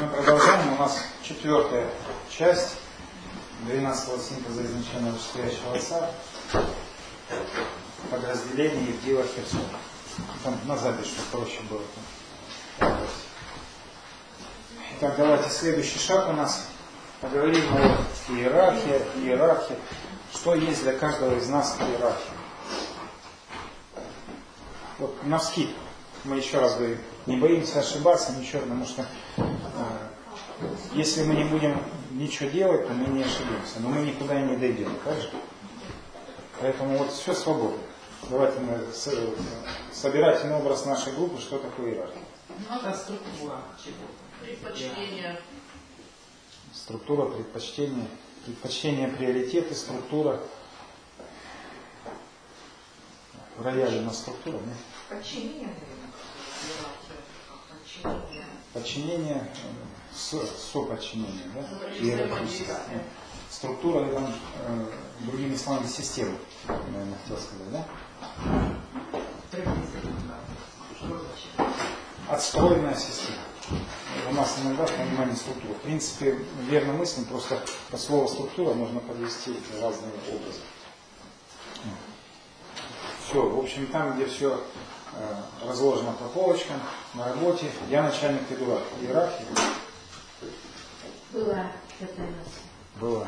Мы продолжаем. У нас 4-я часть 12-го синтеза изначально вышестоящего отца. Подразделение Евдила Херсона. Там на запись, чтобы проще было. Итак, давайте следующий шаг у нас. Поговорим о иерархии. Что есть для каждого из нас иерархия? Вот навскидку. Мы еще раз говорим, не боимся ошибаться, ничего, потому что если мы не будем ничего делать, то мы не ошибемся, но мы никуда и не дойдем, так же? Поэтому вот все свободно. Давайте мы собирательный образ нашей группы, что такое иерархия. Это структура чего-то. Предпочтение. Структура, предпочтение, приоритеты, структура. В рояле у нас структура, нет? Подчинение, соподчинение, да? Иерархия. Структура, это, другими словами, система, наверное, хотел сказать, да? Отстроенная система. У нас иногда в понимании структуры. В принципе, верно мыслим, просто по слову структура можно подвести разные образы. Все, в общем, там, где все разложено по полочкам, на работе, я начальник иерархии. Была такая. Была.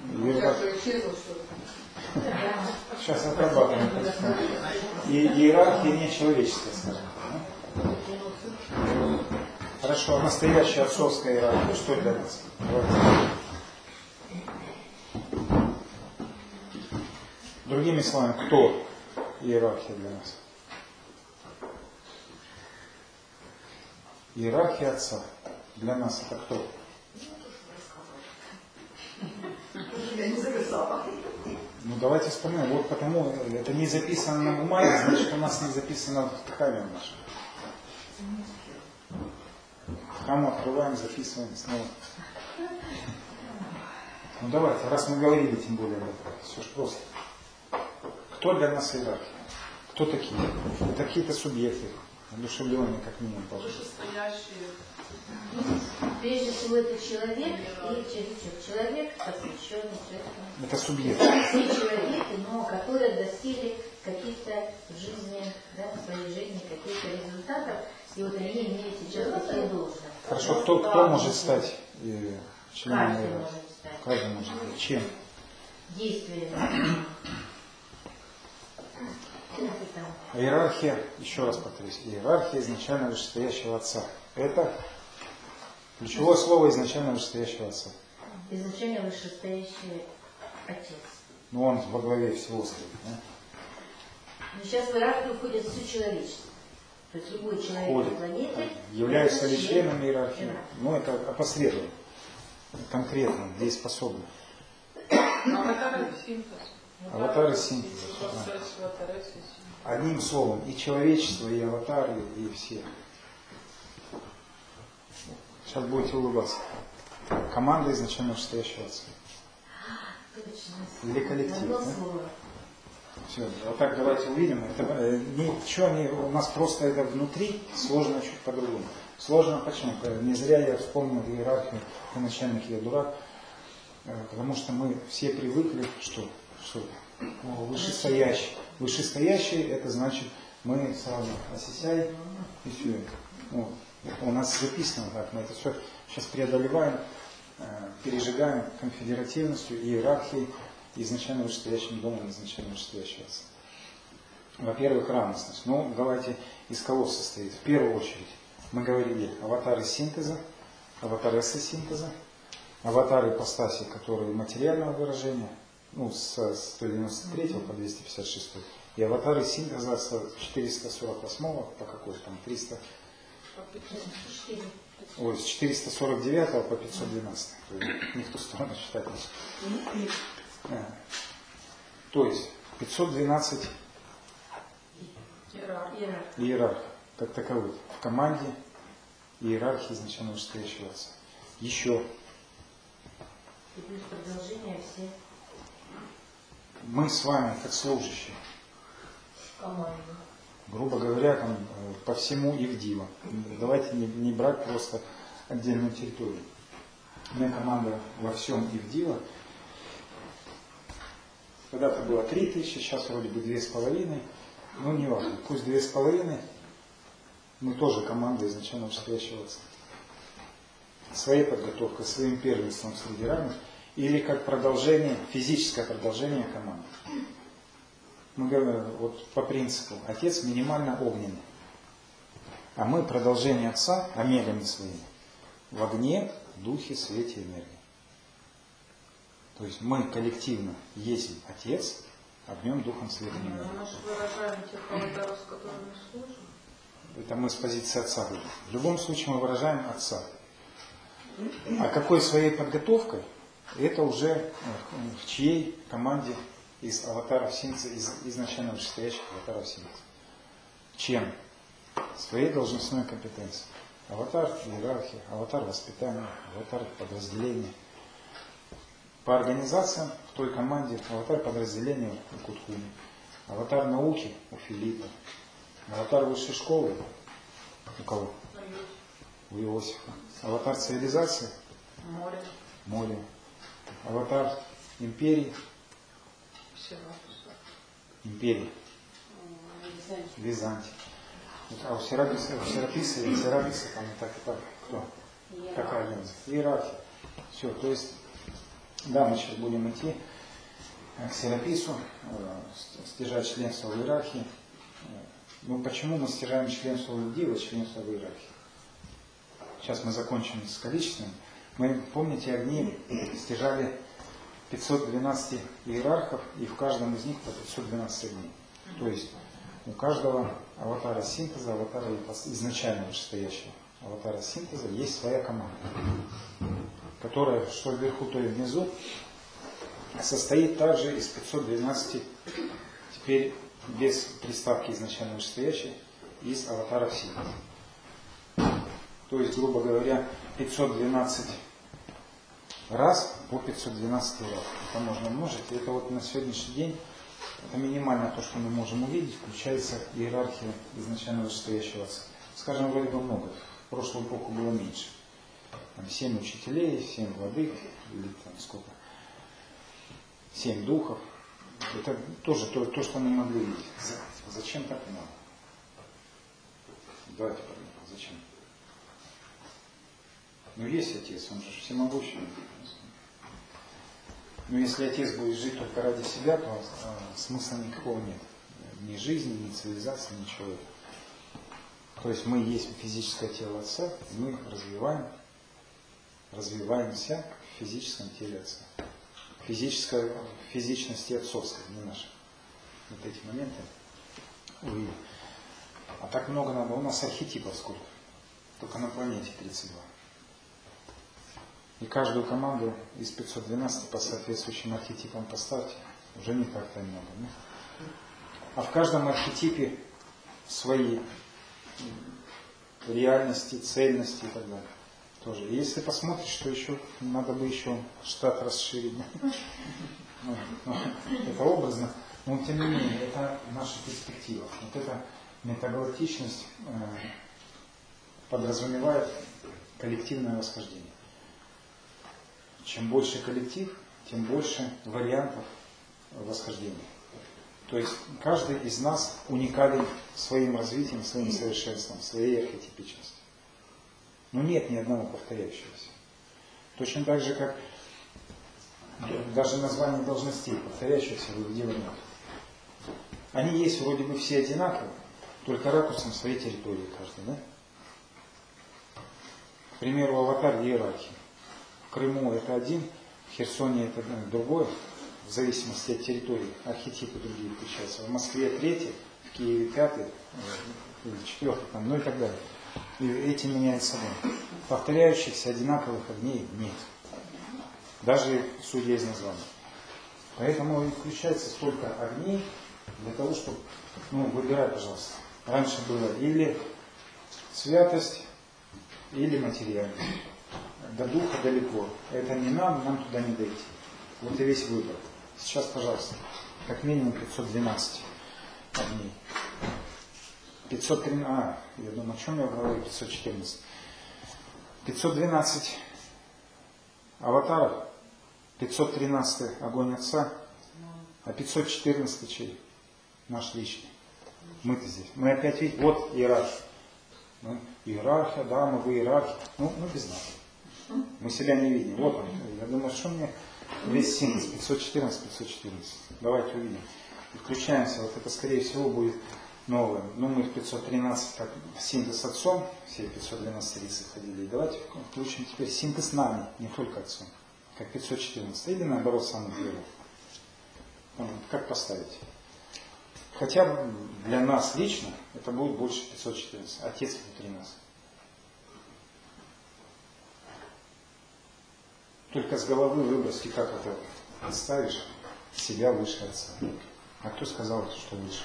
Сейчас отрабатываем. И иерархия не человеческая, скажем. Да? Хорошо, а настоящая отцовская иерархия, что для нас? Другими словами, кто иерархия для нас? Иерархия отца для нас это кто? Я не записала. Ну давайте вспомним. Вот потому это не записано на бумаге, значит у нас не записано в ткани нашей. Ткаму открываем, записываем снова. Ну давайте, раз мы говорили тем более об этом, все ж просто. Кто для нас иерархия? Кто такие? Это какие-то субъекты, одушевленные как минимум. Вышестоящие. Прежде всего это человек и человек, посвященный этому. Это субъект. Все человеки, но которые достигли каких-то в жизни, да, в своей жизни каких-то результатов, и вот они имеют сейчас такие должности. Хорошо, кто может стать членом Каждый иерархии? может стать. Каждый может стать. Чем? Действием. Иерархия, еще раз повторюсь, иерархия изначально вышестоящего отца. Это ключевое слово изначально вышестоящего отца. Изначально вышестоящий отец. Но он во главе всего стоит. Да? Но сейчас в иерархию входит все человечество. То есть любой человек на планете являются ли членами иерархии? Ну, это опосредованно, конкретно, дееспособно. Аватары синтез. Аватары синтеза. Одним словом, и человечество, и аватары, и все. Сейчас будете улыбаться. Команда изначально вышестоящего отца. Или коллектив. Да? Все, вот так давайте увидим. Это, ничего не, у нас просто это внутри, сложно чуть по-другому. Сложно почему? Не зря я вспомнил иерархию, и начальник я дурак, потому что мы все привыкли, что вышестоящий. Вышестоящий, это значит, мы сразу осисяй и все. Ну, у нас записано так, мы это все сейчас преодолеваем, пережигаем конфедеративностью, иерархией, изначально вышестоящим домом, изначально вышестоящего отца. Во-первых, равностность. Ну, давайте из кого состоит. В первую очередь мы говорили аватары синтеза, аватары эссосинтеза, аватары ипостаси, которые материального выражения, ну, с 193 по 256, и аватары синтеза с 448 по какой там, 300, ой, с 449 по 512, не в ту сторону считать. То есть 512 иерарх, как таковых, в команде иерархии изначально вышестоящего отца. Еще. И плюс продолжение все. Мы с вами, как служащие, Команду. грубо говоря, там, по всему Евдила. Давайте не брать просто отдельную территорию. У меня команда во всем и в дело. Когда-то было 3000, сейчас вроде бы 2500. Ну, не важно, пусть 2500. Мы тоже команда изначально вышестоящего отца. Своей подготовкой, своим первенством среди равных. Или как продолжение, физическое продолжение команды. Мы говорим, вот по принципу, отец минимально огненный. А мы продолжение отца омегами своими. В огне, духе, свете, энергии. То есть мы коллективно есть отец, огнем, духом, светом, энергией. Мы же выражаем тех аватаров, с которыми служим. Это мы с позиции отца говорим. В любом случае мы выражаем отца. А какой своей подготовкой, это уже в чьей команде из аватаров синтеза, из изначально вышестоящих аватаров синтеза. Чем? Своей должностной компетенцией. Аватар иерархии, аватар воспитания, аватар подразделения. По организациям в той команде аватар подразделения у Кутхуни, аватар науки у Филиппа, аватар высшей школы у кого? У Иосифа. Аватар цивилизации? Море. Аватар империи? Империи. Византия. А у Сераписа там и так, кто? Какая разница? Иерархия. Все, то есть, да, мы сейчас будем идти к Серапису, стяжать членство в иерархии. Ну, почему мы стяжаем членство в дела, членство в иерархии? Сейчас мы закончим с количеством. Мы, помните, огни стяжали 512 иерархов, и в каждом из них по 512 огней. То есть у каждого аватара синтеза, аватара изначально вышестоящего аватара синтеза есть своя команда, которая, что вверху, то и внизу, состоит также из 512, теперь без приставки изначально вышестоящей, из аватаров синтеза. То есть, грубо говоря, 512 раз по 512 раз. Это можно умножить. И это вот на сегодняшний день, это минимально то, что мы можем увидеть, включается иерархия изначально вышестоящего отца. Скажем, вроде бы много. В прошлую эпоху было меньше. Там 7 учителей, 7 владык, или там сколько, 7 духов. Это тоже то, что мы могли видеть. Зачем так много? Давайте подумаем, зачем? Ну есть отец, он же всемогущий. Но если отец будет жить только ради себя, то смысла никакого нет. Ни жизни, ни цивилизации, ничего. То есть мы есть физическое тело отца, и мы развиваемся в физическом теле отца. Физичности отцовской, не наша. Вот эти моменты увидим. А так много надо. У нас архетипов сколько? Только на планете 32. И каждую команду из 512 по соответствующим архетипам поставьте. Уже не так-то много. Да? А в каждом архетипе свои реальности, цельности и так далее. Тоже. И если посмотришь, что еще надо бы еще штат расширить. Это образно. Но тем не менее, это наша перспектива. Вот эта метагалактичность подразумевает коллективное восхождение. Чем больше коллектив, тем больше вариантов восхождения. То есть каждый из нас уникален своим развитием, своим совершенством, своей архетипичностью. Но нет ни одного повторяющегося. Точно так же, как даже название должностей повторяющихся в деле нет. Они есть вроде бы все одинаковые, только ракурсом своей территории каждый, да? К примеру, аватар иерархии. В Крыму это один, в Херсоне это другой, в зависимости от территории. Архетипы другие отличаются. В Москве третий, в Киеве пятый, или четвертый, там, ну и так далее. И эти меняют собой. Повторяющихся одинаковых огней нет. Даже судя из названия. Поэтому и включается столько огней для того, чтобы, выбирай, пожалуйста. Раньше было или святость, или материальность. До духа далеко. Это не нам туда не дойти. Вот и весь выбор. Сейчас, пожалуйста, как минимум 512 огней. 513, я думаю, о чем я говорю, 514. 512 аватаров, 513 огонь Отца, а 514 чей? Наш личный. Мы-то здесь. Мы опять видим, вот иерархия. Иерархия, да, мы в иерархии. Ну, без нас. Мы себя не видим. Вот он. Я думаю, что мне весь синтез 514, 514. Давайте увидим. Включаемся. Вот это, скорее всего, будет новое. Ну, мы в 513 как синтез с Отцом, все 512 лица ходили. И давайте включим теперь синтез с нами, не только Отцом, как 514. Или наоборот, самый первый. Как поставить? Хотя бы для нас лично это будет больше 514. Отец внутри нас. Только с головы выброски, как это представишь, себя выше Отца. А кто сказал, что выше?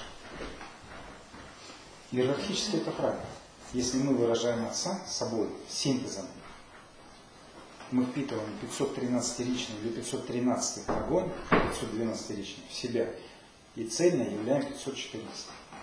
Иерархически это правильно. Если мы выражаем Отца собой, синтезом, мы впитываем 513-ричный или 513 огонь, 512-ричный в себя, и цельно являем 514.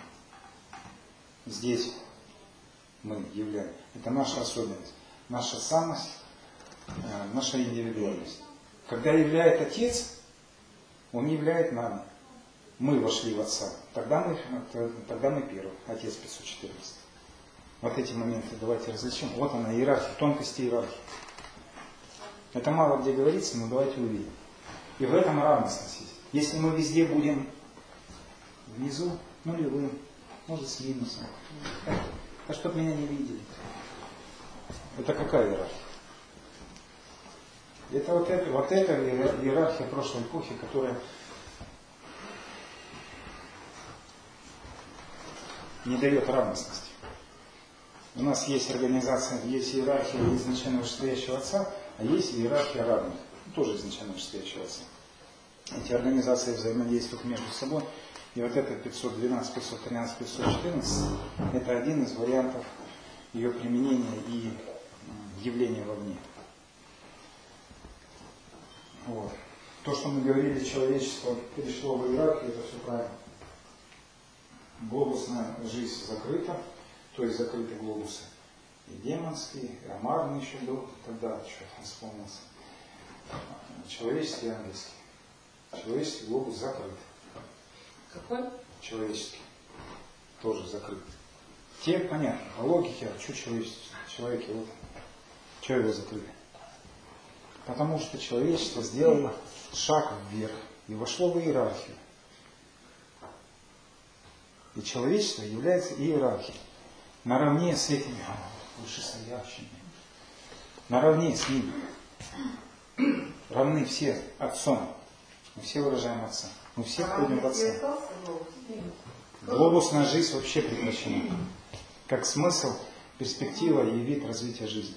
Здесь мы являем. Это наша особенность, наша самость, наша индивидуальность. Когда являет Отец, Он являет нами. Мы вошли в Отца. Тогда мы первый. Отец 514. Вот эти моменты давайте различим. Вот она иерархия, тонкости иерархии. Это мало где говорится, но давайте увидим. И в этом равность есть. Если мы везде будем внизу, нулевым, может с минусом. А чтоб меня не видели. Это какая иерархия? Это вот эта иерархия прошлой эпохи, которая не дает равностности. У нас есть организация, есть иерархия изначально вышестоящего Отца, а есть иерархия равных, тоже изначально вышестоящего Отца. Эти организации взаимодействуют между собой. И вот это 512, 513, 514, это один из вариантов ее применения и явления вовне. Вот. То, что мы говорили, человечество перешло в иерархию, это все правильно. Глобусная жизнь закрыта, то есть закрыты глобусы. И демонский, и амарный еще был, тогда что-то вспомнился. Человеческий и ангельский. Человеческий глобус закрыт. Какой? Человеческий. Тоже закрыт. Те, понятно, по логике, а что человеки, вот, что его закрыли? Потому что человечество сделало шаг вверх и вошло в иерархию. И человечество является иерархией. Наравне с этими вышестоящими. Наравне с ними. Равны все Отцом. Мы все выражаем Отца. Мы все входим в Отца. Глобусная жизнь вообще прекращена. Как смысл, перспектива и вид развития жизни.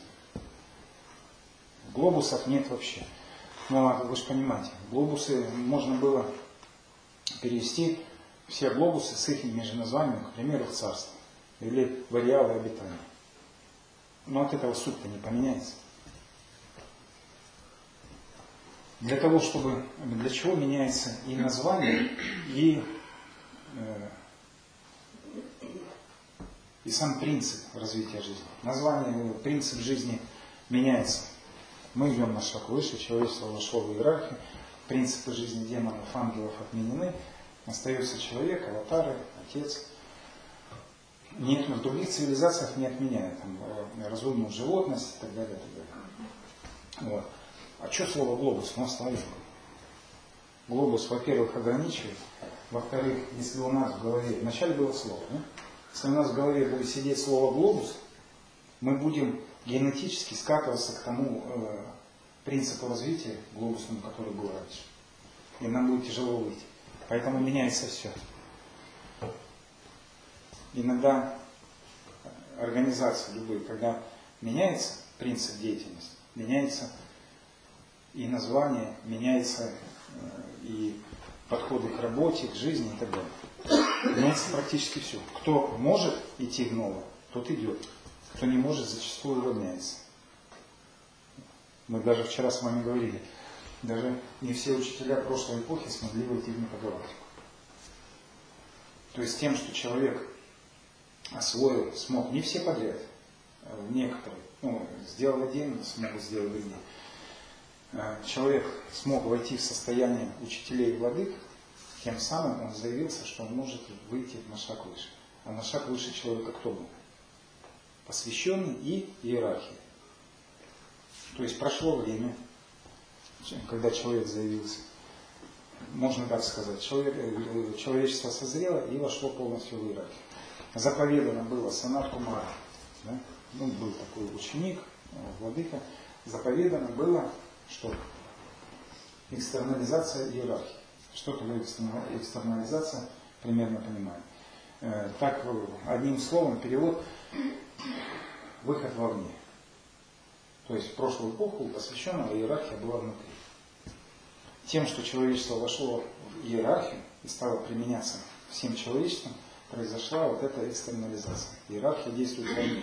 Глобусов нет вообще. Но вы же понимаете, глобусы можно было перевести, все глобусы с их межназваниями, к примеру, в царство. Или в ареалы обитания. Но от этого суть-то не поменяется. Для чего меняется и название, и сам принцип развития жизни. Название, принцип жизни меняется. Мы идем на шаг выше, человечество вошло в иерархию, принципы жизни демонов, ангелов отменены, остается человек, аватары, Отец. Нет, в других цивилизациях не отменяют там, разумную животность и так далее, и так далее. Вот. А что слово глобус? У нас славянское. Глобус, во-первых, ограничивает, во-вторых, если у нас в голове, вначале было слово, да? Если у нас в голове будет сидеть слово глобус, мы будем генетически скатываться к тому принципу развития глобусному, который был раньше. И нам будет тяжело выйти. Поэтому меняется все. Иногда организации любые, когда меняется принцип деятельности, меняется и название, меняется и подходы к работе, к жизни и так далее. Меняется практически все. Кто может идти в новое, тот идет. Кто не может, зачастую увольняется. Мы даже вчера с вами говорили, даже не все учителя прошлой эпохи смогли войти в метагалактику. То есть тем, что человек освоил, смог, не все подряд, некоторые, сделал один, смогут сделать другие. Человек смог войти в состояние учителей и владык, тем самым он заявился, что он может выйти на шаг выше. А на шаг выше человека кто был? Посвященный и иерархия. То есть прошло время, когда человек заявился. Можно так сказать, человечество созрело и вошло полностью в иерархию. Заповедано было Санат Кумара, да? Был такой ученик, владыка. Заповедано было, что экстернализация иерархии. Что такое экстернализация, примерно понимаем. Так, одним словом, перевод – выход вовне. То есть в прошлую эпоху у посвященного иерархия была внутри. Тем, что человечество вошло в иерархию и стало применяться всем человечеством, произошла вот эта экстернализация. Иерархия действует вовне.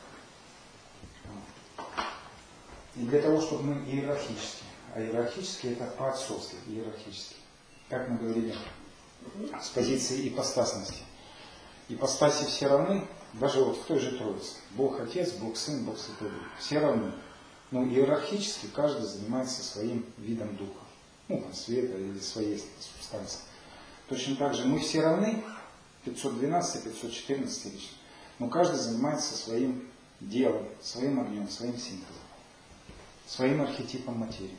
И для того, чтобы мы иерархически, а иерархически это по-отцовски, иерархически, как мы говорили, с позиции ипостасности. Ипостаси все равны, даже вот в той же Троице. Бог Отец, Бог Сын, Бог Святой Дух. Все равны. Но иерархически каждый занимается своим видом духа. Там света или своей субстанции. Точно так же мы все равны, 512, 514 лично. Но каждый занимается своим делом, своим огнем, своим синтезом, своим архетипом материи.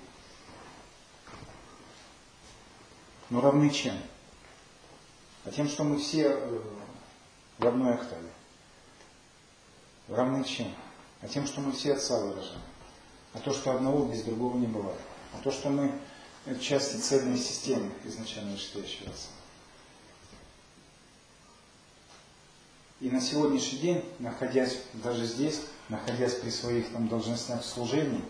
Но равны чем? А тем, что мы все в одной октаве. Равны чем? А тем, что мы все Отца выражаем. А то, что одного без другого не бывает. А то, что мы части цельной системы изначально вышестоящего Отца. И на сегодняшний день, находясь даже здесь, находясь при своих должностях служений,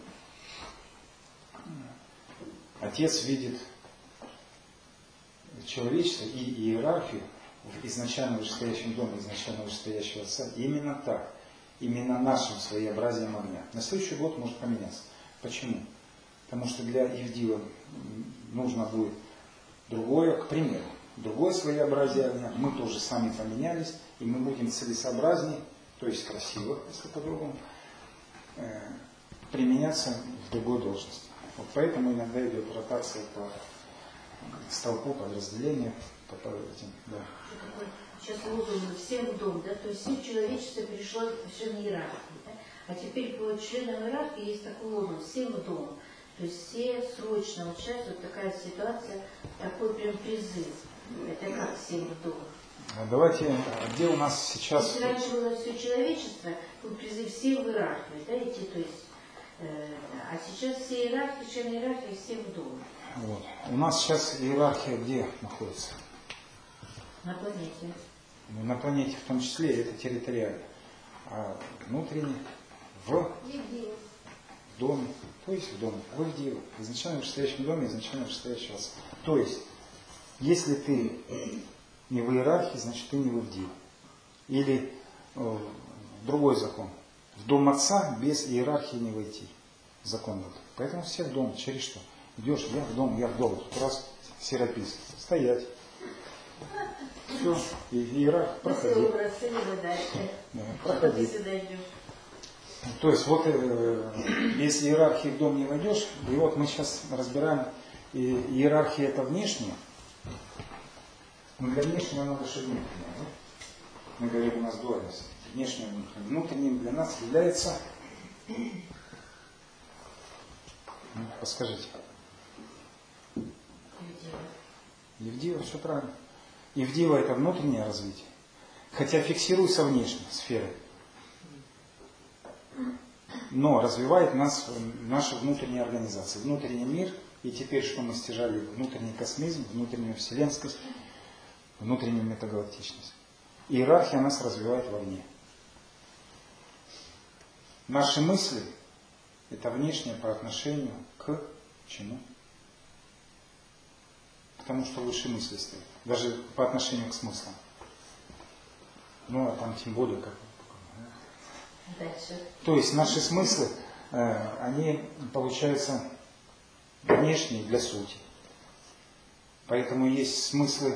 Отец видит человечество и иерархию в изначально вышестоящем доме, изначально вышестоящего Отца именно так, именно нашим своеобразием огня. На следующий год может поменяться. Почему? Потому что для Ивдила нужно будет другое, к примеру, другое своеобразие огня. Мы тоже сами поменялись, и мы будем целесообразнее, то есть красиво, если по-другому, применяться в другой должности. Вот поэтому иногда идет ротация по столпу, подразделению, по этим, да. Сейчас лозунг «всем в дом», да, то есть все человечество перешло в член иерархии, да? А теперь по членам иерархии есть такой лозунг «всем в дом». То есть все срочно участвуют, такая ситуация, такой прям призыв. Это как всем в дом? Давайте, где у нас сейчас... Если раньше было все человечество, был призыв всем в иерархию, да, идти, то есть, а сейчас все иерархии, члены иерархии, всем в дом. Вот. У нас сейчас иерархия где находится? На планете. На планете в том числе это территориально. А внутренне в доме, то есть в доме, в Ивдиле, изначально в вышестоящем доме, изначально в вышестоящем Отца. То есть, если ты не в иерархии, значит ты не в Ивдиле. Или другой закон. В дом Отца без иерархии не войти. Закон вот. Поэтому все в дом. Через что? Идешь, я в дом, я в дом. Тут раз, серапист. Стоять. Все. И иерарх, проходи. Да, проходи. То есть, вот если иерархии в дом не войдешь, и вот мы сейчас разбираем, иерархия это внешняя, но для внешнего надо шагнуть. Да? Мы говорим, у нас дуальность. Внешним и внутренним. Внутренним для нас является... Подскажите. Евдива, все правильно. Евдива это внутреннее развитие. Хотя фиксируется внешней сферой. Но развивает нас наша внутренняя организация. Внутренний мир. И теперь, что мы стяжали? Внутренний космизм, внутреннюю вселенскость, внутреннюю метагалактичность. Иерархия нас развивает вовне. Наши мысли – это внешнее по отношению к чему? К тому, что выше мысли стоит. Даже по отношению к смыслам. Ну, а там тем более как. Дальше. То есть наши смыслы, они получаются внешние для сути. Поэтому есть смыслы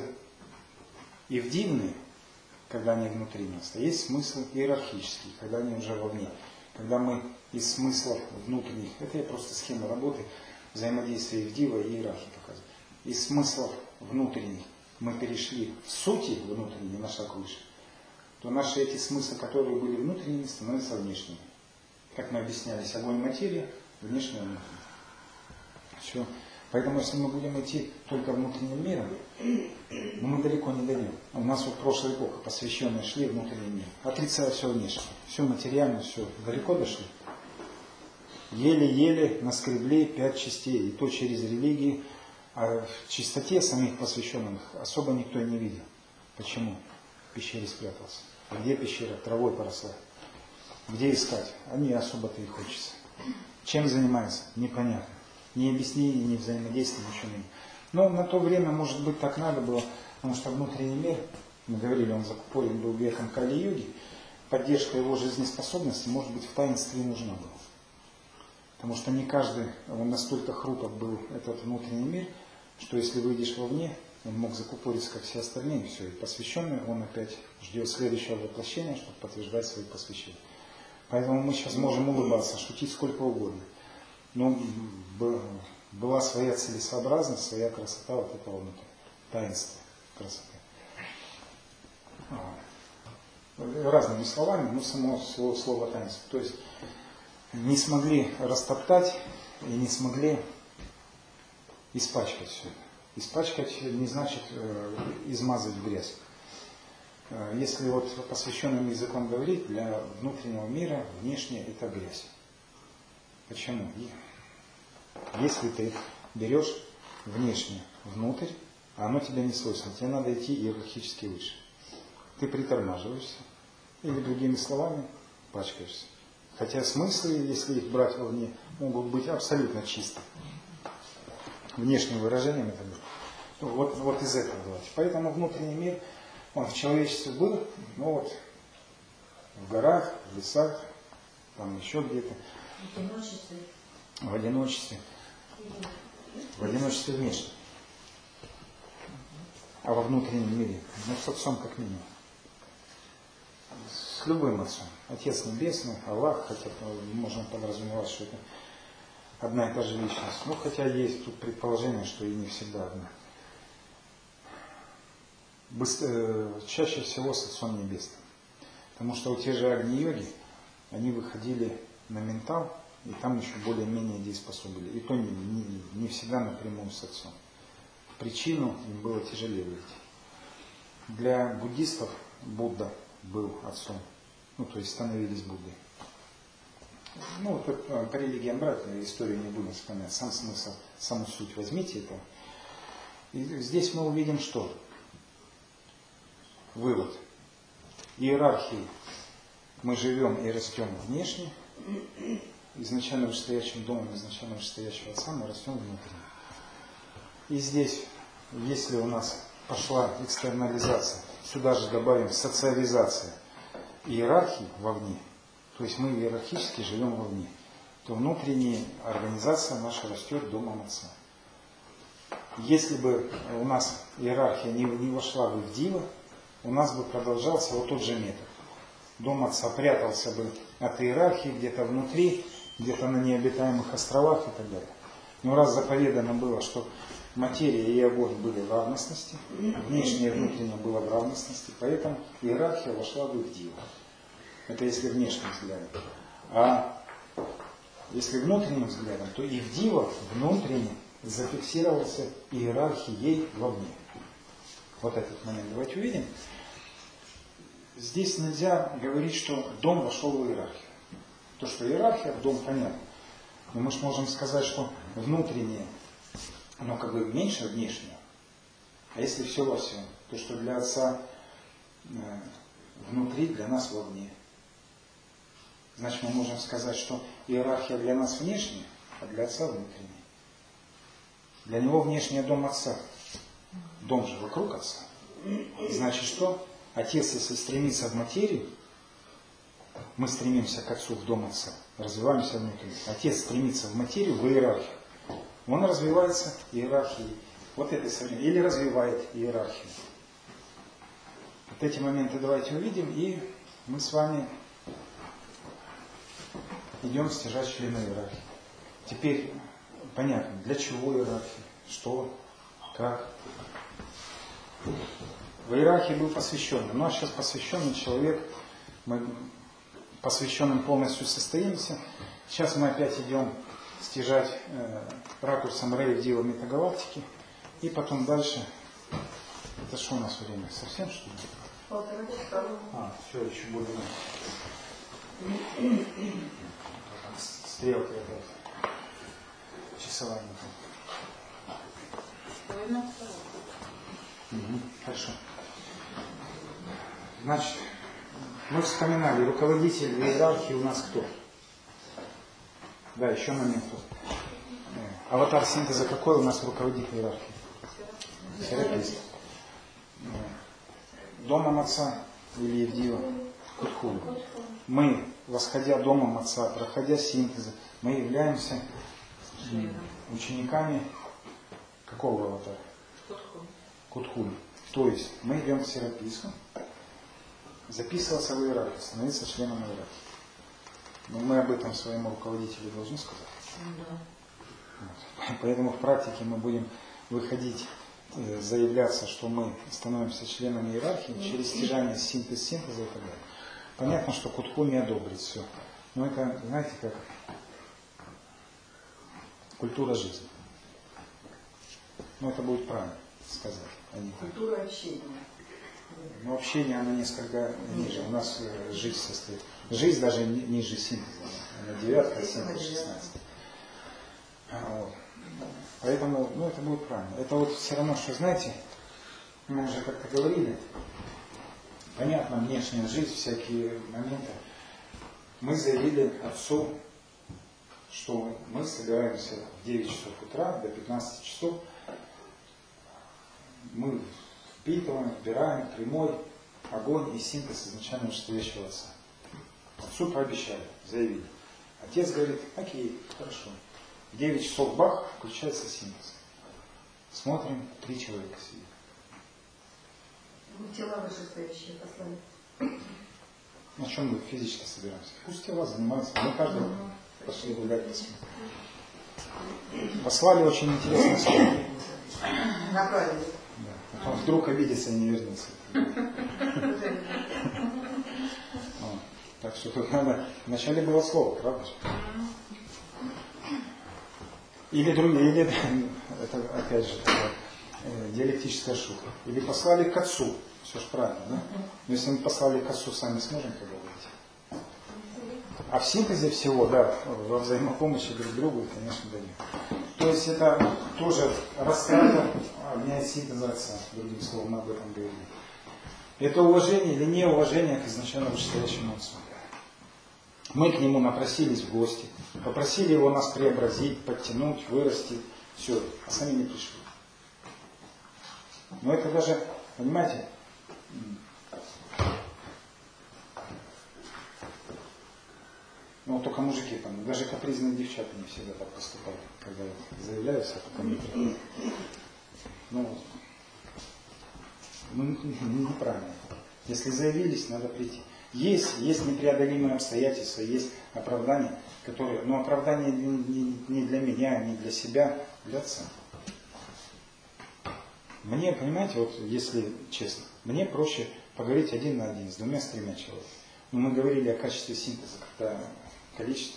ивдивные, когда они внутри нас, а есть смыслы иерархические, когда они уже вовне. Когда мы из смыслов внутренних, это я просто схему работы, взаимодействия Ивдива и иерархии показываю. Из смыслов внутренних мы перешли в сути внутренние на шаг выше, то наши эти смыслы, которые были внутренними, становятся внешними. Как мы объяснялись, огонь материя, внешнее внутреннее. Все. Поэтому если мы будем идти только внутренним миром, мы далеко не дойдем. У нас вот прошлая эпоха, посвященная, шли внутренним миром, отрицая все внешнее. Все материально, все. Далеко дошли. Еле-еле наскребли 5 частей. И то через религии. А в чистоте самих посвященных особо никто и не видел. Почему? В пещере спрятался. Где пещера? Травой поросла. Где искать? А не особо-то и хочется. Чем занимается? Непонятно. Ни объяснений, ни взаимодействия, ничего нет. Но на то время, может быть, так надо было, потому что внутренний мир, мы говорили, он закупорен был веком Кали-юги, поддержка его жизнеспособности, может быть, в таинстве нужна была. Потому что не каждый, он настолько хрупок был, этот внутренний мир, что если выйдешь вовне, он мог закупориться, как все остальные, и все. И посвященный, он опять ждет следующего воплощения, чтобы подтверждать свои посвящения. Поэтому мы сейчас можем улыбаться, шутить сколько угодно. Но была своя целесообразность, своя красота вот этого внутри, таинства красоты. Разными словами, но само слово таинство. То есть не смогли растоптать и не смогли испачкать все это. Испачкать не значит измазать в грязь. Если вот посвященным языком говорить, для внутреннего мира внешнее это грязь. Почему? Если ты берешь внешнее внутрь, а оно тебе не свойственно, тебе надо идти иерархически выше. Ты притормаживаешься, или другими словами, пачкаешься. Хотя смыслы, если их брать вовне, могут быть абсолютно чисты. Внешним выражением это будет. Вот из этого давайте. Поэтому внутренний мир, он в человечестве был, но вот в горах, в лесах, там еще где-то. В одиночестве. В одиночестве внешне. А во внутреннем мире, ну, с Отцом как минимум. С любым Отцом. Отец Небесный, Аллах, хотя мы можем подразумевать, что это одна и та же личность. Ну, хотя есть тут предположение, что и не всегда одна. Чаще всего с Отцом Небесным. Потому что вот те же Агни-йоги, они выходили на ментал, и там еще более-менее дееспособили. И то не всегда напрямую с Отцом. В причину им было тяжелее выйти. Для буддистов Будда был Отцом. Ну, то есть становились Буддой. Ну, вот по религиям брать, историю не будем вспоминать. Сам смысл, саму суть возьмите это. И здесь мы увидим что? Вывод. Иерархии мы живем и растем внешне. Изначально вышестоящим домом, изначально вышестоящего Отца мы растем внутренне. И здесь, если у нас пошла экстернализация, сюда же добавим социализация иерархии вовне, то есть мы иерархически живем вовне, то внутренняя организация наша растет домом Отца. Если бы у нас иерархия не вошла бы в Дива, у нас бы продолжался вот тот же метод. Дом Отца прятался бы от иерархии где-то внутри, где-то на необитаемых островах и так далее. Но раз заповедано было, что материя и огонь были в равностности, внешнее и внутреннее было в равностности, поэтому иерархия вошла бы в Диву. Это если внешним взглядом. А если внутренним взглядом, то и в Дива внутренне зафиксировался иерархией вовне. Вот этот момент давайте увидим. Здесь нельзя говорить, что дом вошел в иерархию. То, что иерархия, дом понятно. Но мы же можем сказать, что внутреннее, оно как бы меньше внешнего. А если все во всем, то что для Отца внутри, для нас вовне. Значит, мы можем сказать, что иерархия для нас внешняя, а для Отца внутренняя. Для него внешний дом Отца. Дом же вокруг Отца. Значит, что? Отец, если стремится в материю, мы стремимся к Отцу, в дом Отца, развиваемся внутри. Отец стремится в материю, в иерархию. Он развивается иерархией. Вот этой современной. Или развивает иерархию. Вот эти моменты давайте увидим, и мы с вами идем стяжать члена иерархии. Теперь понятно, для чего иерархия, что, как. В иерархии был посвященный. Ну а сейчас посвященный человек, мы посвященным полностью состоимся. Сейчас мы опять идем стяжать ракурсом Рей в диво метагалактики. И потом дальше. Это что у нас время? Совсем что ли? Все, еще более. Стрелка это часовая. Хорошо. Значит, мы вспоминали, руководитель в иерархии у нас кто? Да, еще момент. Аватар синтеза какой у нас руководитель иерархии? Серапист. Домом Отца или Евдива? Кутхулу. Мы, восходя домом Отца, проходя синтезы, мы являемся учениками какого аватара? Кутхулу. То есть мы идем к сераписту, записываться в иерархию, становиться членом иерархии. Но мы об этом своему руководителю должны сказать. Да. Вот. Поэтому в практике мы будем выходить, заявляться, что мы становимся членами иерархии через стяжание синтеза и так далее. Понятно, что Кутху не одобрит все. Но это, знаете, как культура жизни. Но это будет правильно сказать. Культура общения. Но общение, оно несколько ниже. У нас жизнь состоит. Жизнь даже ниже синтеза. Она 9, синтез 16. Вот. Поэтому, это будет правильно. Это вот все равно, что, знаете, мы уже как-то говорили, понятно, внешняя жизнь, всякие моменты. Мы заявили Отцу, что мы собираемся в 9 часов утра до 15 часов. Мы впитываем, вбираем прямой огонь и синтез изначально вышестоящего Отца. Отцу пообещали, заявили. Отец говорит, окей, хорошо. В 9 часов бах, включается синтез. Смотрим, 3 человека сидят. Тела вышестоящие послали. На чем мы физически собираемся? Пусть тела занимаются. Мы каждый пошли гулять. Послали очень интересное слово. Направили. Да. А вдруг обидится и не вернется. Так что тут надо... Вначале было слово, правда же? Или другие, или это опять же диалектическая шутка. Или послали к Отцу. Все же правильно, да? Но если мы послали к Отцу, сами сможем поговорить. А в синтезе всего, да, во взаимопомощи друг другу, конечно, да. То есть это тоже растрата огня и синтеза Отца, другим словом, мы об этом говорили. Это уважение или неуважение к изначально вышестоящему Отцу. Мы к нему напросились в гости, попросили его нас преобразить, подтянуть, вырастить, все, а сами не пришли. Но это даже, понимаете, только мужики, даже капризные девчата не всегда так поступают, когда заявляются, а потом не приходят. Неправильно. Если заявились, надо прийти. Есть непреодолимые обстоятельства, есть оправдания, которые, но оправдания не для меня, не для себя, для Отца. Мне, понимаете, вот если честно, мне проще поговорить 1 на 1 с 2, с 3 человеками. Но мы говорили о качестве синтеза, когда количество.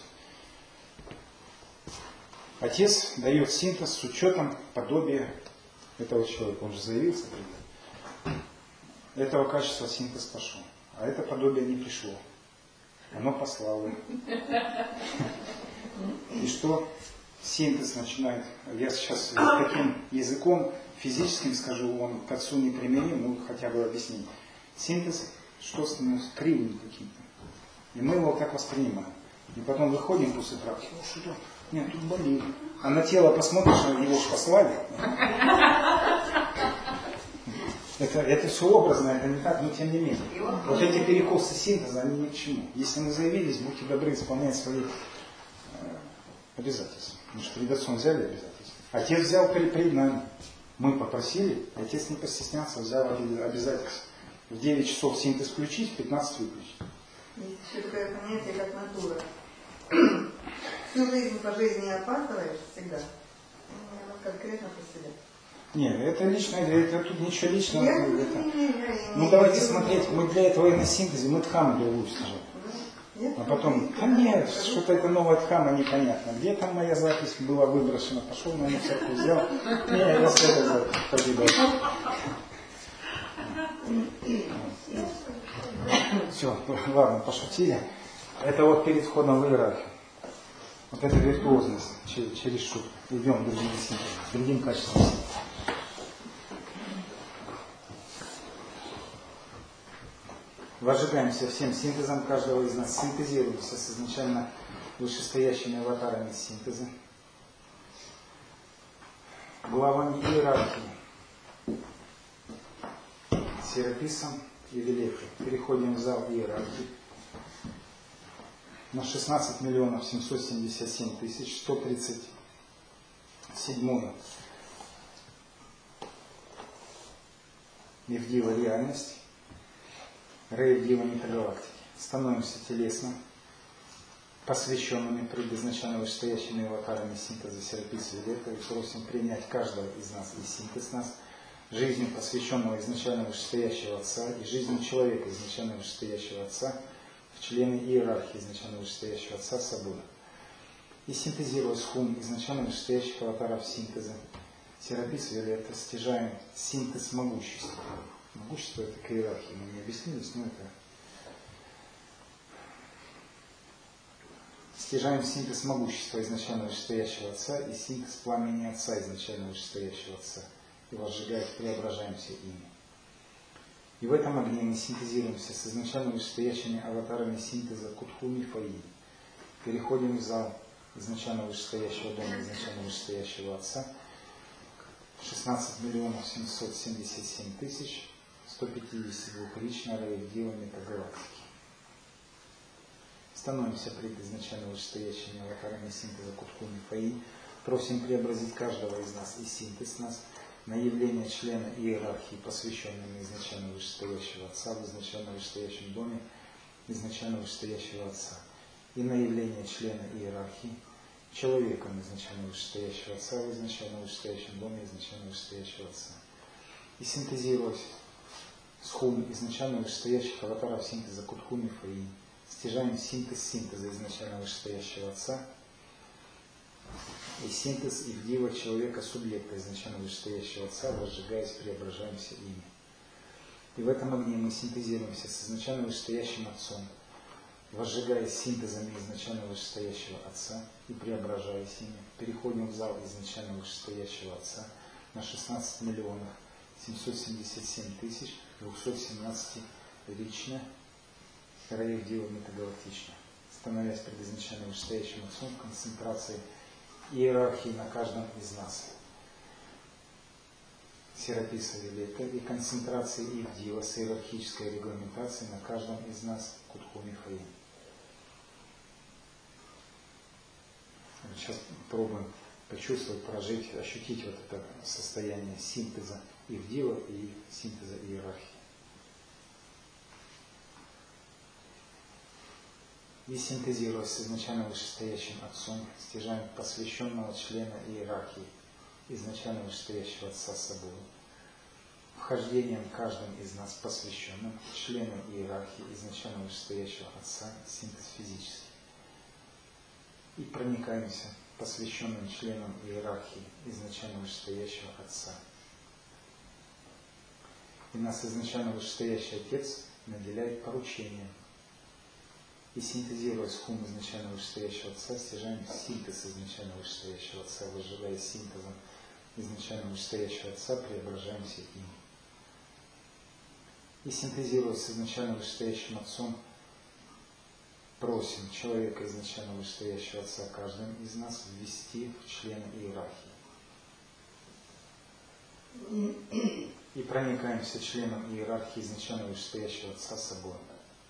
Отец дает синтез с учетом подобия этого человека. Он же заявился. Этого качества синтез пошел. А это подобие не пришло. Оно послало. И что? Синтез начинает. Я сейчас таким языком физическим скажу, он к Отцу не применим, хотя бы объяснить. Синтез, что становится кривым каким-то. И мы его так воспринимаем. И потом выходим после практики. Что-то, нет, тут болит. А на тело посмотришь, его же послали. Это все образно, это не так, но тем не менее. Вот эти перекосы синтеза, они ни к чему. Если мы заявились, будьте добры исполнять свои обязательства. Потому что перед Отцом взяли обязательства. Отец взял перед нами. Мы попросили, Отец не постеснялся, взял обязательства. В 9 часов синтез включить, в 15 выключить. Есть еще такое понятие, как натура. всю жизнь по жизни опаздываешь всегда. Ну, конкретно по себе. Нет, это личное, это тут ничего личного. Я Ну давайте смотреть, мы для этого и на синтезе, мы дхамму делаем уже. А потом, да нет, что-то это новая дхамма непонятно. Где там моя запись была выброшена? Пошел на мусорку, взял. Не, я с этой запись погибал. Все, ладно, пошутили. Это вот перед входом в иерархию. Вот эта виртуозность через шутку. Идем другим синтезом, другим качеством синтеза. Возжигаемся всем синтезом каждого из нас, синтезируемся с изначально вышестоящими аватарами синтеза, главами иерархии, Сераписом и Велефой. Переходим в зал иерархии на 16 миллионов 777 тысяч 137 Евдива реальность. Рейв Дива Метагалактики. Становимся телесно, посвященными предизначально вышестоящими аватарами синтеза Сераписа и Велефа, и просим принять каждого из нас и синтез нас, жизнью посвященного изначально вышестоящего Отца и жизнью человека изначально вышестоящего Отца в члены иерархии изначально вышестоящего Отца Собора. И синтезируя схум изначально вышестоящих аватаров синтеза Сераписа и Велефа, стяжаем синтез могущества. Могущество это к иерархии, мы не объяснились, но это стяжаем синтез могущества изначально вышестоящего Отца и синтез пламени Отца изначально вышестоящего Отца. И возжигает, преображаемся ими. И в этом огне мы синтезируемся с изначально вышестоящими аватарами синтеза Кутхуми Фаи. Переходим в зал изначально вышестоящего дома, изначально вышестоящего Отца. 16 миллионов 777 тысяч 152 лично Рейв Дива Метагалактики. Становимся пред изначально вышестоящими аватарами синтеза Кутхуми Фаи. Просим преобразить каждого из нас и синтез нас на явление члена иерархии, посвященными изначально вышестоящего Отца в изначально вышестоящем доме изначально вышестоящего Отца. И на явление члена иерархии, человеком изначально вышестоящего Отца в изначально вышестоящем доме изначально вышестоящего Отца. И синтезировать схум изначально вышестоящих аватаров синтеза Кутхуми Фаи. Стяжаем синтез синтеза изначально вышестоящего Отца и синтез Ивдива человека субъекта изначально вышестоящего Отца, возжигаясь, преображаемся ими. И в этом огне мы синтезируемся с изначально вышестоящим Отцом, возжигаясь синтезами изначально вышестоящего Отца и преображаясь ими. Переходим в зал изначально вышестоящего Отца на 16 миллионов 777 тысяч 217 лично Рейв Дива Метагалактично, становясь пред изначально вышестоящим Отцом в концентрации иерархии на каждом из нас. Сераписа Велика и концентрации Ивдива с иерархической регламентацией на каждом из нас Кутхуми Фаи. Сейчас пробуем почувствовать, прожить, ощутить вот это состояние синтеза Ивдива и синтеза иерархии. И синтезируясь с изначально вышестоящим Отцом, стяжаем посвященного члена иерархии, изначально вышестоящего Отца Собора, вхождением каждым из нас посвященным членам иерархии, изначально вышестоящего Отца, синтез физический. И проникаемся посвященным членам иерархии, изначально вышестоящего Отца. И нас изначально вышестоящий Отец наделяет поручением. И синтезируя схум изначально вышестоящего Отца, стяжаем синтез изначально вышестоящего Отца, возжигая синтезом изначально вышестоящего Отца, преображаемся им. И синтезируя с изначально вышестоящим Отцом, просим человека изначально вышестоящего Отца каждым из нас ввести в члена иерархии. И проникаемся членом иерархии изначально вышестоящего Отца Собора.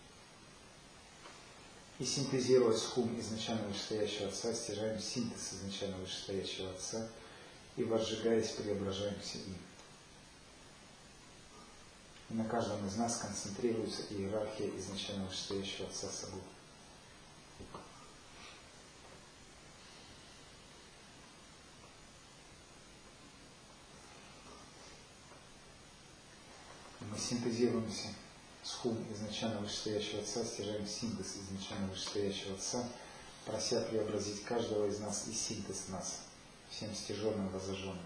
И синтезируя схум изначально вышестоящего Отца, стяжаем синтез изначально вышестоящего Отца и, возжигаясь, преображаемся им. И на каждом из нас концентрируется иерархия изначально вышестоящего Отца Собора. синтезируемся с хум изначально вышестоящего Отца, стяжаем синтез изначально вышестоящего Отца, прося преобразить каждого из нас и синтез нас, всем стяженным, воззаженным.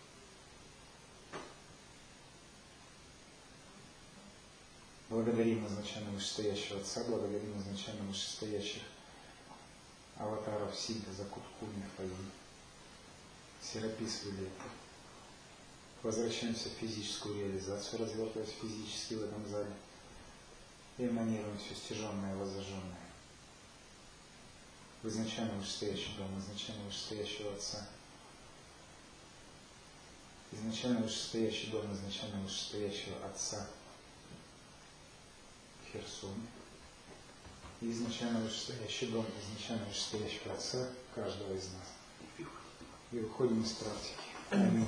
Благодарим изначально вышестоящего Отца, благодарим изначально вышестоящих аватаров синтеза Куткуни Фаи, Серапис Вилета. Возвращаемся в физическую реализацию, развертываясь физически в этом зале. И эманируем все стяженное и воззаженное. В изначально вышестоящий дом, изначально вышестоящего Отца. Изначально вышестоящий дом, изначально вышестоящего Отца Херсоне. И изначально вышестоящий дом, изначально вышестоящего Отца каждого из нас. И выходим из практики. Аминь.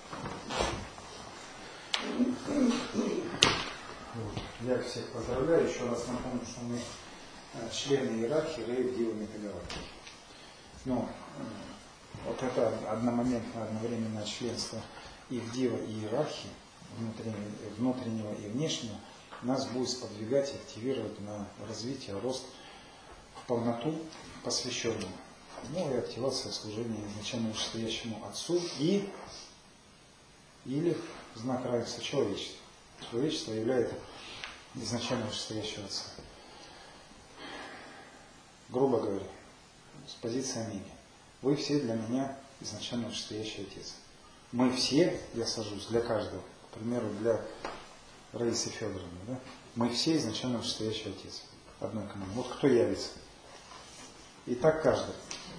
Я всех поздравляю. Еще раз напомню, что мы члены иерархии Рейв Дива Метагалактики. Но вот это одномоментное, одновременное членство и в Дива, и иерархии, внутреннего и внешнего, нас будет сподвигать и активировать на развитие, рост в полноту посвященного. Ну и активация служения изначально вышестоящему Отцу или в знак равенства человечества. Человечество является изначально вышестоящего Отца. Грубо говоря, с позиции Омеги. Вы все для меня изначально вышестоящий Отец. Мы все, я сажусь, для каждого. К примеру, для Раисы Федоровны. Да? Мы все изначально вышестоящий Отец. Одной команды. Вот кто явится. И так каждый.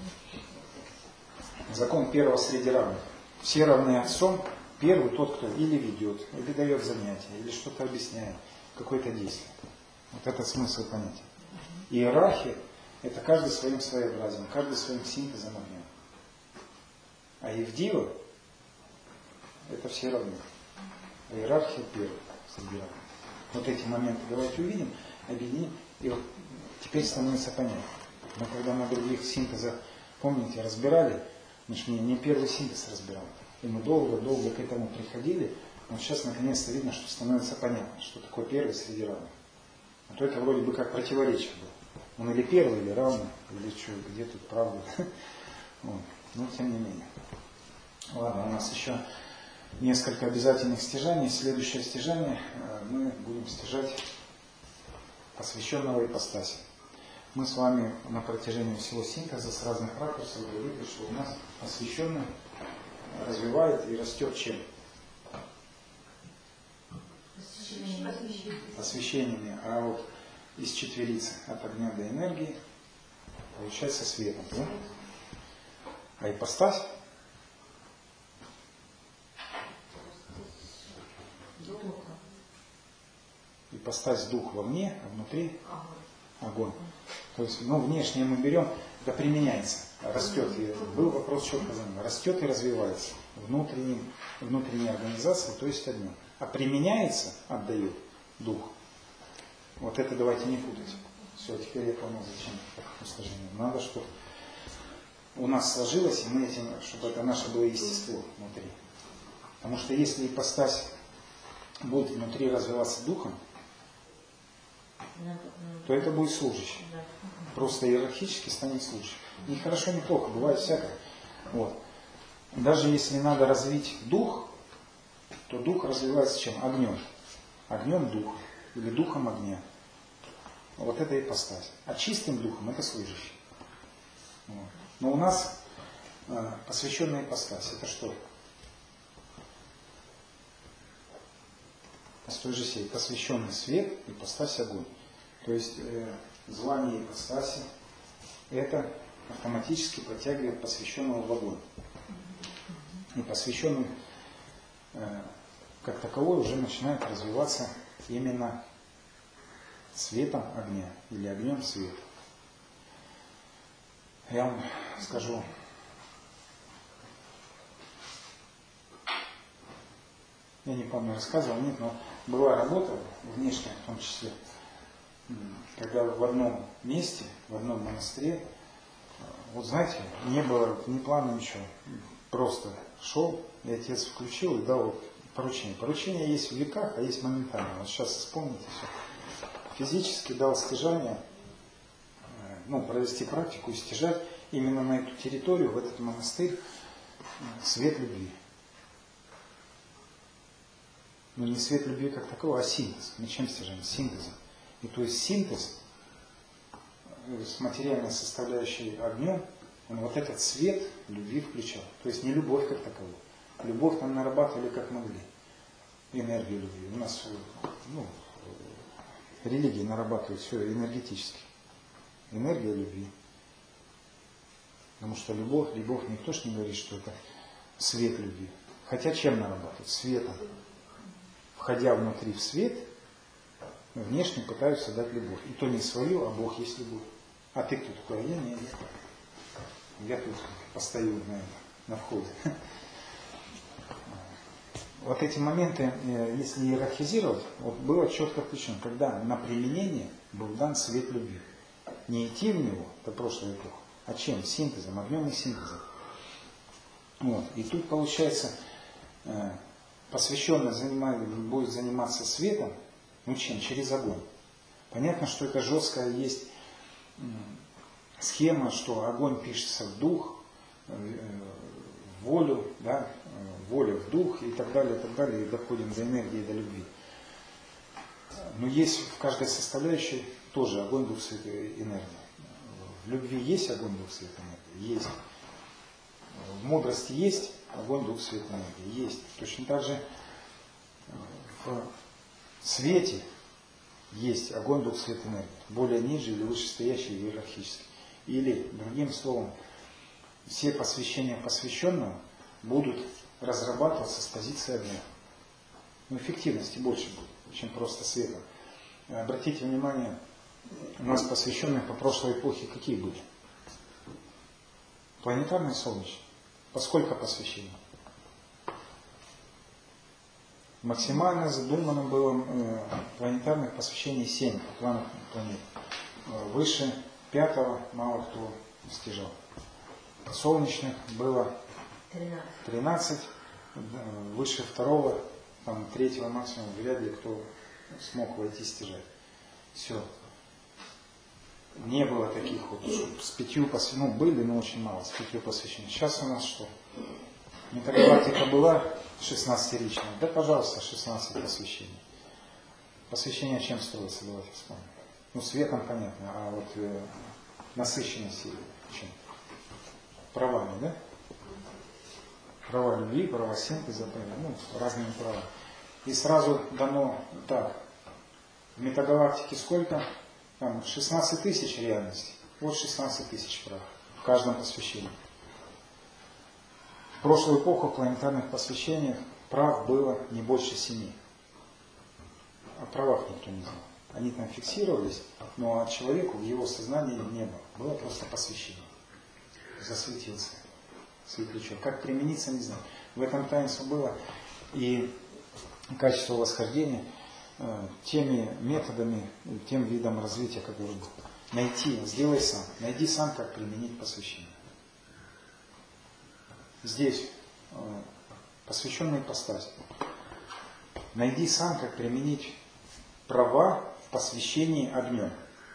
Закон первого среди равных. Все равны Отцом. Первый тот, кто или ведет, или дает занятия, или что-то объясняет, какое-то действие. Вот это смысл понятия. Иерархия – это каждый своим своеобразием, каждый своим синтезом огня. А Евдива – это все равны. А иерархия первая среди равных. Вот эти моменты давайте увидим, объединим, и вот теперь становится понятно. Но когда на других синтезах, помните, разбирали, мы же не первый синтез разбирали. И мы долго-долго к этому приходили. Но сейчас наконец-то видно, что становится понятно, что такое первый среди равных. А то это вроде бы как противоречие было. Он или первый, или равный, или что, где тут правда. Вот. Но тем не менее. Ладно, у нас еще несколько обязательных стяжаний. Следующее стяжание мы будем стяжать посвященного ипостаси. Мы с вами на протяжении всего синтеза с разных ракурсов говорили, что у нас посвященный развивает и растет чем? Освещениями. А вот из четверицы от огня до энергии получается светом. Да? А ипостась? Ипостась дух вовне, а внутри огонь. То есть, внешнее мы берем, это применяется, растет. И был вопрос четко за ним. Растет и развивается внутренняя организация, то есть огнем. А применяется, отдает дух. Вот это давайте не путать. Все, теперь я понял, зачем такое сложение. Надо, чтобы у нас сложилось, и мы этим, чтобы это наше было естество внутри. Потому что если ипостась будет внутри развиваться духом, то это будет служащий. Просто иерархически станет служащим. Ни хорошо, ни плохо, бывает всякое. Вот. Даже если надо развить дух, то дух развивается чем? Огнем. Огнем духа. Или духом огня. Вот это ипостась. А чистым духом это служащий. Вот. Но у нас посвященная ипостась. Это что? С той же сей. Посвященный свет, ипостась огонь. То есть звание ипостаси это автоматически протягивает посвященного в огонь. И посвященный как таковой уже начинает развиваться именно светом огня или огнем света. Я вам скажу, я не помню, рассказывал, нет, но была работа внешняя, в том числе, когда в одном месте, в одном монастыре, вот знаете, не было ни плана, ничего, просто шел, и отец включил и дал вот поручение. Поручение есть в веках, а есть моментально. Вот сейчас вспомните все. Физически дал стяжание, провести практику и стяжать именно на эту территорию, в этот монастырь, свет любви. Но не свет любви как такого, а синтез. Мы чем стяжаем? Синтезом. И то есть синтез с материальной составляющей огнем, он вот этот свет любви включал. То есть не любовь как таковую. Любовь там нарабатывали как могли. Энергию любви. У нас религии нарабатывают все энергетически. Энергия любви. Потому что любовь никто ж не говорит, что это свет любви. Хотя чем нарабатывают? Светом. Входя внутри в свет, внешне пытаются дать любовь. И то не свою, а Бог есть любовь. А ты кто такой? Я тут постою на входе. Вот эти моменты, если иерархизировать, было четко включено, когда на применение был дан свет любви. Не идти в него, это прошлая эпоха, а чем? Синтезом, огнем и синтезом. И тут получается, посвященный будет заниматься светом, чем? Через огонь. Понятно, что это жесткая есть схема, что огонь пишется в дух, в волю, да, воля в дух и так далее, и доходим до энергии, до любви. Но есть в каждой составляющей тоже огонь, дух, свет, энергия. В любви есть огонь, дух, свет, энергия? Есть. В мудрости есть огонь, дух, свет, энергия? Есть. Точно так же в свете есть огонь, дух, свет, энергия. Более ниже или вышестоящий иерархически. Или, другим словом, все посвящения посвященного будут разрабатываться с позиции огня. Эффективности больше будет, чем просто светом. Обратите внимание, у нас посвященные по прошлой эпохе какие были? Планетарные, солнечные. По сколько посвящений? Максимально задумано было планетарных посвящений 7 планов планет. Выше 5-го мало кто стяжал. Солнечных было 13, выше 2-го, 3-го максимум, вряд ли кто смог войти стяжать. Все. Не было таких с 5 посвящений, были, но очень мало, с 5 посвящений. Сейчас у нас что? Метагалактика была 16-ричная, да, пожалуйста, 16 посвящений. Посвящение чем строится, давайте вспомним. Светом понятно, а вот насыщенность чем? Правами, да? Права любви, права синтеза, разными правами. И сразу дано так, в метагалактике сколько? 16 тысяч реальностей. Вот 16 тысяч прав в каждом посвящении. В прошлую эпоху в планетарных посвящениях прав было не больше 7. О правах никто не знал. Они там фиксировались, но человеку в его сознании не было. Было просто посвящение. Засветился светлячок. Как примениться, не знаю. В этом таинство было и качество восхождения теми методами, тем видом развития, который был. Найти, сделай сам. Найди сам, как применить посвящение. Здесь посвященная ипостась. Найди сам, как применить права в посвящении огнем.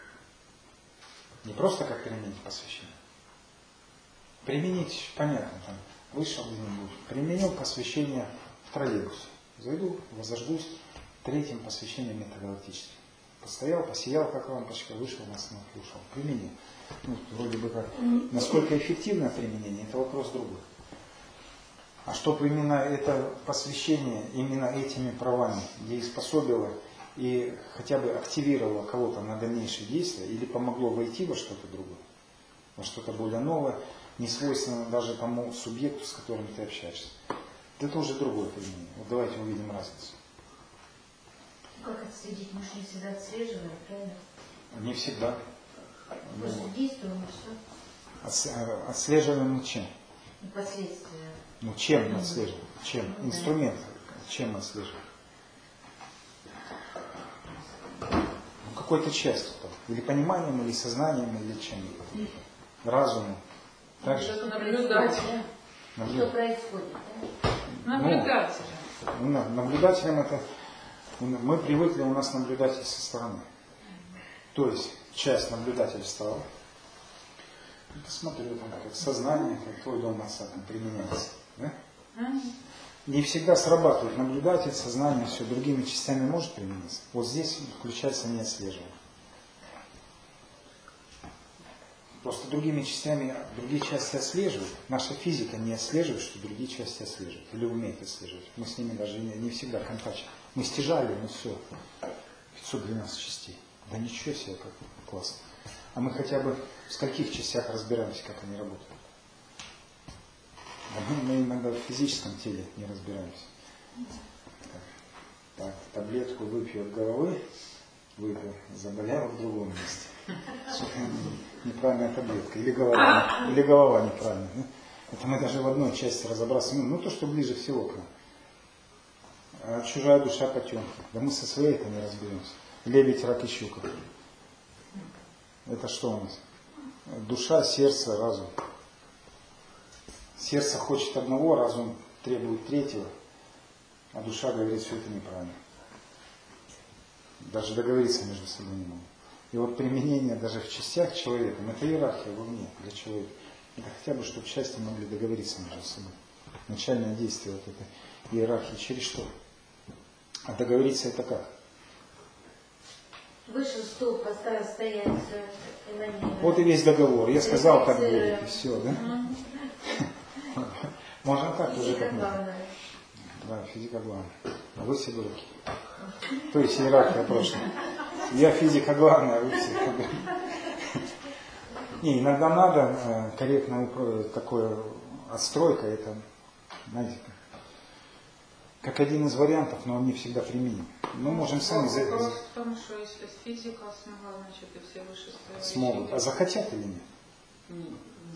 Не просто как применить посвящение. Применить, понятно, вышел где-нибудь. Применил посвящение в троллейбусе. Зайду, возожгусь 3-м посвящением метагалактическим. Постоял, посиял, как лампочка, вышел на остановку, ушел. Применил. Вроде бы как. Насколько эффективно применение, это вопрос другой. А чтобы именно это посвящение, именно этими правами дееспособило и хотя бы активировало кого-то на дальнейшие действия или помогло войти во что-то другое, во что-то более новое, не свойственно даже тому субъекту, с которым ты общаешься. Это уже другое применение. Вот давайте увидим разницу. Как отследить? Мы же не всегда отслеживаем, правильно? Не всегда. Просто действуем, и все. Отслеживаем чем? Последствия. Чем отслеживаем? Чем? Инструмент. Чем отслеживаем? Какой-то частью. Или пониманием, или сознанием, или чем? Разумом. Так же? Наблюдать. Что происходит? Да? Наблюдать. Наблюдателем это... Мы привыкли, у нас наблюдатель со стороны. То есть часть наблюдательства. Посмотрю, как сознание, как твой дом отца там применяется. Да? Не всегда срабатывает наблюдатель, сознание, все другими частями может примениться. Вот здесь включается неотслеживание. Просто другими частями, другие части отслеживают. Наша физика не отслеживает, что другие части отслеживают. Или умеет отслеживать. Мы с ними даже не всегда контактим. Мы стяжали, ну все, 512 частей. Да ничего себе, как классно. А мы хотя бы в скольких частях разбираемся, как они работают. А мы иногда в физическом теле не разбираемся. Так, таблетку выпью от головы, выпил, заболел в другом месте. Неправильная таблетка. Или голова неправильная. Это мы даже в одной части разобраться. Ну, то, что ближе всего к нам. А чужая душа потемки. Да мы со своей-то не разберемся. Лебедь, рак и щука. Это что у нас? Душа, сердце, разум. Сердце хочет одного, разум требует третьего, а душа говорит, что это неправильно. Даже договориться между собой не могут. И вот применение даже в частях человека, это иерархия вовне для человека. Это хотя бы, чтобы части могли договориться между собой. Начальное действие вот этой иерархии через что? А договориться это как? Вышел стул, поставил стоять. Вот и весь договор. Я сказал, как будет, и все, да? Можно так уже как надо. Да, физика главная. А вы все дураки. То есть иерархия прошлого. Я физика главная, а вы все дураки. Не, иногда надо корректно такое отстройка, это, знаете, как один из вариантов, но он не всегда применим. Мы можем сами... Вопрос в том, что если физика смогла, значит и все вышестоящие... Смогут. А захотят или нет? Нет.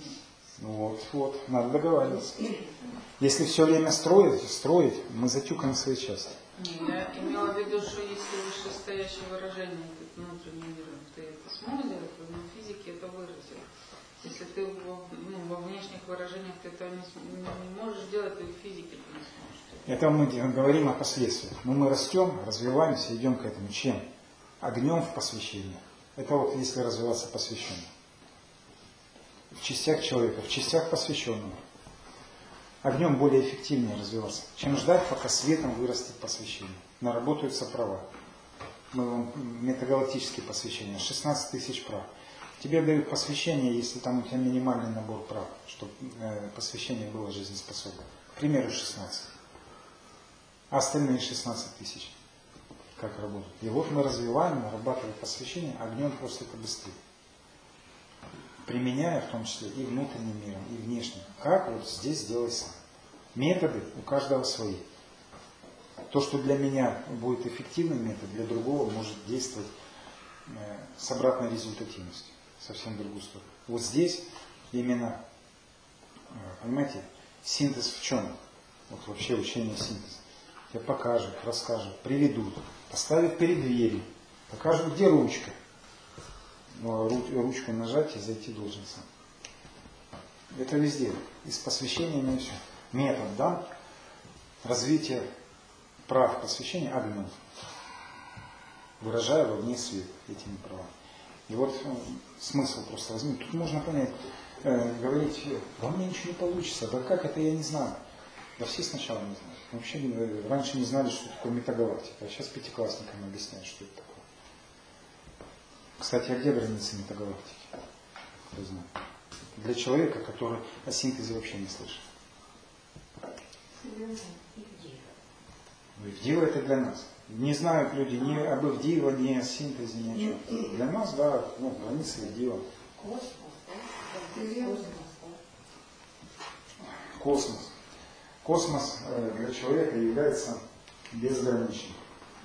Вот, надо договариваться. Если все время строить, мы затюкаем свои части. Не, я имела в виду, что если вышестоящее выражение, этот внутренний мир, ты это смог делать, то на физике это выразил. Если ты во внешних выражениях ты это не можешь делать, то и в физике ты не сможешь. Это мы говорим о последствиях. Но мы растем, развиваемся, идем к этому. Чем? Огнем в посвящении. Это вот если развиваться посвященно. В частях человека, в частях посвященного. Огнем более эффективнее развиваться, чем ждать, пока светом вырастет посвящение. Наработаются права. Метагалактические посвящения, 16 тысяч прав. Тебе дают посвящение, если там у тебя минимальный набор прав, чтобы посвящение было жизнеспособно. К примеру, 16. А остальные 16 тысяч. Как работают? И вот мы развиваем, нарабатываем посвящение, огнем просто это быстрее. Применяя в том числе и внутренним миром, и внешним. Как вот здесь сделать сам. Методы у каждого свои. То, что для меня будет эффективным метод, для другого может действовать с обратной результативностью. Совсем в другую сторону. Вот здесь именно, понимаете, синтез в чем? Вот вообще учение синтеза. Тебе покажут, расскажут, приведут, поставят перед дверью, покажут, где ручка. Но ручку нажать и зайти должен сам. Это везде. И с посвящением и все. Метод, да? Развитие прав посвящения огнем. Выражая вовне свет этими правами. И вот смысл просто возьми. Тут можно понять, говорить, во мне ничего не получится. Да как это, я не знаю. Да все сначала не знают. Вообще раньше не знали, что такое метагалактика. А сейчас пятиклассникам объясняют, что это такое. Кстати, а где границы метагалактики? Кто знает? Для человека, который о синтезе вообще не слышит. Ивдива это для нас. Не знают люди ни об Ивдива, ни о синтезе, ни о чем. Для нас, да, границы Ивдива. Космос. Космос для человека является безграничным.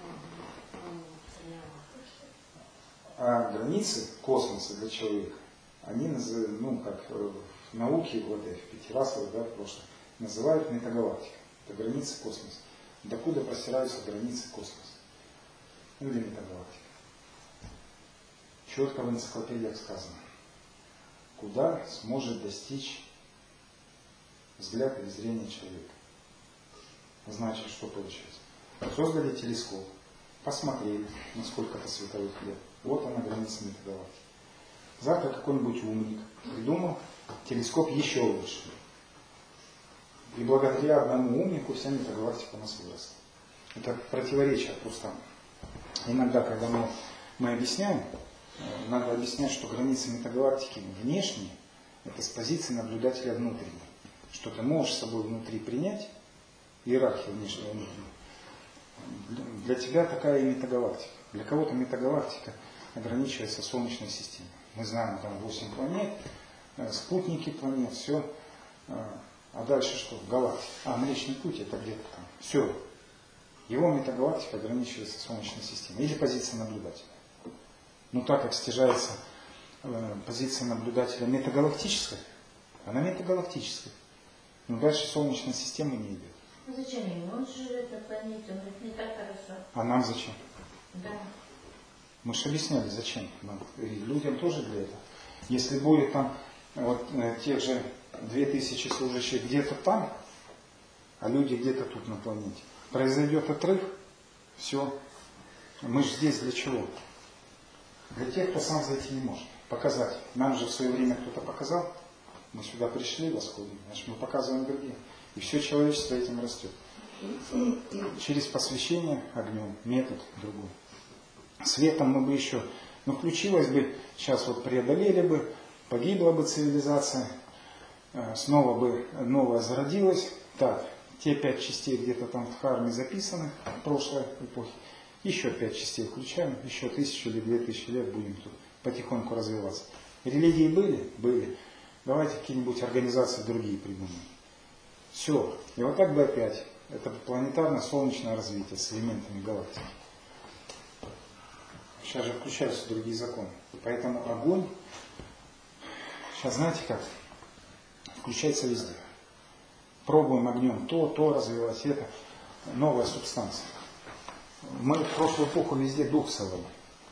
А границы космоса для человека, они, как в науке, в Пятирасовой, в прошлом, называют метагалактика. Это границы космоса. Докуда простираются границы космоса? Или метагалактика. Четко в энциклопедиях сказано. Куда сможет достичь взгляд или зрение человека. Значит, что получается? Создали телескоп, посмотрели на сколько-то световых лет. Вот она, граница метагалактики. Завтра какой-нибудь умник придумал телескоп еще лучше. И благодаря одному умнику вся метагалактика у нас выросла. Это противоречие просто. Иногда, когда мы объясняем, надо объяснять, что границы метагалактики внешние, это с позиции наблюдателя внутренней. Что ты можешь с собой внутри принять, иерархия внешнего и внутреннего. Для тебя такая и метагалактика. Для кого-то метагалактика ограничивается Солнечной системой. Мы знаем, там 8 планет, спутники планет, все. А дальше что? Галактика. Млечный путь это где-то там. Все. Его метагалактика ограничивается Солнечной системой. Или позиция наблюдателя. Но так как стяжается позиция наблюдателя метагалактическая, она метагалактическая. Но дальше Солнечной системы не идет. Ну зачем ему? Он живет на планете, он говорит, не так хорошо. А нам зачем? Да. Мы же объясняли, зачем. И людям тоже для этого. Если будет там вот тех же 2000 служащих где-то там, а люди где-то тут на планете, произойдет отрыв, все. Мы же здесь для чего? Для тех, кто сам зайти не может. Показать. Нам же в свое время кто-то показал. Мы сюда пришли, восходим. Значит, мы показываем другим. И все человечество этим растет. Через посвящение огнем, метод другой. Светом мы бы еще, включилось бы, сейчас вот преодолели бы, погибла бы цивилизация, снова бы новая зародилась. Так, те 5 частей где-то там в Дхарме записаны в прошлой эпохе. Еще 5 частей включаем, еще 1000 или 2000 лет будем тут потихоньку развиваться. Религии были? Были. Давайте какие-нибудь организации другие придумаем. Все. И вот так бы опять. Это планетарно-солнечное развитие с элементами галактики. Сейчас же включаются другие законы. Поэтому огонь, сейчас знаете как, включается везде. Пробуем огнем то развивать, это новая субстанция. Мы в прошлую эпоху везде дух совали.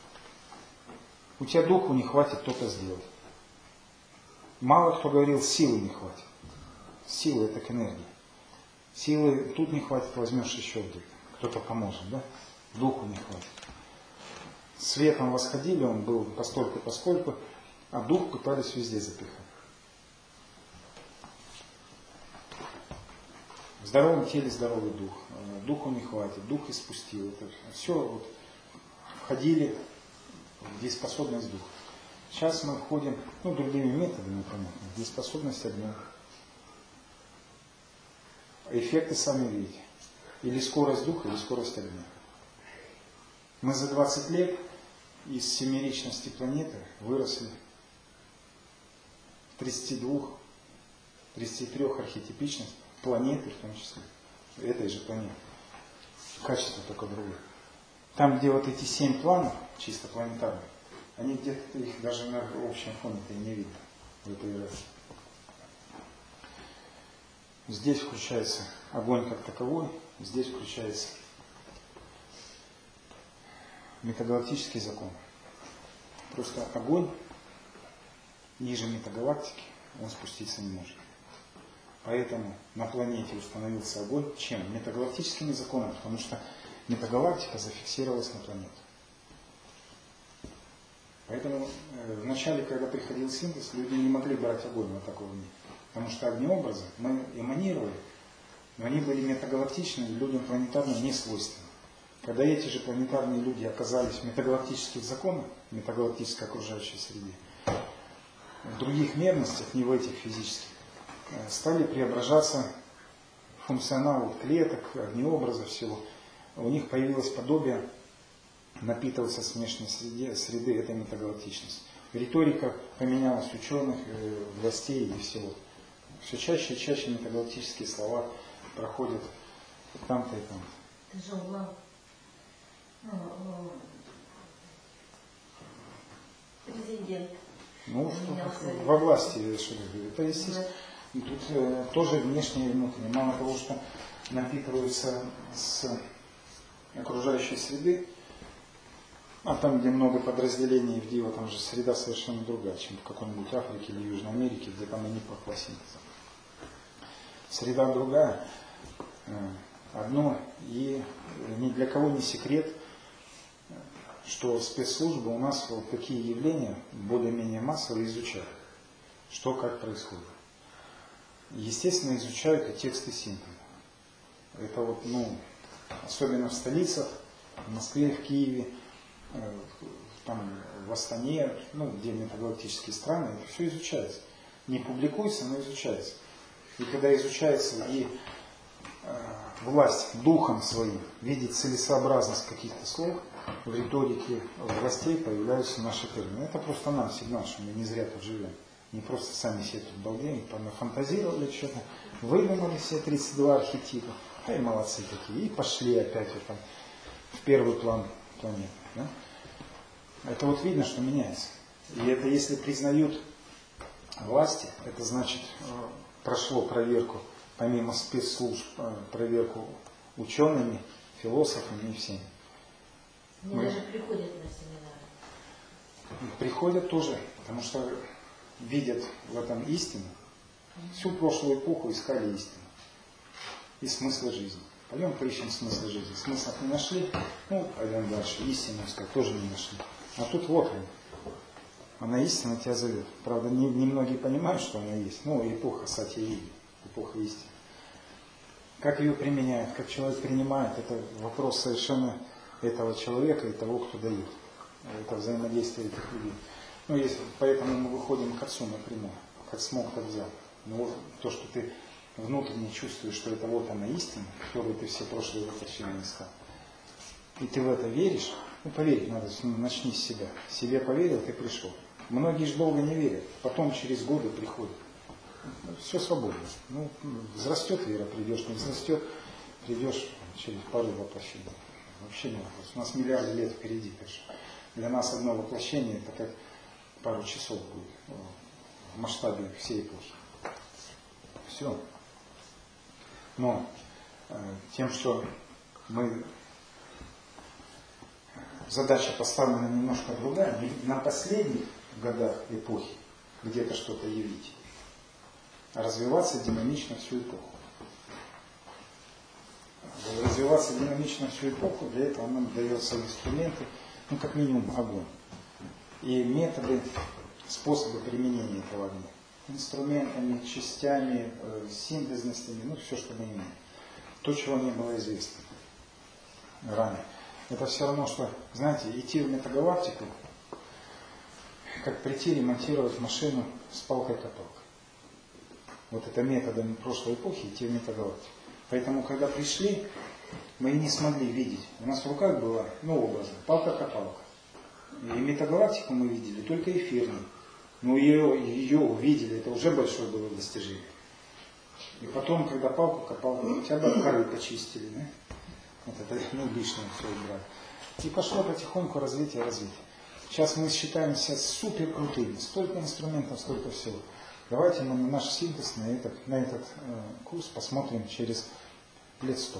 У тебя духу не хватит то-то сделать. Мало кто говорил, силы не хватит. Сила это к энергии. Силы тут не хватит, возьмешь еще где-то. Кто-то поможет, да? Духу не хватит. Светом восходили, он был постольку-поскольку, а дух пытались везде запихать. В здоровом теле здоровый дух. Духу не хватит, дух испустил. Это все вот входили в дееспособность духа. Сейчас мы входим, другими методами, понятно, в дееспособность огня. Эффекты сами видите. Или скорость духа, или скорость огня. Мы за 20 лет из семеричности планеты выросли в 32, 33 архетипичность планеты, в том числе, этой же планеты. Качество только другое. Там, где вот эти 7 планов, чисто планетарных, они где-то их даже на общем фоне-то и не видно в этой иерархии. Здесь включается огонь как таковой, здесь включается метагалактический закон. Просто огонь ниже метагалактики, он спуститься не может. Поэтому на планете установился огонь чем? Метагалактическими законами, потому что метагалактика зафиксировалась на планету. Поэтому в начале, когда приходил синтез, люди не могли брать огонь вот такого уровня. Потому что огнеобразы мы эманировали, но они были метагалактичными, людям планетарным не свойственны. Когда эти же планетарные люди оказались в метагалактических законах, в метагалактической окружающей среде, в других мерностях, не в этих физических, стали преображаться функционал клеток, огнеобразов всего. У них появилось подобие напитываться с внешней среды этой метагалактичности. Риторика поменялась ученых, властей и всего. Все чаще и чаще метагалактические слова проходят там-то и там. Это же президент. Во власти, это естественно. Тут тоже внешнее и внутреннее. Мало того, что напитываются с окружающей среды, а там, где много подразделений в Дио, там же среда совершенно другая, чем в какой-нибудь Африке или Южной Америке, где там они по синтезу. Среда другая, одно, и ни для кого не секрет, что спецслужбы у нас вот такие явления более-менее массово изучают, что как происходит. Естественно, изучают и тексты симптомов. Это вот, особенно в столицах, в Москве, в Киеве, там, в Астане, где метагалактические страны, это все изучается. Не публикуется, но изучается. И когда изучается и власть духом своим видит целесообразность каких-то слов, в риторике властей появляются наши термины. Это просто нам сигнал, что мы не зря тут живем. Не просто сами себе тут балдеем, нафантазировали что-то, выдумали себе 32 архетипа, и молодцы такие, и пошли опять вот там, в первый план планеты. Да? Это вот видно, что меняется. И это если признают власти, это значит прошло проверку, помимо спецслужб, проверку учеными, философами и всеми. Они даже приходят на семинары. Приходят тоже, потому что видят в этом истину. Всю прошлую эпоху искали истину и смысл жизни. Пойдем поищем смысл жизни. Смысл не нашли, пойдем дальше. Истину искать тоже не нашли. А тут вот он. Она истина тебя зовет. Правда, не многие понимают, что она есть. Эпоха сатья-юги, эпоха истины. Как ее применяют, как человек принимает, это вопрос совершенно этого человека и того, кто дает. Это взаимодействие этих людей. Поэтому мы выходим к Отцу напрямую. Как смог, так взял. Но то, что ты внутренне чувствуешь, что это вот она истина, которую ты все прошлые воплощения искал. И ты в это веришь, поверить надо, начни с себя. Себе поверил, ты пришел. Многие же долго не верят, потом через годы приходят. Все свободно. Взрастет вера, придешь, не взрастет, придешь через пару воплощений. Вообще не вопрос. У нас миллиарды лет впереди. Для нас одно воплощение это как пару часов будет в масштабе всей эпохи. Все. Но тем, что задача поставлена немножко другая, на последних годах эпохи где-то что-то явить, а развиваться динамично всю эпоху. Развиваться динамично всю эпоху, для этого нам дается инструменты, как минимум огонь. И методы, способы применения этого огня. Инструментами, частями, синтезностями, все, что мы имеем. То, чего не было известно ранее. Это все равно, что, знаете, идти в метагалактику, как прийти ремонтировать машину с палкой-копалкой. Вот это методами прошлой эпохи идти в метагалактику. Поэтому, когда пришли, мы и не смогли видеть. У нас в руках была, образно, палка-копалка. И метагалактику мы видели только эфирную. Но ее увидели, это уже большое было достижение. И потом, когда палку-копалку, хотя бы от коры почистили, да? Вот это лишнее все убрали. И пошло потихоньку развитие. Сейчас мы считаемся супер крутыми. Столько инструментов, столько всего. Давайте мы на наш синтез, на этот курс посмотрим через лет 100.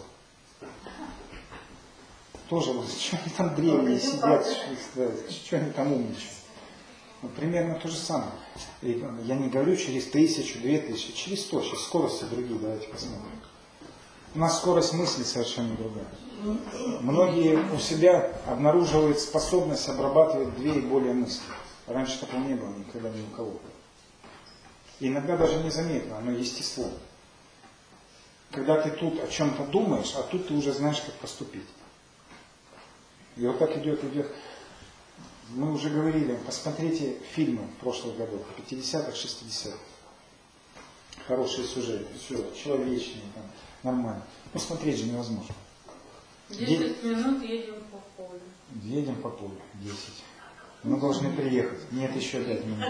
Тоже, что они там древние сидят, что они там умничают. Примерно то же самое. И я не говорю через 1000, 2000, через 100. Сейчас скорости другие, давайте посмотрим. У нас скорость мысли совершенно другая. Многие у себя обнаруживают способность обрабатывать 2 и более мысли. Раньше такого не было никогда ни у кого. Иногда даже незаметно, оно естество. Когда ты тут о чем-то думаешь, а тут ты уже знаешь, как поступить. И вот так идет. Мы уже говорили, посмотрите фильмы прошлых годов, 50-х, 60-х. Хорошие сюжеты, все, человечные, нормально. Смотреть же невозможно. 10 минут едем по полю. Едем по полю, 10. Мы должны приехать. Нет, еще 5 минут.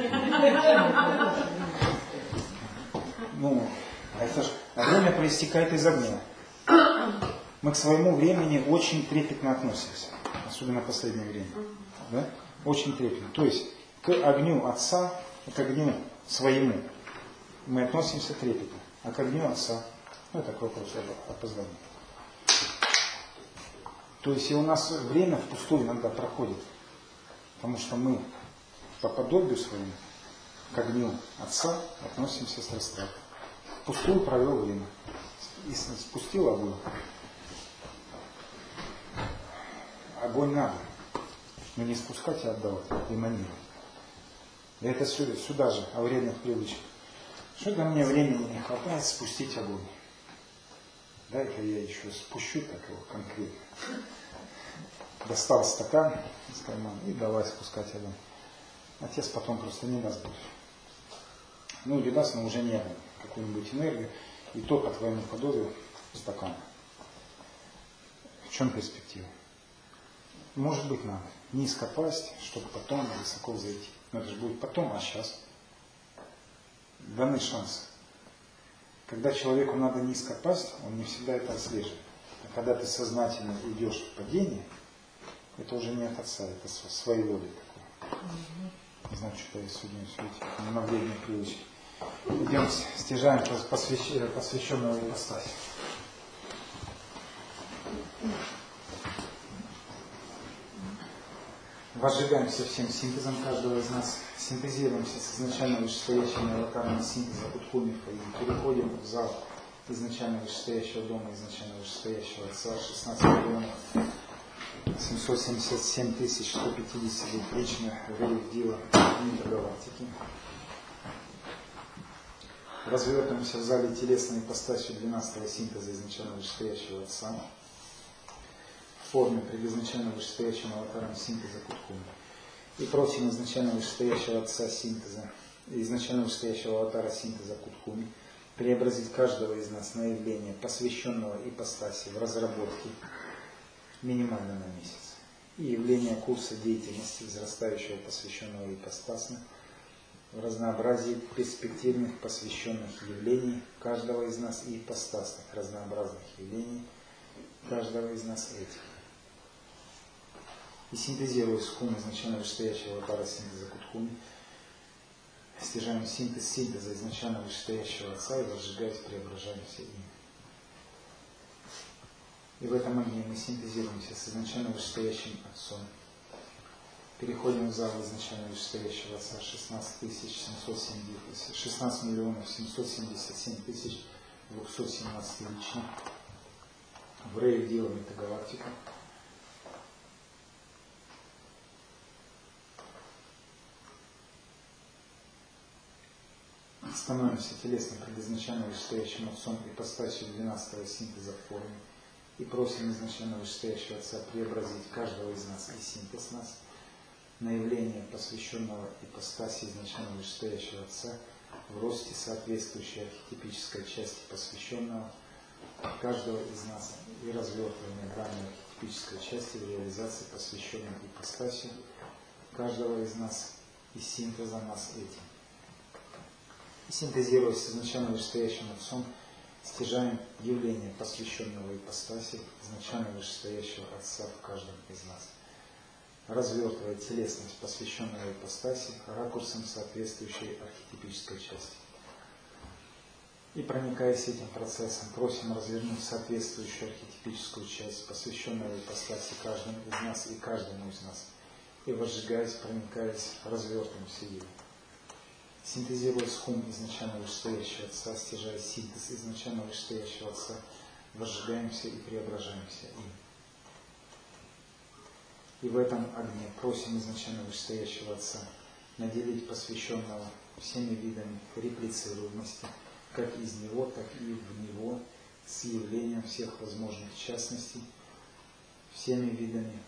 Это же время проистекает из огня. Мы к своему времени очень трепетно относимся. Особенно в последнее время. Да? Очень трепетно. То есть к огню Отца, к огню своему мы относимся трепетно. А к огню Отца, это к вопросу о познании. То есть и у нас время впустую иногда проходит. Потому что мы по подобию своему к огню Отца относимся с растраты. Впустую провел время. И спустил огонь. огонь надо, но не спускать и отдавать, эманировать. И это сюда же, о вредных привычках. Что-то мне времени не хватает спустить огонь. Дай-ка я еще спущу так его конкретно. Достал стакан из кармана и давай спускать огонь. Отец потом просто не даст больше. Ну или даст, но уже не какую-нибудь энергию, и то по твоему подобию стакана. В чем перспектива? Может быть, надо низко пасть, чтобы потом высоко взойти. Но это же будет потом, а сейчас. Данный шанс. Когда человеку надо низко пасть, он не всегда это отслеживает. А когда ты сознательно идешь в падение, это уже не от отца, это своей воли такое. Не знаю, что я сегодня все на вредные привычки. Идем стяжаем посвященного ипостаси. Возжигаемся всем синтезом каждого из нас, синтезируемся с изначально вышестоящими аватарами синтеза Кутхумифа и переходим в зал изначально вышестоящего дома, изначально вышестоящего отца, 16 миллионов 777 тысяч 152 личных релик Дива интергалактики. Развертываемся в зале телесной ипостасью 12-го синтеза изначально вышестоящего отца в форме предизначально вышестоящим аватаром синтеза Кутхуми. И просим изначально вышестоящего отца синтеза и изначально вышестоящего аватара синтеза Кутхуми преобразить каждого из нас на явление посвященного ипостаси в разработке минимально на месяц и явление курса деятельности возрастающего посвященного ипостаса в разнообразии перспективных посвященных явлений каждого из нас и ипостасных разнообразных явлений каждого из нас этих. И синтезируя схум изначально вышестоящего аватара синтеза Кутхуми, стяжаем синтез синтеза изначально вышестоящего отца и возжигаясь, преображаемся им. И в этом огне мы синтезируемся с изначально вышестоящим отцом. Переходим в зал изначально вышестоящего отца 16 миллионов 777 тысяч 217 лично в рейв Дива Метагалактика. Становимся телесно предизначально вышестоящим отцом ипостасью 12-го синтеза в форме и просим изначально вышестоящего отца преобразить каждого из нас и синтез нас на явление посвященного ипостаси изначально вышестоящего отца в росте соответствующей архетипической части посвященного каждого из нас и развертывание данной архетипической части в реализации посвященной ипостаси каждого из нас и синтеза нас этим. И синтезируясь с изначально вышестоящим отцом, стяжаем явление посвященного ипостаси изначально вышестоящего отца в каждом из нас, развертывая телесность посвященного ипостаси ракурсом соответствующей архетипической части. И проникаясь этим процессом, просим развернуть соответствующую архетипическую часть посвященного ипостаси каждому из нас и каждому из нас. И возжигаясь, проникаясь, развертываемся ею. Синтезируя схум изначально вышестоящего отца, стяжая синтез изначально вышестоящего отца, возжигаемся и преображаемся им. И в этом огне просим изначально вышестоящего отца наделить посвященного всеми видами реплицируемости, как из него, так и в него, с явлением всех возможных частностей, всеми видами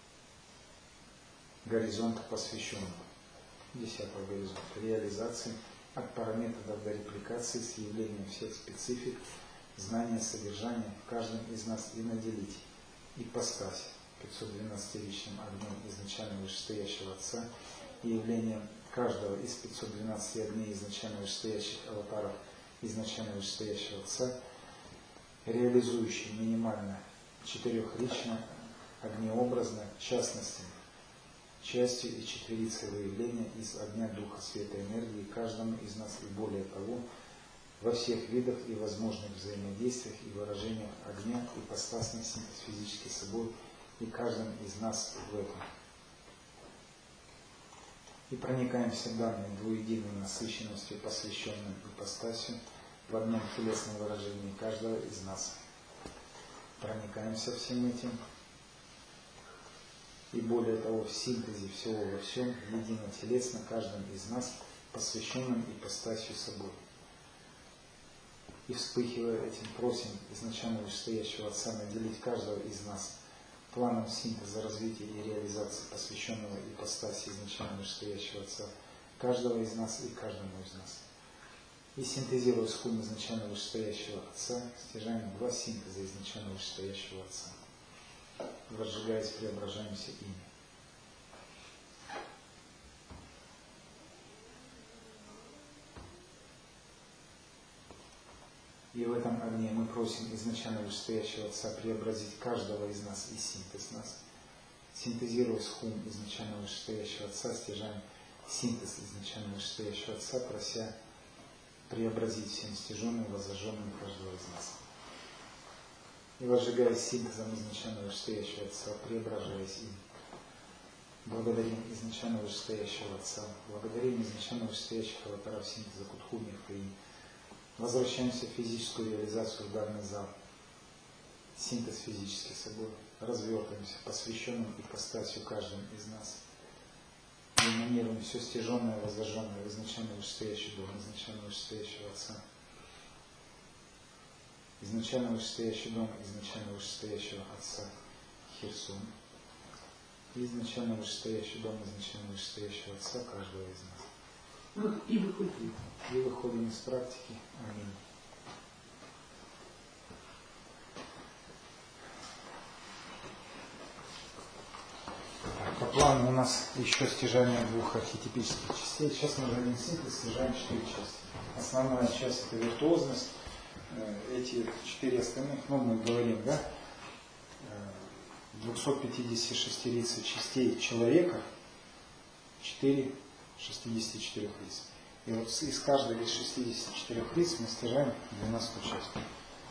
горизонта посвященного. 10-го горизонта реализации от параметров до репликации с явлением всех специфик, знания, содержания в каждом из нас и наделить ипостась 512-личным огнем изначально вышестоящего отца и явлением каждого из 512 огней изначально вышестоящих аватаров изначально вышестоящего отца, реализующий минимально четырехлично, огнеобразно, частностями, частью и четверицей выявления из огня Духа Света Энергии каждому из нас и более того, во всех видах и возможных взаимодействиях и выражениях огня ипостасный синтез физически собой и каждым из нас в этом. И проникаемся данной двуединой насыщенностью посвященным ипостасью в одном телесном выражении каждого из нас. Проникаемся всем этим и более того в синтезе всего во всем, едино телесно каждым из нас, посвященным ипостасью собой. И вспыхивая этим, просим изначально вышестоящего Отца наделить каждого из нас планом синтеза, развития и реализации посвященного ипостаси изначально вышестоящего Отца, каждого из нас и каждому из нас. И синтезируя скум изначально вышестоящего Отца, стяжаем два синтеза изначально вышестоящего Отца. Разжигаясь, преображаемся ими. И в этом огне мы просим изначально вышестоящего Отца преобразить каждого из нас и синтез нас. Синтезируя схум изначально вышестоящего Отца, стяжаем синтез изначально вышестоящего Отца, прося преобразить всем стяженным, воззаженным каждого из нас. И возжигаясь синтезом изначально вышестоящего Отца, преображаясь им. Благодарим изначально вышестоящего Отца, благодарим изначально вышестоящих аватаров синтеза Кутхуми и возвращаемся в физическую реализацию в данный зал. Синтез физически собой. Развертываемся посвященным ипостасью каждым из нас. И эманируем все стяженное, воззаженное в изначально вышестоящий дом, изначально вышестоящего Отца. Изначально вышестоящий дом, изначально вышестоящего Отца Хирсун. И изначально вышестоящий дом, изначально вышестоящего Отца каждого из нас. И выходим. И выходим из практики. Аминь. По плану у нас еще стяжание двух архетипических частей. Сейчас мы говорим синтез, стяжаем 4 части. Основная часть это виртуозность. Эти 4 остальных, мы говорим, 256 частей человека, 4 64 лиц. И вот из каждой из 64 лиц мы стяжаем 12 частей.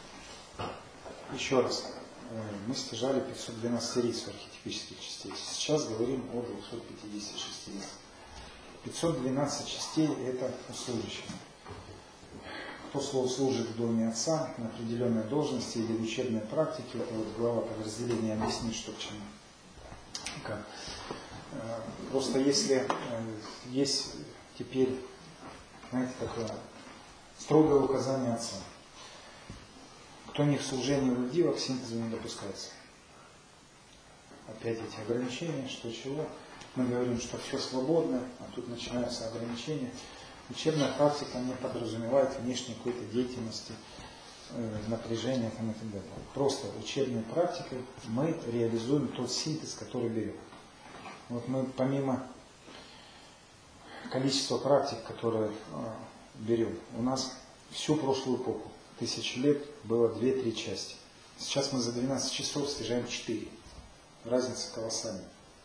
Еще раз, мы стяжали 512 лиц архетипических частей. Сейчас говорим о 256 лиц. 512 частей это услужащие. Кто служит в доме Отца на определенной должности или в учебной практике, это вот глава подразделения объяснит, что к чему. Просто если есть теперь, знаете, такое строгое указание Отца, кто не в служении владива, к синтезу не допускается. Опять эти ограничения, что чего. Мы говорим, что все свободно, а тут начинаются ограничения. Учебная практика не подразумевает внешней какой-то деятельности, напряжения и так далее. Просто учебной практикой мы реализуем тот синтез, который берем. Вот мы помимо количества практик, которые берем, у нас всю прошлую эпоху, 1000 лет, было 2-3 части. Сейчас мы за 12 часов стяжаем 4. Разница колоссальная.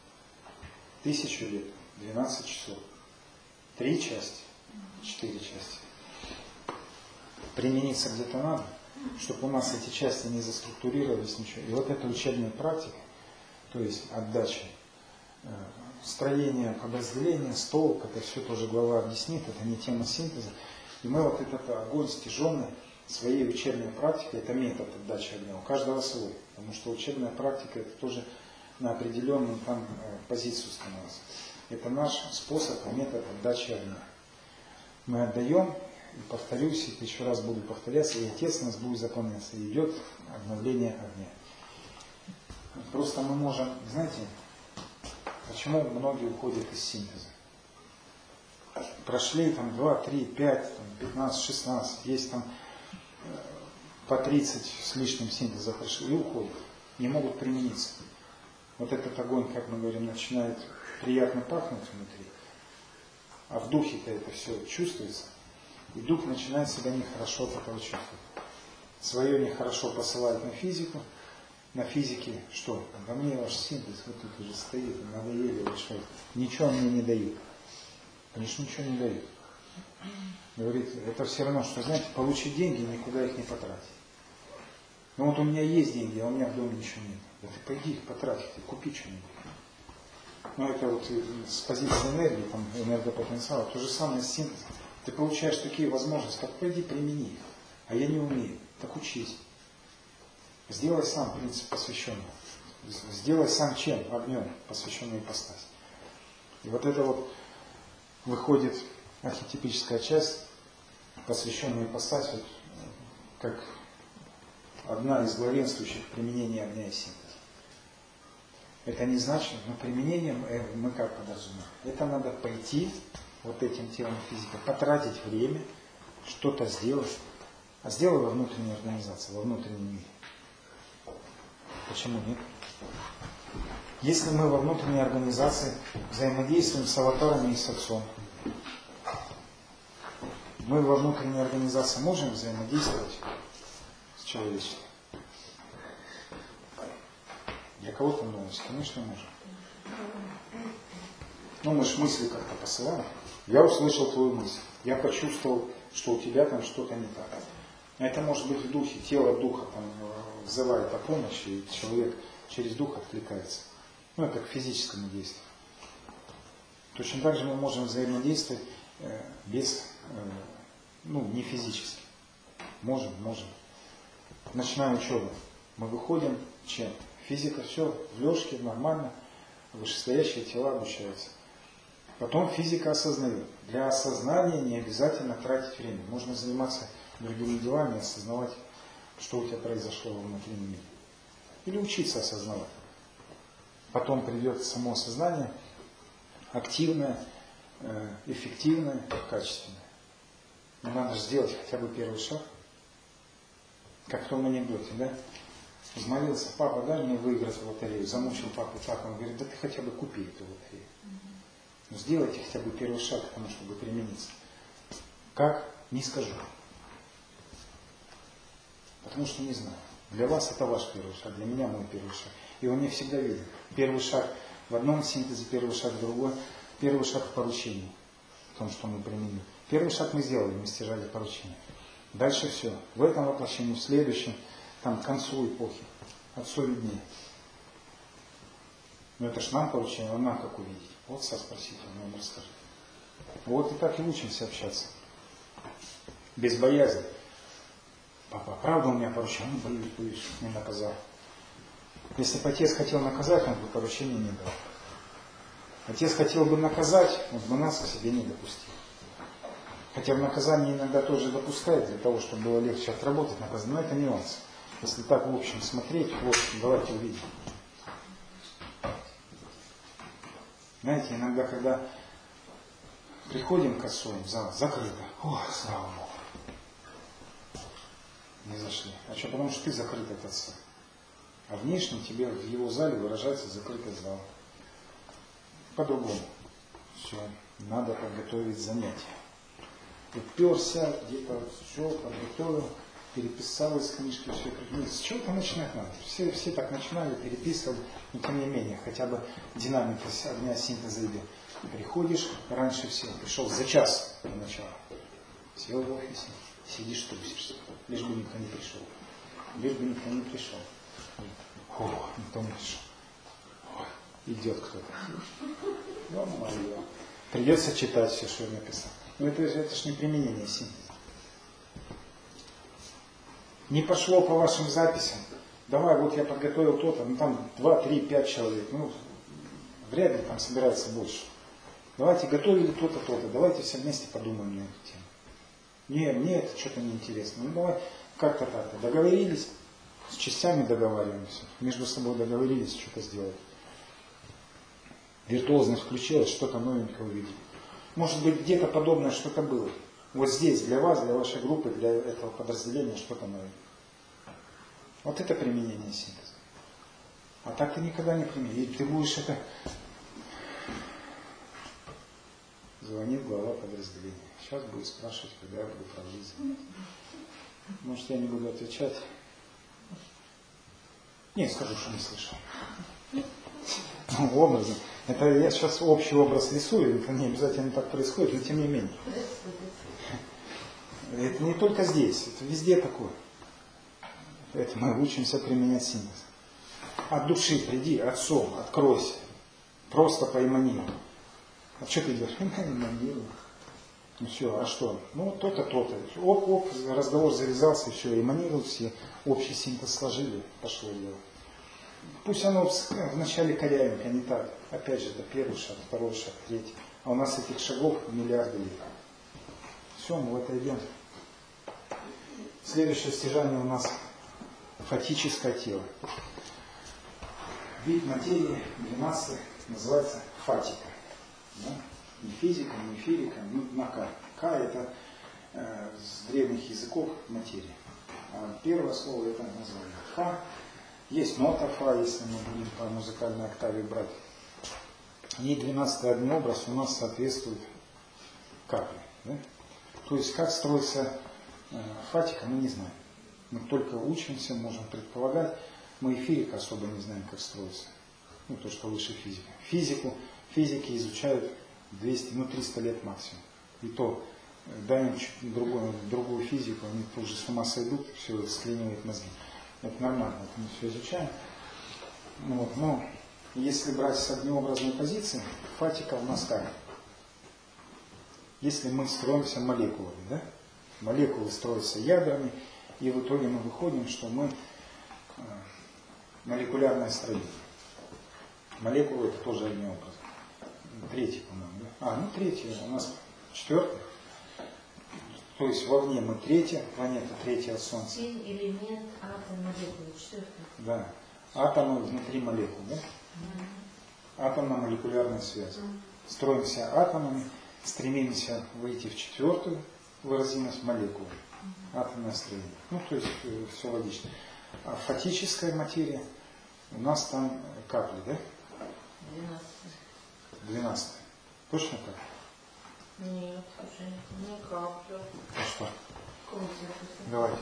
1000 лет, 12 часов. 3 части, 4 части. Примениться где-то надо, чтобы у нас эти части не заструктурировались, ничего. И вот эта учебная практика, то есть отдача, строение подразделения, стол, это все тоже глава объяснит, это не тема синтеза. И мы вот этот огонь стяженный своей учебной практикой, это метод отдачи огня, у каждого свой. Потому что учебная практика это тоже на определенную там позицию становится. Это наш способ и метод отдачи огня. Мы отдаем, и повторюсь, и еще раз буду повторяться, и Отец нас будет заполняться. И идет обновление огня. Просто мы можем, знаете, почему многие уходят из синтеза? Прошли там 2, 3, 5, 15, 16, есть там по 30 с лишним синтеза прошли и уходят. Не могут примениться. Вот этот огонь, как мы говорим, начинает приятно пахнуть внутри. А в духе-то это все чувствуется. И дух начинает себя нехорошо от этого чувствовать. Свое нехорошо посылает на физику. На физике что? Во мне ваш синтез вот тут уже стоит, надоели, или что? Ничего он мне не дает. Конечно, ничего не дает. Говорит, это все равно, что, знаете, получить деньги, никуда их не потратить. Ну вот у меня есть деньги, а у меня в доме ничего нет. Да ты пойди их потратить, купи что-нибудь. Ну это вот с позиции энергии, там, энергопотенциала, то же самое с синтезом. Ты получаешь такие возможности, как пойди примени их. А я не умею. Так учись. Сделай сам принцип посвященного. Сделай сам чем? Огнем, посвященный ипостаси. И вот это вот выходит архетипическая часть, посвященная ипостаси, вот, как одна из главенствующих применений огня и синтеза. Это не значит, но применением мы как подразумеваем? Это надо пойти вот этим телом физика, потратить время, что-то сделать, а сделай во внутренней организации, во внутреннем мире. Почему нет? Если мы во внутренней организации взаимодействуем с аватарами и с отцом, мы во внутренней организации можем взаимодействовать с человечеством? Для кого-то новость, конечно, можем. Ну, мы же мысли как-то посылаем. Я услышал твою мысль. Я почувствовал, что у тебя там что-то не так. Это может быть в духе, тело духа там взывает о помощи, и человек через дух откликается. Ну, это к физическому действию. Точно так же мы можем взаимодействовать не физически. Можем. Начинаем учебу. Мы выходим, чем? Физика, все, в лёжке, нормально, вышестоящие тела обучаются. Потом физика осознает. Для осознания не обязательно тратить время. Можно заниматься другими делами и осознавать, что у тебя произошло во внутреннем мире. Или учиться осознавать. Потом придет само осознание, активное, эффективное, качественное. Но надо же сделать хотя бы первый шаг. Как в том анекдоте, да? Взмолился: папа, дай мне выиграть в лотерею. Замучил папу так, он говорит: да ты хотя бы купи эту лотерею. Но сделайте хотя бы первый шаг к тому, чтобы примениться. Как? Не скажу. Потому что не знаю. Для вас это ваш первый шаг, для меня мой первый шаг. И он не всегда виден. Первый шаг в одном синтезе, первый шаг в другом, первый шаг в поручении. В том, что мы применили. Первый шаг мы сделали, мы стяжали поручение. Дальше все. В этом воплощении, в следующем, там, к концу эпохи. Отцу виднее. Но это ж нам поручение, а нам как увидеть? Вот отца спросите, он нам расскажет. Вот и так и учимся общаться. Без боязни. Папа, правда у меня поручение? Ну, боюсь, не наказал. Если бы отец хотел наказать, он бы поручения не дал. Отец хотел бы наказать, он бы нас к себе не допустил. Хотя в наказании иногда тоже допускает, для того, чтобы было легче отработать наказание, но это нюанс. Если так в общем смотреть, вот, давайте увидим. Знаете, иногда, когда приходим к отцу, зал закрыто, о, слава Богу, не зашли. А что, потому что ты закрыт от отца. А внешне тебе в его зале выражается закрытый зал. По-другому. Все, надо подготовить занятия. Уперся, где-то все подготовил, переписал из книжки, все применил. С чего-то начинать надо. Все так начинали, переписывали, но тем не менее, хотя бы динамика огня синтеза идет. Приходишь, раньше всего, пришел за час до начала. Сел в офисе, сидишь, трусишься. Лишь бы никто не пришел. Лишь бы никто не пришел. О, никто не пришел. Ой, идет кто-то. Ё-моё. Придется читать все, что я написал. Но это же не применение синтеза. Не пошло по вашим записям. Давай, вот я подготовил то-то, ну там 2, 3, 5 человек. Ну, вряд ли там собирается больше. Давайте готовили то-то, то-то. Давайте все вместе подумаем на эту тему. Не, мне это что-то неинтересно. Ну давай как-то так-то. Договорились, с частями договариваемся. Между собой договорились, что-то сделать. Виртуозность включилась, что-то новенькое увидели. Может быть, где-то подобное что-то было. Вот здесь для вас, для вашей группы, для этого подразделения что-то новое. Вот это применение синтеза. А так ты никогда не применишь. И ты будешь это... Звонит глава подразделения. Сейчас будет спрашивать, когда я буду проводить занятия. Может, я не буду отвечать. Не, скажу, что не слышал. Ну, образно. Это я сейчас общий образ рисую, это не обязательно так происходит, но тем не менее. Это не только здесь, это везде такое. Это мы учимся применять синтез. От души приди, отцом, откройся. Просто поэманируй. А что ты делаешь? Эманирую. Ну все, а что? Ну то-то, то-то. Оп, разговор завязался, и все, эманировал, все общий синтез сложили, пошло дело. Пусть оно вначале корявенько, не так. Опять же, это первый шаг, второй шаг, третий. А у нас этих шагов миллиарды лет. Все, мы в это идем. Следующее стяжание у нас фатическое тело. Вид материи 12 называется фатика. Да? Не физика, не эфирика, на К. К это с древних языков материя. А первое слово это название Фа. Есть нота Фа, если мы будем по музыкальной октаве брать. И 12-й огнеобраз у нас соответствует капле. Да? То есть как строится фатика, мы не знаем. Мы только учимся, можем предполагать. Мы эфирик особо не знаем, как строится. Ну, то, что выше физика. Физики изучают 300 лет максимум. И то, дай им другую физику, они тут же с ума сойдут, все склинивает мозги. Это нормально, это мы все изучаем. Вот. Но если брать с огнеобразной позиции, фатика у нас как? Если мы строимся молекулами, да? Молекулы строятся ядрами, и в итоге мы выходим, что мы молекулярное строение. Молекулы это тоже огнеобраз. Третий, по-моему, да? Третий, у нас четвертый. То есть вовне мы третья, планета третья от Солнца. Элемент, атом, молекулы, четвертый. Да. Атомы внутри молекул, да? Атомно-молекулярная связь. Строимся атомами, стремимся выйти в четвертую выразимость молекулы. Атомное строение. Ну, то есть все логично. А фатическая материя, у нас там капли, да? 12. Точно так? Нет, уже не капля. А что? Крутится. Давайте.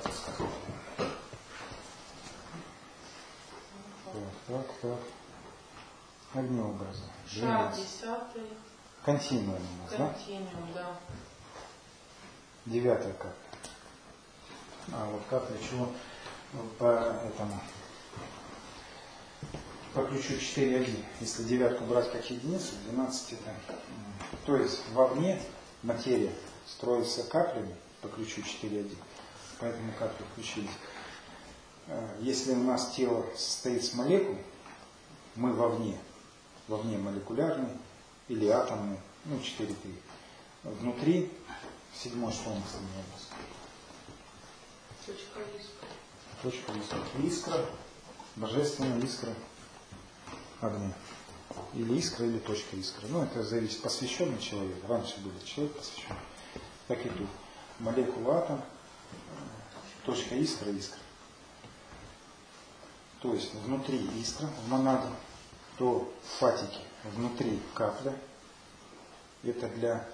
Так. Огнеобразы. Шар 10. Континуум у нас, да? Континуум, да. 9 капля. Вот капля чего? По ключу 4.1. Если девятку брать как единицу, 12 это... То есть вовне материя строится каплями по ключу 4.1. Поэтому капли включились. Если у нас тело состоит из молекул, мы вовне молекулярный или атомный, 4.3. Внутри, седьмой что у нас образ? Точка искра. Искра, божественная искра огня. Или искра, или точка искры. Это зависит, посвященный человек. Раньше был человек посвященный. Так и тут. Молекула атом, точка искра, искра. То есть внутри искра, в монаде, до фатики, внутри капля. Это для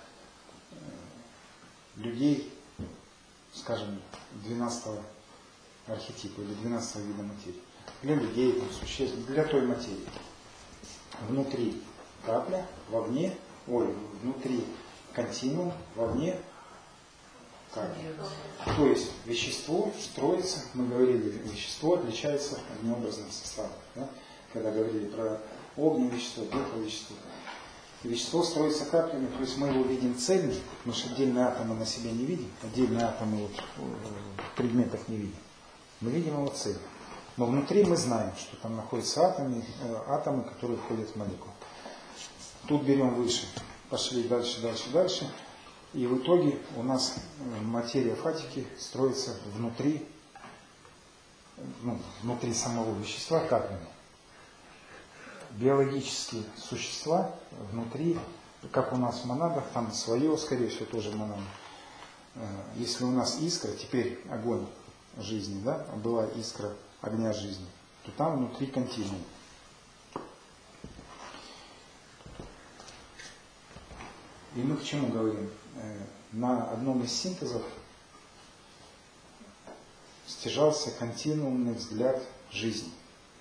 людей, скажем, 12-го архетипа или 12-го вида материи. Для людей, существ, для той материи. Внутри капля, внутри континуум, вовне капля. То есть вещество строится, мы говорили, вещество отличается огнеобразным составом. Да? Когда говорили про огневещество, духовещество. Вещество строится каплями, то есть мы его видим цельным, потому что отдельные атомы на себе не видим, отдельные атомы в предметах не видим. Мы видим его цельным. Но внутри мы знаем, что там находятся атомы, которые входят в молекулу. Тут берем выше, пошли дальше. И в итоге у нас материя фатики строится внутри самого вещества каплями. Биологические существа внутри, как у нас в монадах, там свое, скорее всего, тоже монада. Если у нас искра, теперь огонь жизни, да, была искра огня жизни, то там внутри континуум. И мы к чему говорим? На одном из синтезов стяжался континуумный взгляд жизни.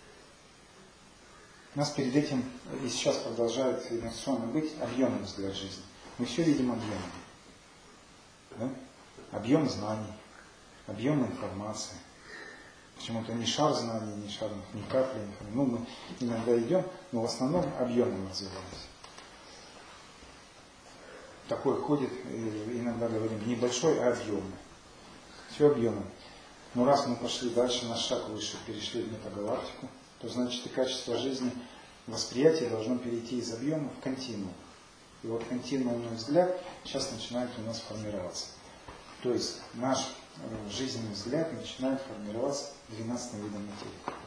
У нас перед этим, и сейчас продолжает инерционно быть, объемный взгляд жизни. Мы все видим объемом. Да? Объем знаний, объем информации. Почему-то не шар знаний, не шар, ни капли, мы иногда идем, но в основном объемом развиваемся. Такой ходит, иногда говорим, небольшой, а объемный. Все объемно. Но раз мы пошли дальше, на шаг выше, перешли в метагалактику, то значит и качество жизни, восприятие должно перейти из объема в континуум. И вот континуумный взгляд сейчас начинает у нас формироваться. То есть наш жизненный взгляд начинает формироваться 12 видом материи.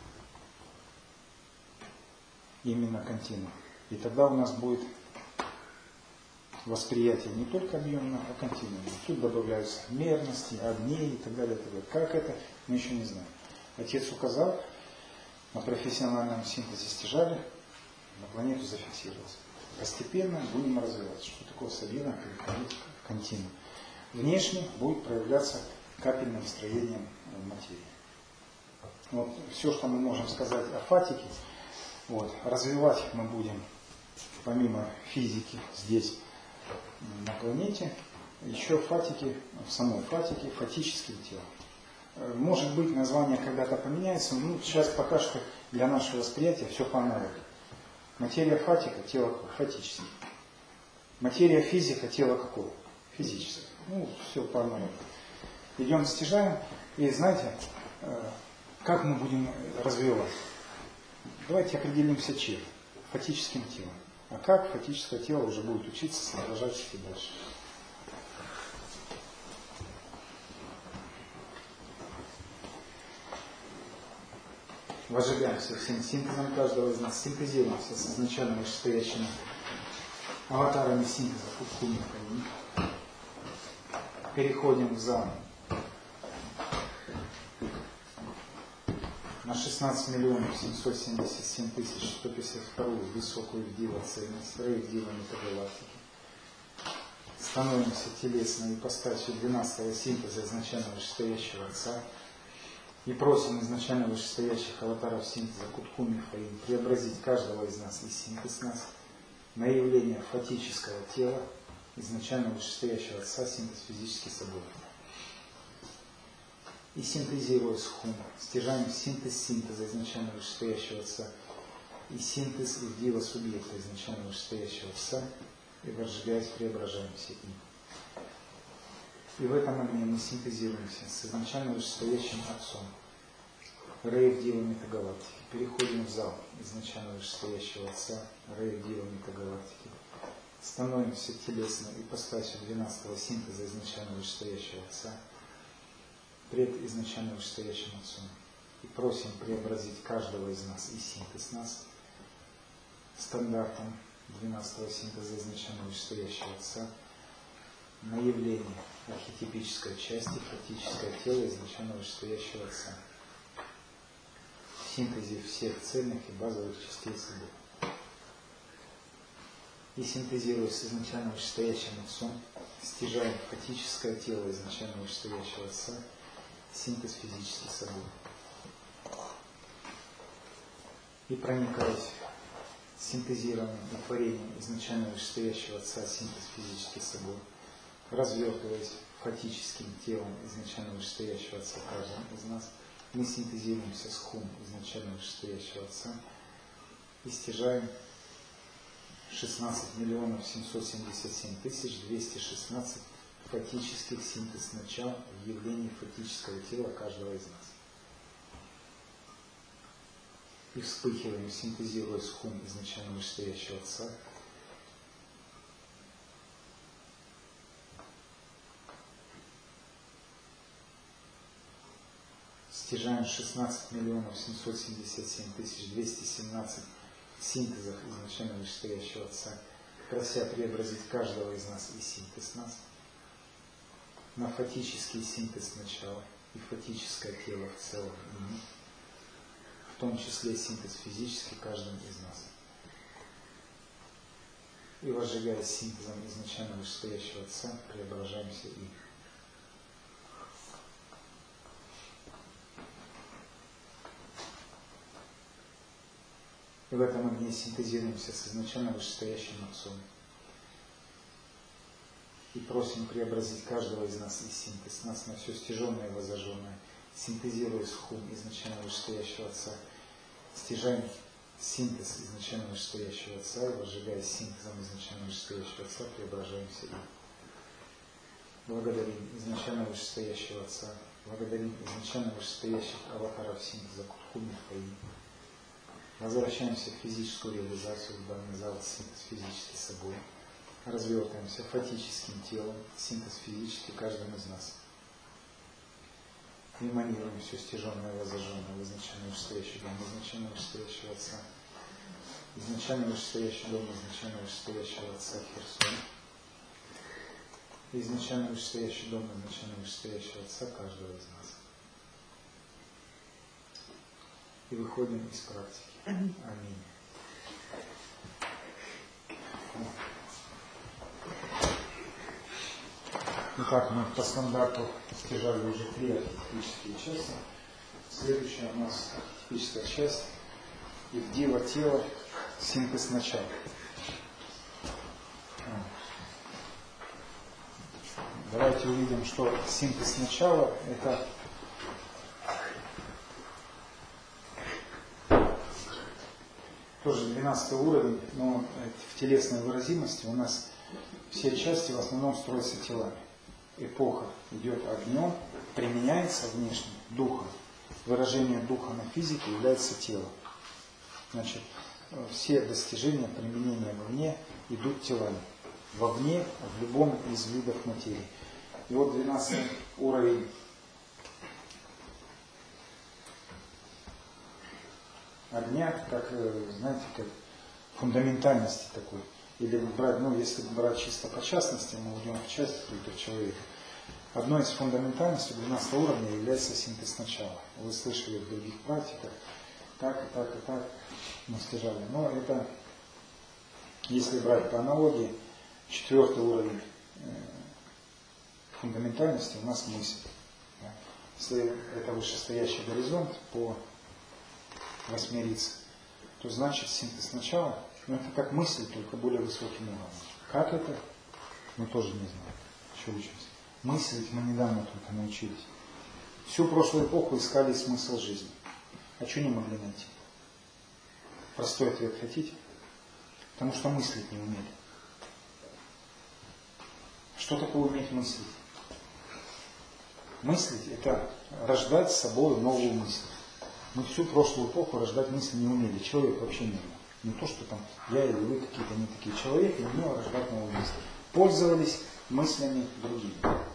Именно континуум. И тогда у нас будет восприятие не только объемное, а континуумное. Тут добавляются мерности, огней и так далее, так далее. Как это, мы еще не знаем. Отец указал, на профессиональном синтезе стяжали, на планету зафиксировался. Постепенно будем развиваться. Что такое стабильно переходить в континуум. Внешне будет проявляться капельным строением материи. Вот все, что мы можем сказать о фатике, вот, развивать мы будем помимо физики здесь, на планете, еще фатики, в самой фатике, фатические тела. Может быть, название когда-то поменяется, но сейчас пока что для нашего восприятия все по аналогии. Материя фатика, тело фатическое. Материя физика, тело какое? Физическое. Все по аналогии. Идем стяжаем, и знаете, как мы будем развивать? Давайте определимся чем? Фатическим телом. А как фатическое тело уже будет учиться соображать и дальше? Возжигаемся всем синтезом каждого из нас, синтезируемся с изначально вышестоящими аватарами синтеза, кубкуниками. Переходим в зал на 16 миллионов 777 тысяч 152 высокую дива цельность, рейв дива метагалактики. Становимся телесной ипостасью 12-го синтеза изначально вышестоящего Отца и просим изначально вышестоящих аватаров синтеза Куткуми Фаим преобразить каждого из нас и синтез нас на явление фатического тела изначально вышестоящего Отца, синтез физический собой. И синтезируя схум, стяжаем синтез синтеза изначально вышестоящего Отца и синтез Ивдива субъекта изначально вышестоящего Отца, и разжигаясь, преображаемся им. И в этом огне мы синтезируемся с изначально вышестоящим Отцом, Рейв Дива Метагалактики. Переходим в зал изначально вышестоящего Отца, Рейв Дива Метагалактики. Становимся телесной ипостасью 12-го синтеза изначально вышестоящего Отца, пред изначально вышестоящим Отцом. И просим преобразить каждого из нас и синтез нас стандартом 12-го синтеза изначально вышестоящего Отца на явление архетипической части, фатическое тело изначально вышестоящего Отца. В синтезе всех цельных и базовых частей собой. И синтезируясь с изначально вышестоящим Отцом, стяжаем фатическое тело изначально вышестоящего Отца, синтез физический собой. И проникаясь синтезированием и творением изначально вышестоящего Отца, синтез физический собой, развертываясь фатическим телом изначально вышестоящего Отца каждым из нас, мы синтезируемся с хум изначально вышестоящего Отца и стяжаем 16 миллионов 777 тысяч 216 фатических синтез начал в явлении фатического тела каждого из нас. И вспыхиваем, синтезируя схум изначально вышестоящего Отца. Стяжаем 16 миллионов 777 тысяч 217 синтезов изначально вышестоящего Отца, прося преобразить каждого из нас и синтез нас на фатический синтез начала и фатическое тело в целом, в том числе синтез физический каждым из нас. И возжигая синтезом изначально вышестоящего Отца, преображаемся и в этом огне синтезируемся с изначально вышестоящим Отцом. И просим преобразить каждого из нас и синтез нас на все стяженное и возожженное, синтезируя схум изначально вышестоящего Отца, стяжаем синтез изначально вышестоящего Отца и возжигая синтезом изначально вышестоящего Отца, преображаемся и благодарим изначально вышестоящего Отца, благодарим изначально вышестоящих аватаров синтеза Куткуми Фаим, Возвращаемся в физическую реализацию, в данный зал, синтез физически собой. Развертываемся фатическим телом, синтез физически каждым из нас. Эманируем все стяженное, возожженное в изначально вышестоящий дом, изначально вышестоящего Отца. Изначально вышестоящий дом, изначально вышестоящего Отца Херсон. Изначально вышестоящий дом, изначально вышестоящего Отца каждого из нас. И выходим из практики. Аминь. Итак, мы по стандарту стяжали уже 3 архетипические части. Следующая у нас архетипическая часть — Ивдива тело, синтез начала. Давайте увидим, что синтез начала — это тоже 12 уровень, но в телесной выразимости у нас все части в основном строятся телами. Эпоха идет огнем, применяется внешне духом. Выражение духа на физике является тело. Значит, все достижения применения вовне идут телами. Вовне, в любом из видов материи. И вот 12 уровень огня, как, знаете, как фундаментальности такой. Или брать, если брать чисто по частности, мы уйдем в часть только человека. Одной из фундаментальностей 12 уровня является синтез начала. Вы слышали в других практиках, так и так и так мы стяжали. Но это, если брать по аналогии, 4 уровень фундаментальности у нас мысль. Если это вышестоящий горизонт по восьмерице, то значит синтез начала, это как мысль, только более высоким уровнем. Как это? Мы тоже не знаем. Еще учимся. Мыслить мы недавно только научились. Всю прошлую эпоху искали смысл жизни. А что не могли найти? Простой ответ хотите? Потому что мыслить не умели. Что такое уметь мыслить? Мыслить – это рождать с собой новую мысль. Мы всю прошлую эпоху рождать мысли не умели. Человек вообще не умел. Не то, что там я или вы какие-то не такие. Человек не умел рождать новые мысли. Пользовались мыслями другими.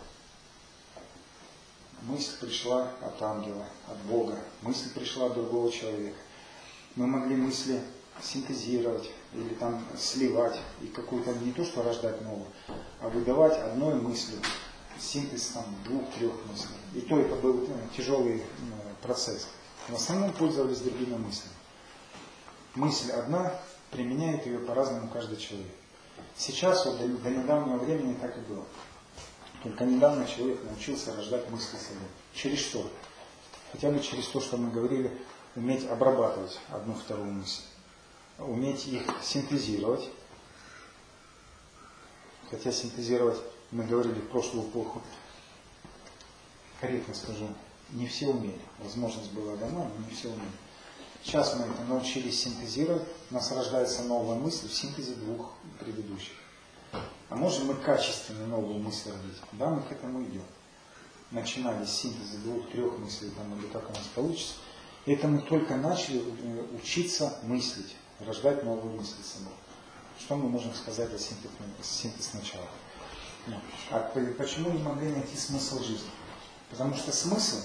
Мысль пришла от ангела, от Бога. Мысль пришла от другого человека. Мы могли мысли синтезировать или там сливать и какую-то не то, что рождать новую, а выдавать одной мыслью. Синтез там 2-3 мыслей. И то это был тяжелый процесс. В основном пользовались другими мыслями. Мысль одна, применяет ее по-разному каждый человек. Сейчас, вот до недавнего времени так и было. Только недавно человек научился рождать мысли собой. Через что? Хотя бы через то, что мы говорили, уметь обрабатывать одну-вторую мысль. Уметь их синтезировать. Хотя синтезировать, мы говорили в прошлую эпоху, корректно скажу, не все умели. Возможность была дана, но не все умели. Сейчас мы это научились синтезировать, у нас рождается новая мысль в синтезе 2 предыдущих. А можем мы качественно новую мысль родить? Да, мы к этому идем. Начинали с синтеза 2-3 мыслей, там, или как у нас получится. Это мы только начали учиться мыслить, рождать новую мысль собой. Что мы можем сказать о синтез начала? А почему не могли найти смысл жизни? Потому что смысл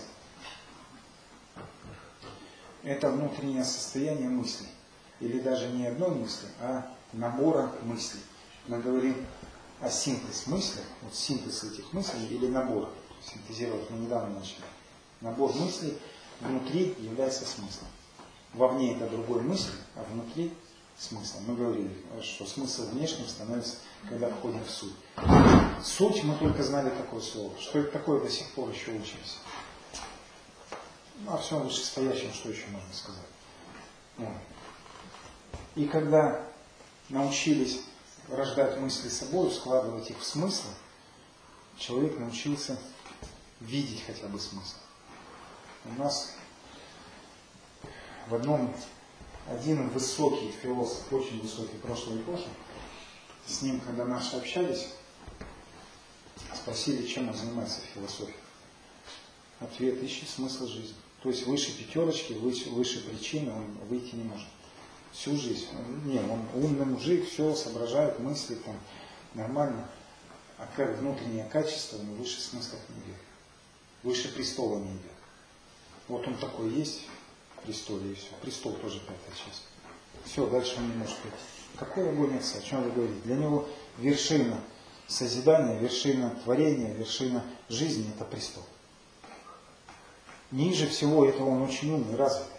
– это внутреннее состояние мыслей. Или даже не одной мысли, а набора мыслей. Мы говорим о синтез мыслей, вот синтез этих мыслей или набор. Синтезировать мы недавно начали. Набор мыслей внутри является смыслом. Вовне это другой мысль, а внутри смысл. Мы говорили, что смысл внешним становится, когда входим в суть. Суть мы только знали такое слово. Что это такое, до сих пор еще учимся. Ну, о всем вышестоящем, что еще можно сказать. Вот. И когда научились рождать мысли собой, складывать их в смысл, человек научился видеть хотя бы смысл. У нас один высокий философ, очень высокий прошлой эпохи, с ним, когда наши общались, спросили, чем он занимается в философии. Ответ: ищет смысл жизни. То есть выше 5, выше причины он выйти не может. всю жизнь. Не, он умный мужик, все, соображает, мыслит, там, нормально. А как внутреннее качество, он выше смыслов не идет. Выше престола не идет. Вот он такой есть в престоле, и все. Престол тоже 5-я часть. Все, дальше он не может пойти. Какой огонь отца? О чем вы говорите? Для него вершина созидания, вершина творения, вершина жизни – это престол. Ниже всего этого он очень умный, развитый.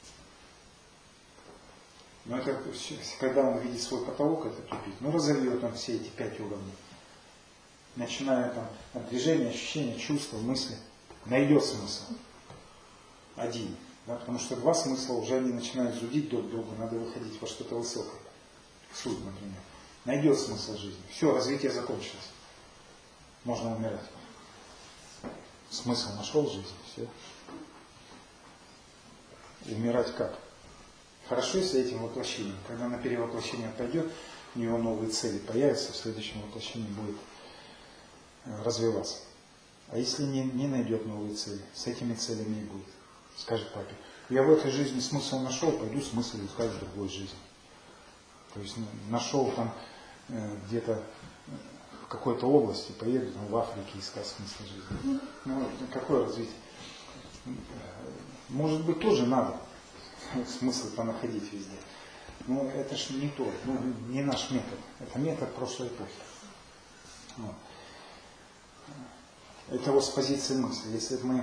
Но это, когда он видит свой потолок, это тупик. Ну, разовьет он все эти 5 уровней. Начиная там от движения, ощущения, чувства, мысли. Найдет смысл. Один. Да, потому что 2 смысла уже они начинают зудить друг друга, надо выходить во что-то высокое. В суд, например. Найдет смысл жизни. Все, развитие закончилось. Можно умирать. Смысл нашел в жизни, все. Умирать как? Хорошо, если этим воплощением. Когда на перевоплощение пойдет, у него новые цели появятся, в следующем воплощении будет развиваться. А если не найдет новые цели, с этими целями и будет. Скажет папе, я в этой жизни смысл нашел, пойду смысл искать в другой жизни. То есть нашел там где-то в какой-то области, поеду там, в Африке искать смысл жизни. Ну, какое развитие? Может быть, тоже надо смысл понаходить везде. Но это ж не то, не наш метод. Это метод прошлой эпохи. Вот. Это вот с позиции мысли. Если мы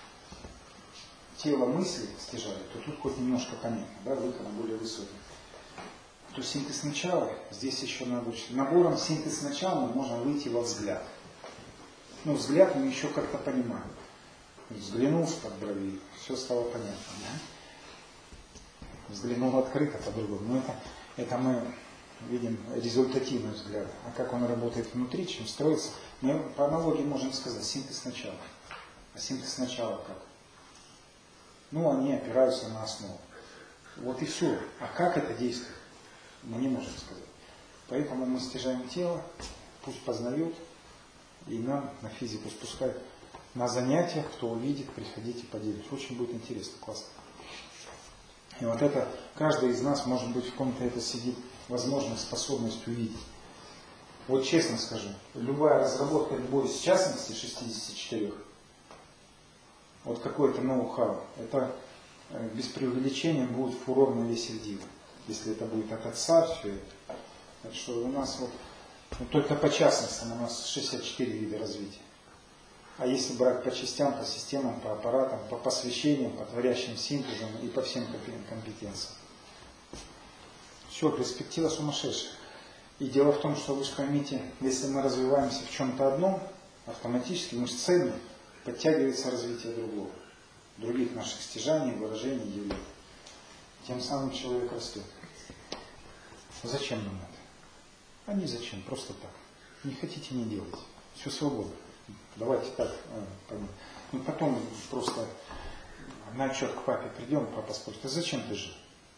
тело мысли стяжали, то тут хоть немножко понятно, да, выход более высокий. То синтез начала, здесь еще надо учить. Набором синтез начала мы можем выйти во взгляд. Ну, взгляд мы еще как-то понимаем. Взглянув под брови, все стало понятно. Да? Взглянул открыто по-другому. Но это мы видим результативный взгляд. А как он работает внутри, чем строится, мы по аналогии можем сказать синтез начала. А синтез начала как? Ну, они опираются на основу. Вот и все. А как это действует? Мы не можем сказать. Поэтому мы стяжаем тело, пусть познает, и нам на физику спускают. На занятиях, кто увидит, приходите, поделитесь. Очень будет интересно, классно. И вот это, каждый из нас, может быть, в ком-то это сидит возможность, способность увидеть. Вот честно скажу, любая разработка, любой из частности 64, вот какой-то ноу-хау, это без преувеличения будет фурор на весь Ирдиво. Если это будет от отца, все это. Так что у нас вот только по частностям у нас 64 вида развития. А если брать по частям, по системам, по аппаратам, по посвящениям, по творящим синтезам и по всем компетенциям. Все, перспектива сумасшедшая. И дело в том, что вы же поймите, если мы развиваемся в чем-то одном, автоматически мышцами подтягивается развитие другого. Других наших стяжаний, выражений, явлений. Тем самым человек растет. Зачем нам это? А не зачем, просто так. Не хотите, не делайте. Все свободно. Давайте так. Ну, потом просто на отчет к папе придем, папа спросит, а зачем ты жил?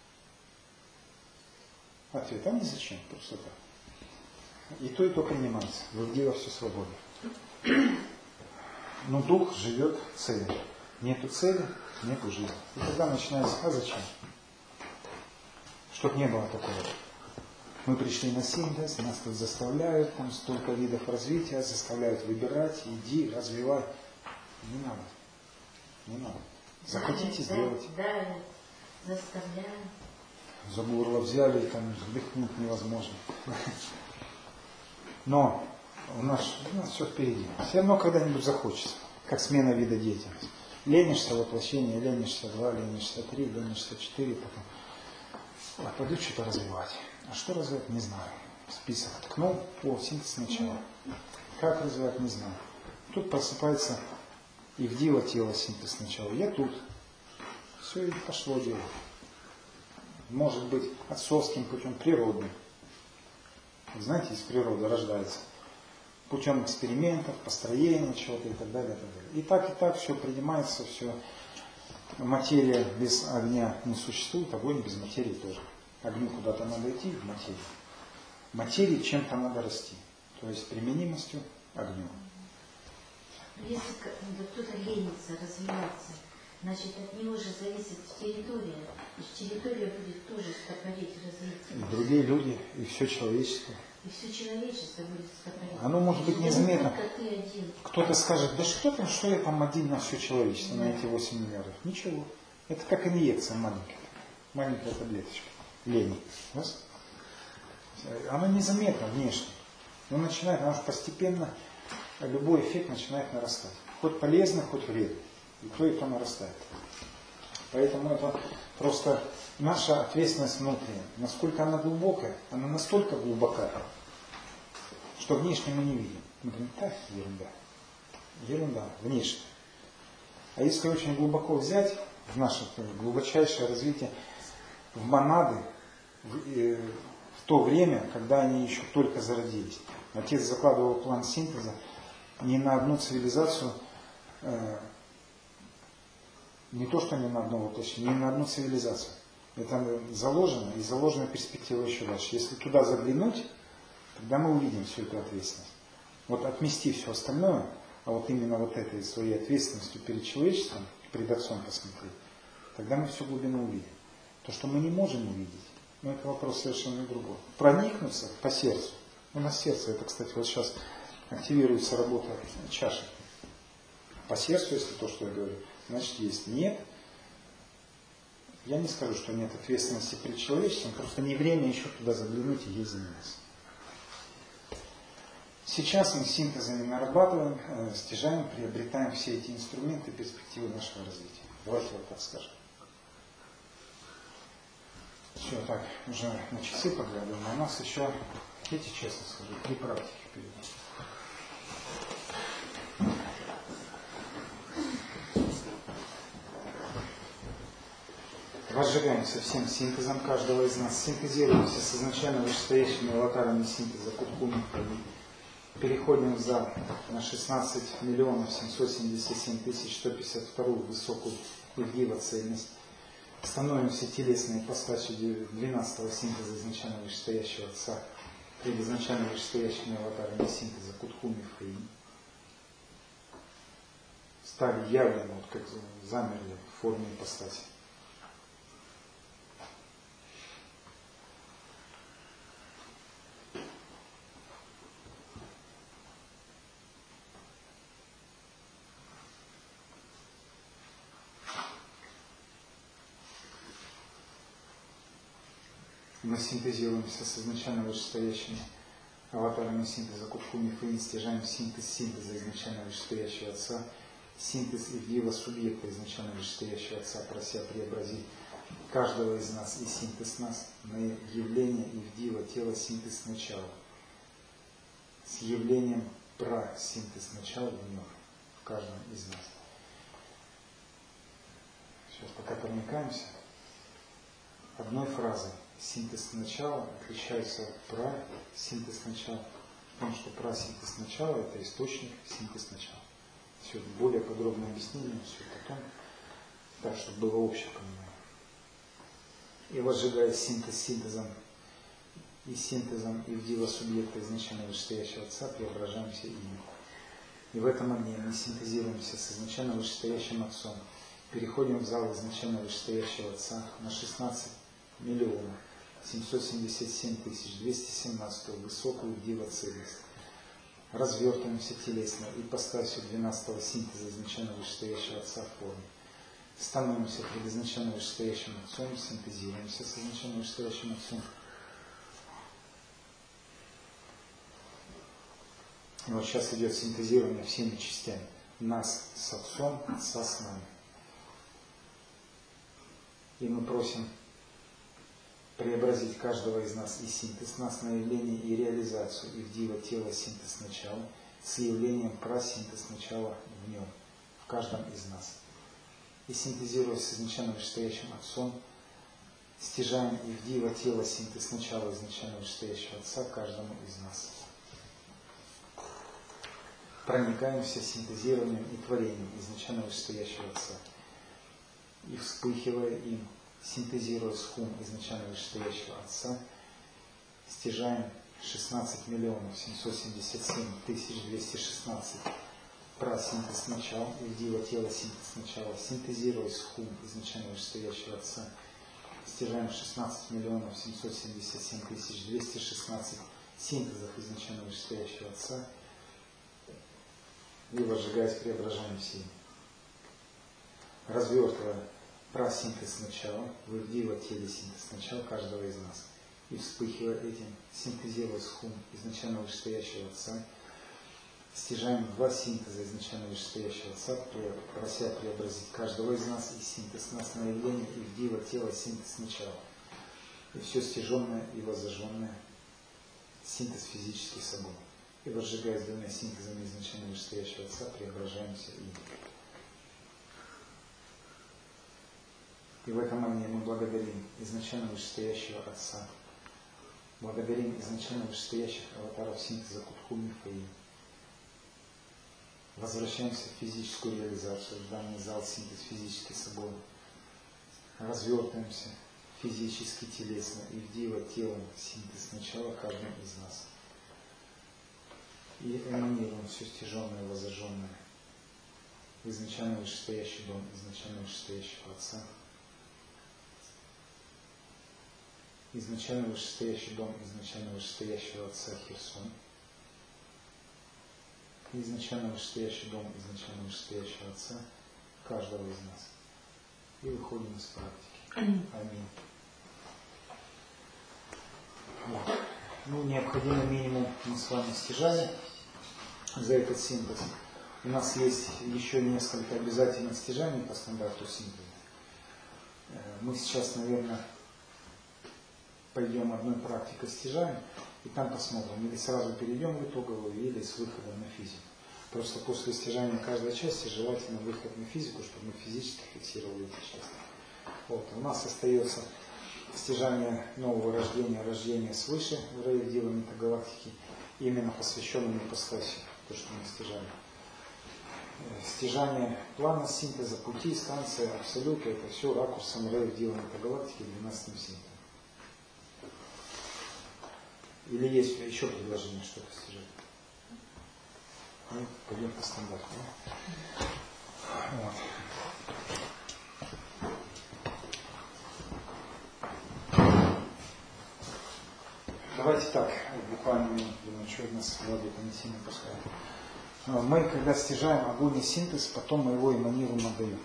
Ответ, а не зачем, просто так. И то принимается. В дело все свободно. Но дух живет целью. Нету цели, нету жизни. И тогда начинается, а зачем? Чтоб не было такого. Мы пришли на синтез, нас тут заставляют, там столько видов развития, заставляют выбирать, иди, развивай. Не надо. Не надо. Захотите, сделайте. Да, заставляют. За горло взяли, там вдохнуть невозможно. Но у нас все впереди. Все равно когда-нибудь захочется. Как смена вида деятельности. Ленишься воплощение, ленишься 2, ленишься 3, ленишься 4, потом. А пойду что-то развивать. А что развивать, не знаю. Список ткнул, синтез сначала. Как развивать, не знаю. Тут просыпается и в дело тело синтез сначала. Я тут. Все, и пошло дело. Может быть, отцовским путем, природным. Знаете, из природы рождается. Путем экспериментов, построения чего-то и так далее, и так далее. И так все принимается, все. Материя без огня не существует, огонь без материи тоже. Огню куда-то надо идти, в материю. Материи чем-то надо расти. То есть применимостью огню. Если кто-то ленится развиваться, Значит, от него же зависит территория. И территория будет тоже стопорить развитие. И другие люди, и все человечество. И все человечество будет стопорить. Оно может быть незаметно. Ты один. Кто-то скажет, да что там, что я там один на все человечество, на эти 8 миллиардов. Ничего. Это как инъекция маленькая. Маленькая таблеточка. Лени. Она незаметна внешне. Но начинает, она же постепенно, любой эффект начинает нарастать. Хоть полезно, хоть вредно. И то нарастает. Поэтому это просто наша ответственность внутренняя. Насколько она глубокая, она настолько глубока, что внешне мы не видим. Мы говорим, так, ерунда. Ерунда, внешне. А если очень глубоко взять в наше глубочайшее развитие, в монады, в то время, когда они еще только зародились. Отец закладывал план синтеза не на одну цивилизацию, не то, что не на одно воплощение, не на одну цивилизацию. Это заложено, и заложена перспектива еще дальше. Если туда заглянуть, тогда мы увидим всю эту ответственность. Вот отмести все остальное, а вот именно вот этой своей ответственностью перед человечеством, перед Отцом посмотреть, тогда мы всю глубину увидим. То, что мы не можем увидеть, но это вопрос совершенно другой. Проникнуться по сердцу. У нас сердце, это, кстати, вот сейчас активируется работа чаши. По сердцу, если то, что я говорю, значит есть. Нет. Я не скажу, что нет ответственности перед человечеством, просто не время еще туда заглянуть и ей заниматься. Сейчас мы синтезами нарабатываем, стяжаем, приобретаем все эти инструменты перспективы нашего развития. Давайте вот так скажем. Все, так, уже на часы поглядываем. А у нас еще, хотите честно скажу, 3 практики впереди. Возжигаемся всем синтезом каждого из нас. Синтезируемся с изначально вышестоящими аватарами синтеза Куткуми. Переходим в зал на 16 777 152 высокую Ильгива цельность. Становимся телесной ипостасью 12-го синтеза изначально вышестоящего Отца перед изначально вышестоящими аватарами синтеза Куткуми Фейни. Стали явленно, вот как замерли в форме ипостаси. Мы синтезируемся с изначально вышестоящими аватарами синтеза Куткуми Фейн, стяжаем синтез синтеза изначально вышестоящего Отца, синтез Ивдива субъекта изначально вышестоящего Отца, прося преобразить каждого из нас и синтез нас на явление Ивдива тела синтез начала, с явлением синтез начала в нем, в каждом из нас. Сейчас пока проникаемся одной фразой. Синтез начала отличается от синтез начала. В том, что синтез начала это источник, синтез начала. Все это более подробное объяснение, все потом, так, чтобы было общее понимание. И возжигая синтез синтезом Ивдива субъекта изначально вышестоящего Отца, преображаемся им. И в этом огне мы синтезируемся с изначально вышестоящим Отцом. Переходим в зал изначально вышестоящего Отца на 16 777 217 высокую Ивдива цельность. Развертываемся телесно ипостасью 12-го синтеза изначально вышестоящего Отца в форме. Становимся перед изначально вышестоящим Отцом, синтезируемся с изначально вышестоящим Отцом. И вот сейчас идет синтезирование всеми частями. Нас с Отцом, Отца с нами. И мы просим преобразить каждого из нас и синтез нас на явление и реализацию Ивдива тела синтез начала с явлением синтез начала в нем, в каждом из нас. И синтезируясь с изначально вышестоящим Отцом, стяжаем Ивдива тела синтез начала изначально вышестоящего Отца каждому из нас. Проникаемся синтезированием и творением изначально вышестоящего Отца. И вспыхивая им, синтезируя схум изначально вышестоящего Отца, стяжаем 16 777 216 прасинтез сначала, и вдила тело синтез сначала, синтезируясь хум изначально вышестоящего Отца, стяжаем 16 миллионов 777 тысяч 216 синтезов изначально вышестоящего Отца и возжигаясь преображаем силы. Развертывая прасинтез сначала, вдила теле синтез сначала каждого из нас. И вспыхивая этим, синтезируясь хум изначально вышестоящего Отца, стяжаем два синтеза изначально вышестоящего Отца, прося преобразить каждого из нас, и синтез нас на явление, и вдила тело синтез сначала. И все стяженное и воззажженное, синтез физический собой. И возжигая с двумя синтезами изначально вышестоящего Отца, преображаемся и в этом моменте мы благодарим изначально вышестоящего Отца, благодарим изначально вышестоящих аватаров синтеза Кутхуми Фаи. Возвращаемся в физическую реализацию, в данный зал синтез физически собой. Развертываемся физически, телесно и вдила телом синтез начала каждым из нас. И эманируем все стяженное и воззажженное в изначально вышестоящий дом, изначально вышестоящего Отца. Изначально вышестоящий дом, изначально вышестоящего Отца Хирсон. Изначально вышестоящий дом, изначально вышестоящего Отца каждого из нас. И выходим из практики. Аминь. Вот. Ну, необходимый минимум мы с вами стяжали за этот синтез. У нас есть еще несколько обязательных стяжаний по стандарту синтеза. Мы сейчас, наверное, пойдем одной практикой стяжаем, и там посмотрим, или сразу перейдем в итоговую, или с выходом на физику. Просто после стяжания каждой части желательно выход на физику, чтобы мы физически фиксировали эти части. Вот. У нас остается стяжание нового рождения, рождения свыше в рае дела метагалактики, именно посвященному ипостаси, то, что мы стяжали. Стяжание плана синтеза, пути, станции, абсолюта, это все ракурсом рая дела метагалактики 12-м синтезом. Или есть еще предложение что-то стяжать? Ну, пойдем по стандарту. Вот. Давайте так, буквально минут, думаю, что у нас Владимир не сильно пускает. Мы, когда стяжаем огонь и синтез, потом мы его эманируем отдаем.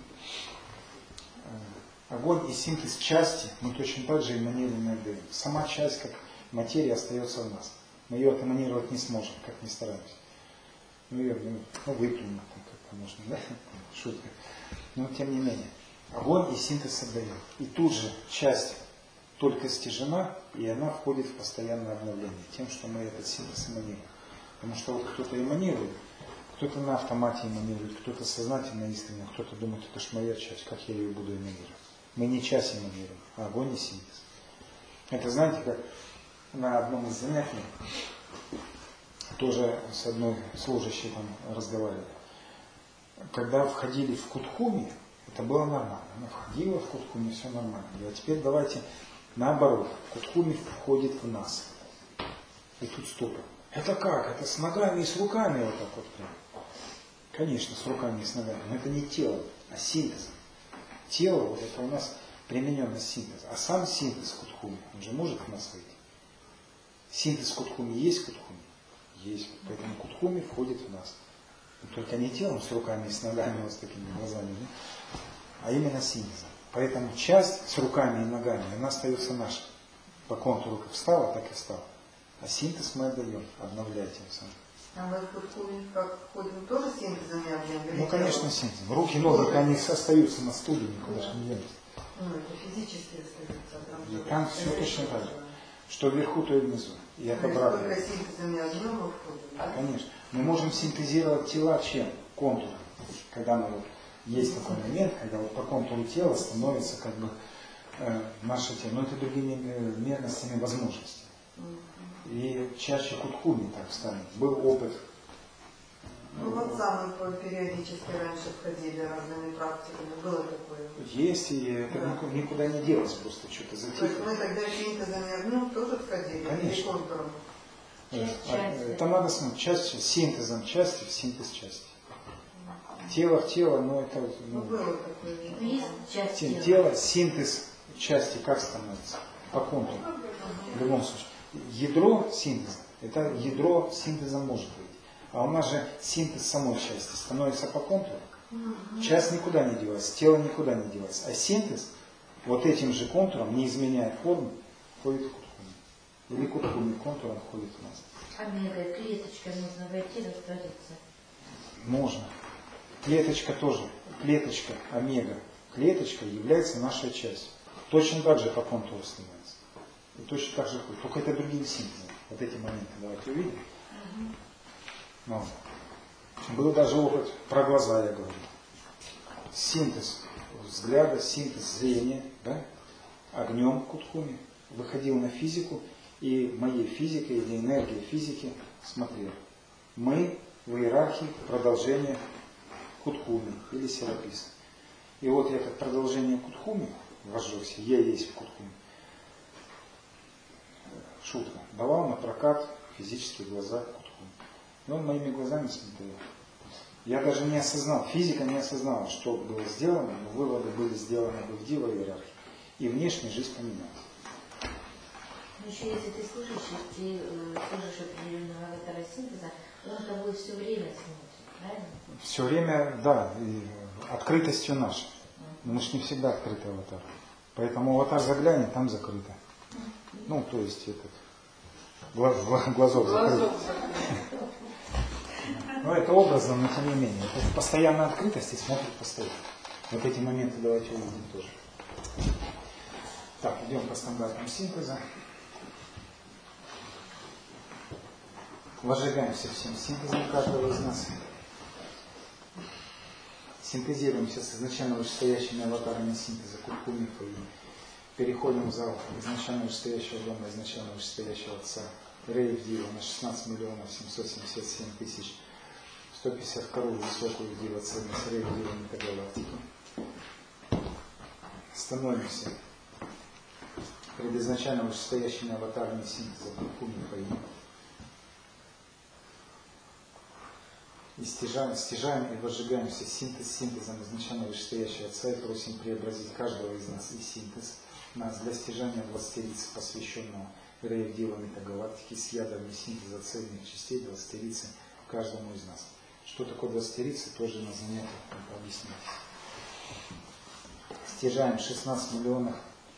Огонь и синтез части мы точно так же эманируем и отдаем. Сама часть, как материя, остается в нас. Мы ее отэманировать не сможем, как ни стараемся. Ну, ее выплюнем, как-то можно, да? Шутка. Но тем не менее, огонь и синтез отдаем. И тут же часть только стяжена, и она входит в постоянное обновление, тем, что мы этот синтез эманируем. Потому что вот кто-то эманирует, кто-то на автомате эманирует, кто-то сознательно искренне, кто-то думает, это ж моя часть, как я ее буду эманировать. Мы не часть эманируем, а огонь и синтез. Это, знаете, как на одном из занятий тоже с одной служащей там разговаривали. Когда входили в Кутхуми, это было нормально. Она входила в Кутхуми, все нормально. А теперь давайте наоборот. Кутхуми входит в нас. И тут стопор. Это как? Это с ногами и с руками вот так вот прям. Конечно, с руками и с ногами. Но это не тело, а синтез. Тело, вот это у нас примененный синтез. А сам синтез Кутхуми, он же может в нас выйти. Синтез Кутхуми есть Кутхуми? Есть. Поэтому Кутхуми входит в нас. Но только не телом с руками и с ногами, вот с такими глазами, да? А именно синтезом. Поэтому часть с руками и ногами, она остается наша. По контуру как встала, так и встала. А синтез мы отдаем, обновляя тем самым. А мы в Кутхуми как ходим тоже синтезом не объем? Ну, конечно, синтезом. Руки, ноги, они остаются на стуле, никуда же не денутся. Ну, это физически остается. И там все точно так же. Что вверху, то и внизу. И это обратно. Только синтезом не объем мы входим, да? Конечно. Мы можем синтезировать тела чем? Контуром. Когда мы вот, есть такой момент, когда вот по контуру тела становится как бы наше тело. Но это другими мерностями возможностей. И чаще Кутхуми так станет. Был опыт. Ну вот сам мы периодически раньше входили разными практиками. Было такое. Есть, и это никуда не делось, просто что-то То есть затихло. мы тогда синтезом и огнем тоже входили? Конечно. И контуром? Там надо смотреть, часть синтезом части в синтез части. Тело в тело, но это Было такое. Есть часть тела. тело, синтез части как становится? По контуру. В любом случае. Ядро синтеза, это ядро синтеза может быть. А у нас же синтез самой части становится по контуру. Часть никуда не девается, тело никуда не девается. А синтез вот этим же контуром, не изменяя форму, входит в кутхуми. Или кутхуми контуром входит в нас. Омега, клеточка, нужно войти, раствориться. Можно. Клеточка тоже. Клеточка, омега. Клеточка является нашей частью. Точно так же по контуру снимается. И точно так же ходит. Только это другие синтезы. Вот эти моменты давайте увидим. Ну, был даже опыт про глаза, я говорю. Синтез взгляда, синтез зрения, да? Огнем кутхуми. Выходил на физику, и моей физикой или энергией физики смотрел. Мы в иерархии продолжение кутхуми или сераписа. И вот я как продолжение кутхуми вожусь, я есть в кутхуми. Шутка. Давал на прокат физические глаза кутхуми. И он моими глазами смотрел. Я даже не осознал, физика не осознала, что было сделано, но выводы были сделаны в дива иерархии. И внешняя жизнь поменялась. Но еще если ты слышишь, ты слышишь определенного аватара синтеза, он тобой все время смотрит, правильно? Все время, да, и открытостью нашей. Но мы же не всегда открытый аватар. Поэтому аватар заглянет, там закрыто. Ну, то есть этот глазок закрыт. Но это образно, но тем не менее. Это постоянная открытость и смотрит постоянно. Вот эти моменты давайте увидим тоже. Так, идем по стандартам синтеза. Возжигаемся всем синтезом каждого из нас. Синтезируемся с изначально вышестоящими аватарами синтеза кутхуми и переходим в зал изначально вышестоящего дома, изначально вышестоящего отца Рейв Дива на 16 миллионов 777 тысяч 152 высокую Дива ценность Рейв Дива метагалактики. Становимся перед изначально вышестоящими аватарами синтеза кутхуми и стяжаем и возжигаемся синтезом изначально вышестоящего Отца и просим преобразить каждого из нас и синтез нас для стяжания 20-рицы, посвященного Рейв Дива метагалактики с ядрами синтеза цельных частей 20-рицы каждому из нас. Что такое 20-рицы, тоже на занятиях объяснять. Стяжаем 16 миллионов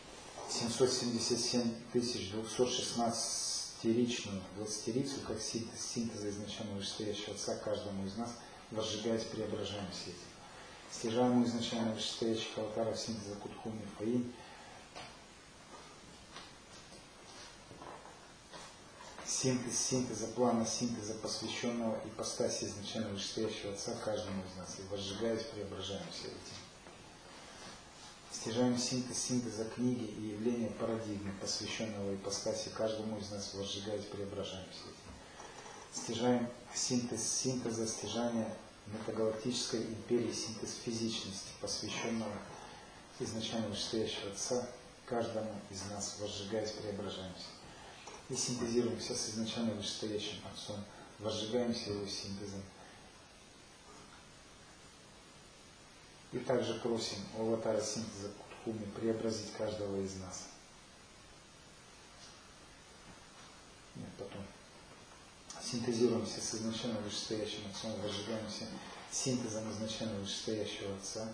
777 тысяч 216 ричную 20-рицу, как синтеза изначально вышестоящего Отца каждому из нас, возжигаясь, преображаемся этим. Стяжаем изначально вышестоящих аватаров синтеза кутхуми фаин. Синтеза плана, синтеза посвященного ипостаси изначально вышестоящего Отца каждому из нас. И возжигаясь, преображаемся этим. Стяжаем синтеза книги и явления парадигмы, посвященного ипостаси каждому из нас, возжигаясь, преображаемся этим. Стяжаем синтеза стяжания метагалактической империи, синтез физичности, посвященного изначально вышестоящего Отца каждому из нас, возжигаясь, преображаемся. И синтезируемся с изначально вышестоящим Отцом, возжигаемся его синтезом. И также просим у аватара синтеза кутхуми преобразить каждого из нас. Нет, потом. Синтезируемся с изначально вышестоящим Отцом, возжигаемся синтезом изначально вышестоящего Отца.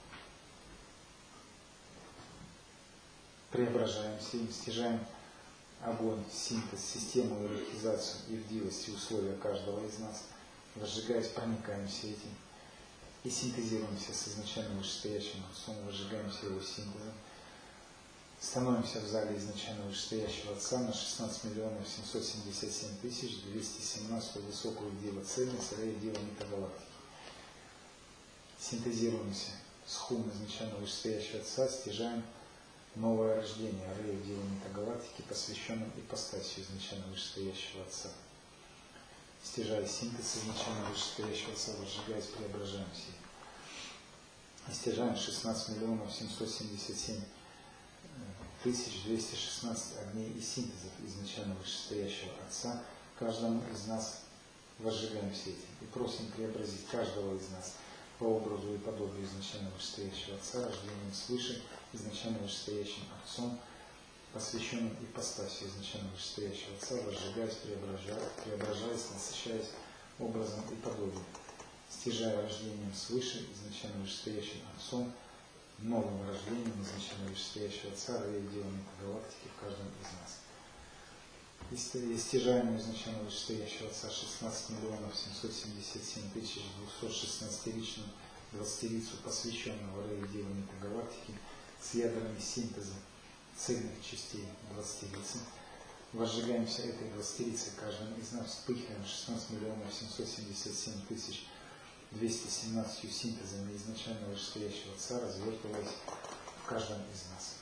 Преображаемся им, стяжаем огонь, синтез, систему, иерархизацию и вдивость и условия каждого из нас. Возжигаясь, проникаемся этим. И синтезируемся с изначально вышестоящим Отцом, возжигаемся его синтезом. Становимся в зале изначально вышестоящего Отца на 16 миллионов 777 тысяч 217 высокую Дива цельность, Рейв Дива метагалактики. Синтезируемся с хум изначально вышестоящего Отца, стяжаем новое рождение Рейв Дива метагалактики, посвященным ипостасию изначально вышестоящего Отца. Стяжая синтез изначально вышестоящего Отца, возжигаясь, преображаемся. И стяжаем 16 миллионов 777 тысяч 216 огней и синтезов изначально вышестоящего Отца. Каждому из нас возжигаемся этим и просим преобразить каждого из нас по образу и подобию изначально вышестоящего Отца, рождением свыше, изначально вышестоящим Отцом, посвященным ипостасью изначально вышестоящего Отца, возжигаясь, преображаясь, насыщаясь образом и подобием, стяжая рождением свыше, изначально вышестоящим Отцом, новым рождением изначально вышестоящего Отца, роя делами галактики в каждом из нас. Стяжаемую изначально вышестоящего Отца 16 миллионов 777 тысяч 216-ричную 20-рицу, посвященного роя делами галактики с ядрами синтеза цельных частей 20-рицы. Возжигаемся этой 20-рицей каждым из нас, вспыхиваем 16 миллионов 777 тысяч 217 синтезами изначально вышестоящего Отца, развертываясь в каждом из нас.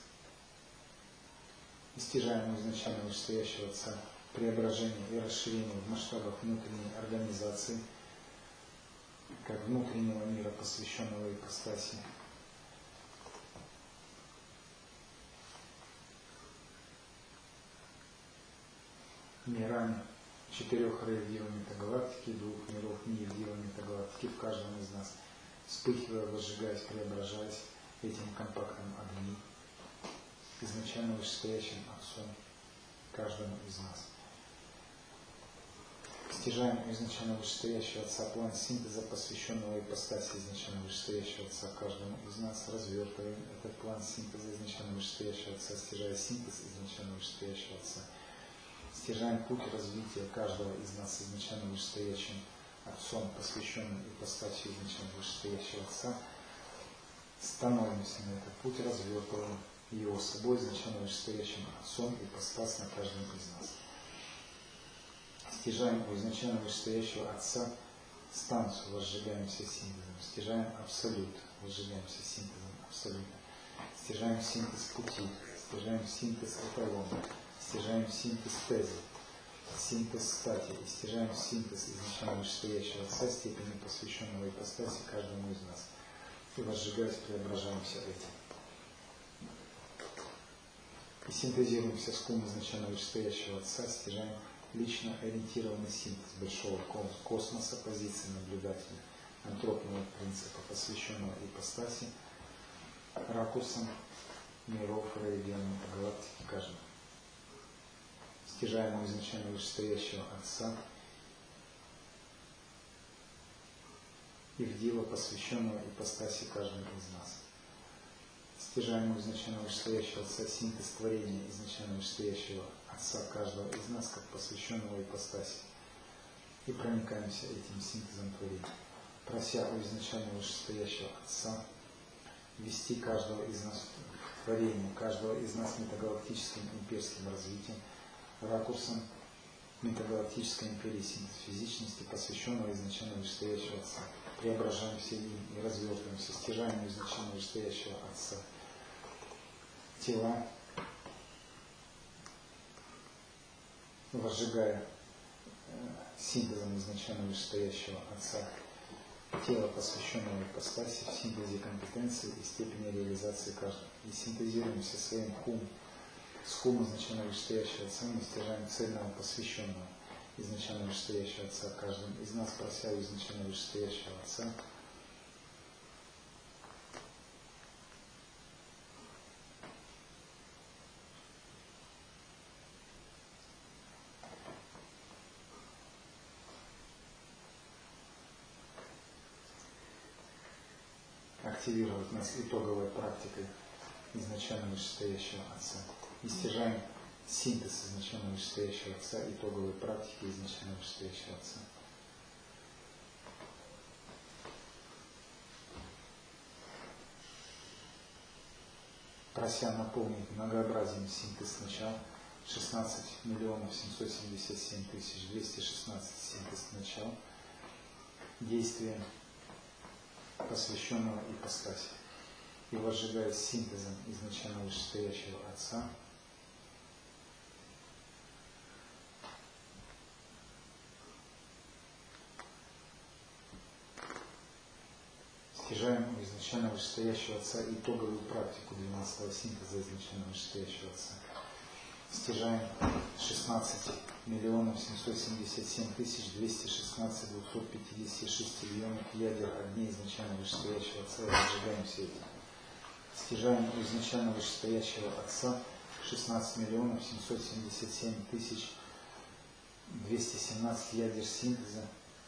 Стяжаемую изначально вышестоящего Отца преображение и расширение в масштабах внутренней организации, как внутреннего мира, посвященного ипостаси, мирами 4 роев Дива Метагалактики, 2 миров Нии Дива Метагалактики в каждом из нас, вспыхивая, возжигаясь, преображаясь этим компактом огней, изначально вышестоящим Отцом каждому из нас. Стяжаем изначально вышестоящего Отца план синтеза, посвященного ипостаси изначально вышестоящего Отца каждому из нас, развертываем этот план синтеза изначально вышестоящего Отца, стяжая синтез изначально вышестоящего Отца. Стяжаем путь развития каждого из нас изначально вышестоящим Отцом, посвященным ипостасию изначально вышестоящего Отца, становимся на этот путь, развертываем его собой изначально вышестоящим Отцом ипостас на каждом из нас. Стяжаем у изначально вышестоящего Отца станцию, возжигаемся синтезом. Стяжаем абсолют, возжигаемся синтезом абсолюта. Стяжаем синтез пути, стяжаем синтез эталона, стяжаем синтез тезы, синтез стати, и стяжаем синтез изначально вышестоящего Отца, степени посвященного ипостаси каждому из нас. И возжигаясь, преображаемся этим. И синтезируемся с кум изначально вышестоящего Отца, стяжаем лично ориентированный синтез большого космоса, позиции наблюдателя, антропного принципа, посвященного ипостаси, ракурсом миров, регионов, галактики каждого. Стяжаем изначально вышестоящего Отца и в дело, посвященного ипостаси каждому из нас. Стяжаем изначально вышестоящего Отца синтез творения изначально вышестоящего Отца каждого из нас, как посвященного ипостаси. И проникаемся этим синтезом творения, прося у изначально вышестоящего Отца вести каждого из нас в творение, каждого из нас метагалактическим имперским развитием, ракурсом метагалактической империи синтез физичности, посвященного изначально вышестоящего Отца. Преображаемся им и развертываемся, стяжаем изначально вышестоящего Отца тела, возжигая синтезом изначально вышестоящего Отца тело, посвященного ипостаси в синтезе компетенции и степени реализации каждого. И синтезируемся своим хум, с хум изначально вышестоящего Отца мы стяжаем цельного посвященного изначально вышестоящего Отца каждым из нас, прося у изначально вышестоящего Отца активировать нас итоговой практикой изначально вышестоящего Отца. И стяжаем синтез изначально вышестоящего Отца, итоговой практики изначально вышестоящего Отца. Прося наполнить многообразием синтез начал 16 миллионов 777 тысяч 216 синтез начал действием посвященного ипостаси. И возжигая синтезом изначально вышестоящего Отца стяжаем у изначально вышестоящего Отца итоговую практику 12-го синтеза изначально вышестоящего Отца. стяжаем 16 миллионов 777 тысяч 216 256 миллионов ядер огней изначально вышестоящего Отца и разжигаем все это. Стяжаем у изначально вышестоящего Отца 16 миллионов 777 тысяч 217 ядер синтеза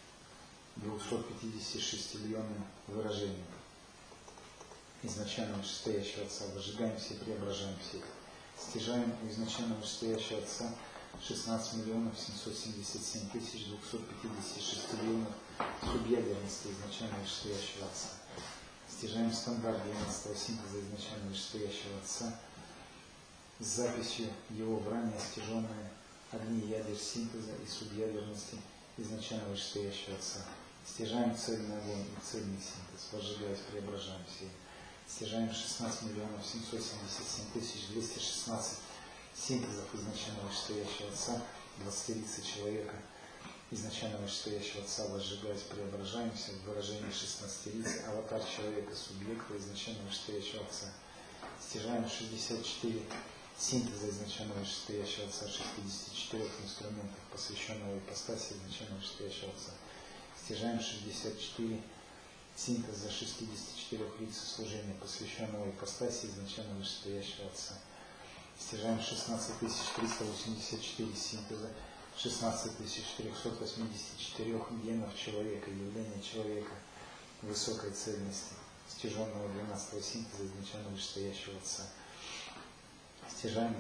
256 миллионным выражением изначально вышестоящего Отца. Выжигаем все, преображаем все. Стяжаем у изначально вышестоящего Отца 16 миллионов 777 тысяч 256 миллионов субъядерности изначально вышестоящего Отца. Стяжаем стандарт 12-го синтеза изначально вышестоящего Отца с записью его в ранее стяженные огни ядер синтеза и субъядерности изначально вышестоящего Отца. Стяжаем цельный огонь и цельный синтез, возжигаясь, преображаем все. Стяжаем 16 миллионов 777 тысяч 216 синтезов изначально вышестоящего Отца, 20 человека изначально вышестоящего Отца, возжигаясь, преображаемся в выражении 16 аватар человека, субъекта изначально вышестоящего Отца. Стяжаем 64 синтеза изначально вышестоящего Отца, 64 инструментов, посвященного ипостаси изначально вышестоящего Отца. Стяжаем 64 синтеза 64 лиц служения, посвященного ипостаси изначально вышестоящего Отца. Стяжаем 16 384 синтеза, 16 484 генов человека, явления человека высокой цельности, стяженного 12-го синтеза изначально вышестоящего Отца. Стяжаем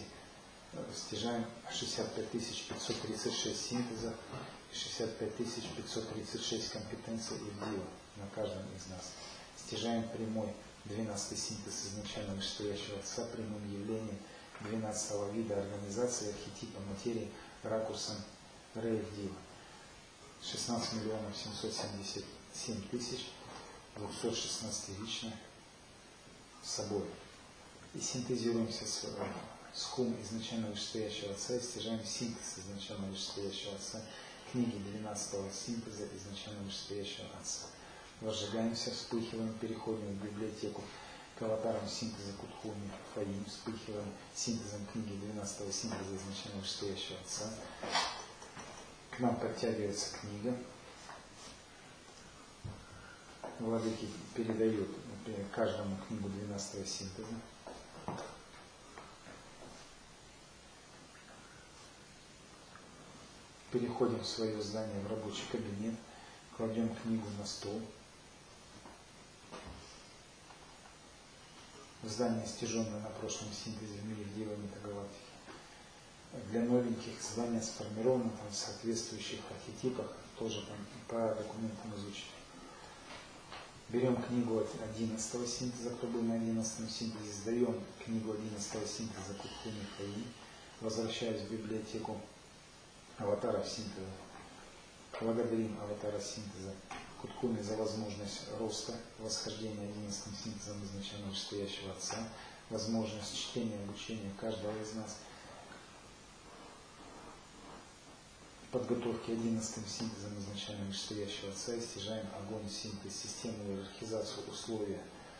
65 536 синтеза, 65 536 компетенций и дела на каждом из нас. Стяжаем прямой 12-й синтез изначально вышестоящего Отца, прямым явлением 12-го вида организации, архетипа материи, ракурсом Реев Дива. 16 миллионов 777 тысяч 216 лично собой. И синтезируемся с хум изначально вышестоящего Отца и стяжаем синтез изначально вышестоящего Отца, книги 12-го синтеза изначально вышестоящего Отца. Возжигаемся, вспыхиваем, переходим в библиотеку к аватарам синтеза Кутхуми, Фаим, вспыхиваем синтезом книги 12-го синтеза изначально вышестоящего Отца. К нам подтягивается книга. Владыки передают каждому книгу 12-го синтеза. Переходим в свое здание, в рабочий кабинет, кладем книгу на стол. Здание, стяженное на прошлом синтезе в мире Дива Метагалактики. Для новеньких здание сформировано там, в соответствующих архетипах, тоже там по документам изучить. Берем книгу от 11-го синтеза, кто был на 11-м синтезе, сдаем книгу 11-го синтеза Кутхуми Фаи, возвращаясь в библиотеку аватаров синтеза. Благодарим аватара синтеза Кутхуми за возможность роста, восхождения 11-м синтезом изначально вышестоящего Отца, возможность чтения, обучения каждого из нас, подготовки 11-м синтезом изначально вышестоящего Отца и стяжаем огонь, синтез, систему, иерархизацию, условия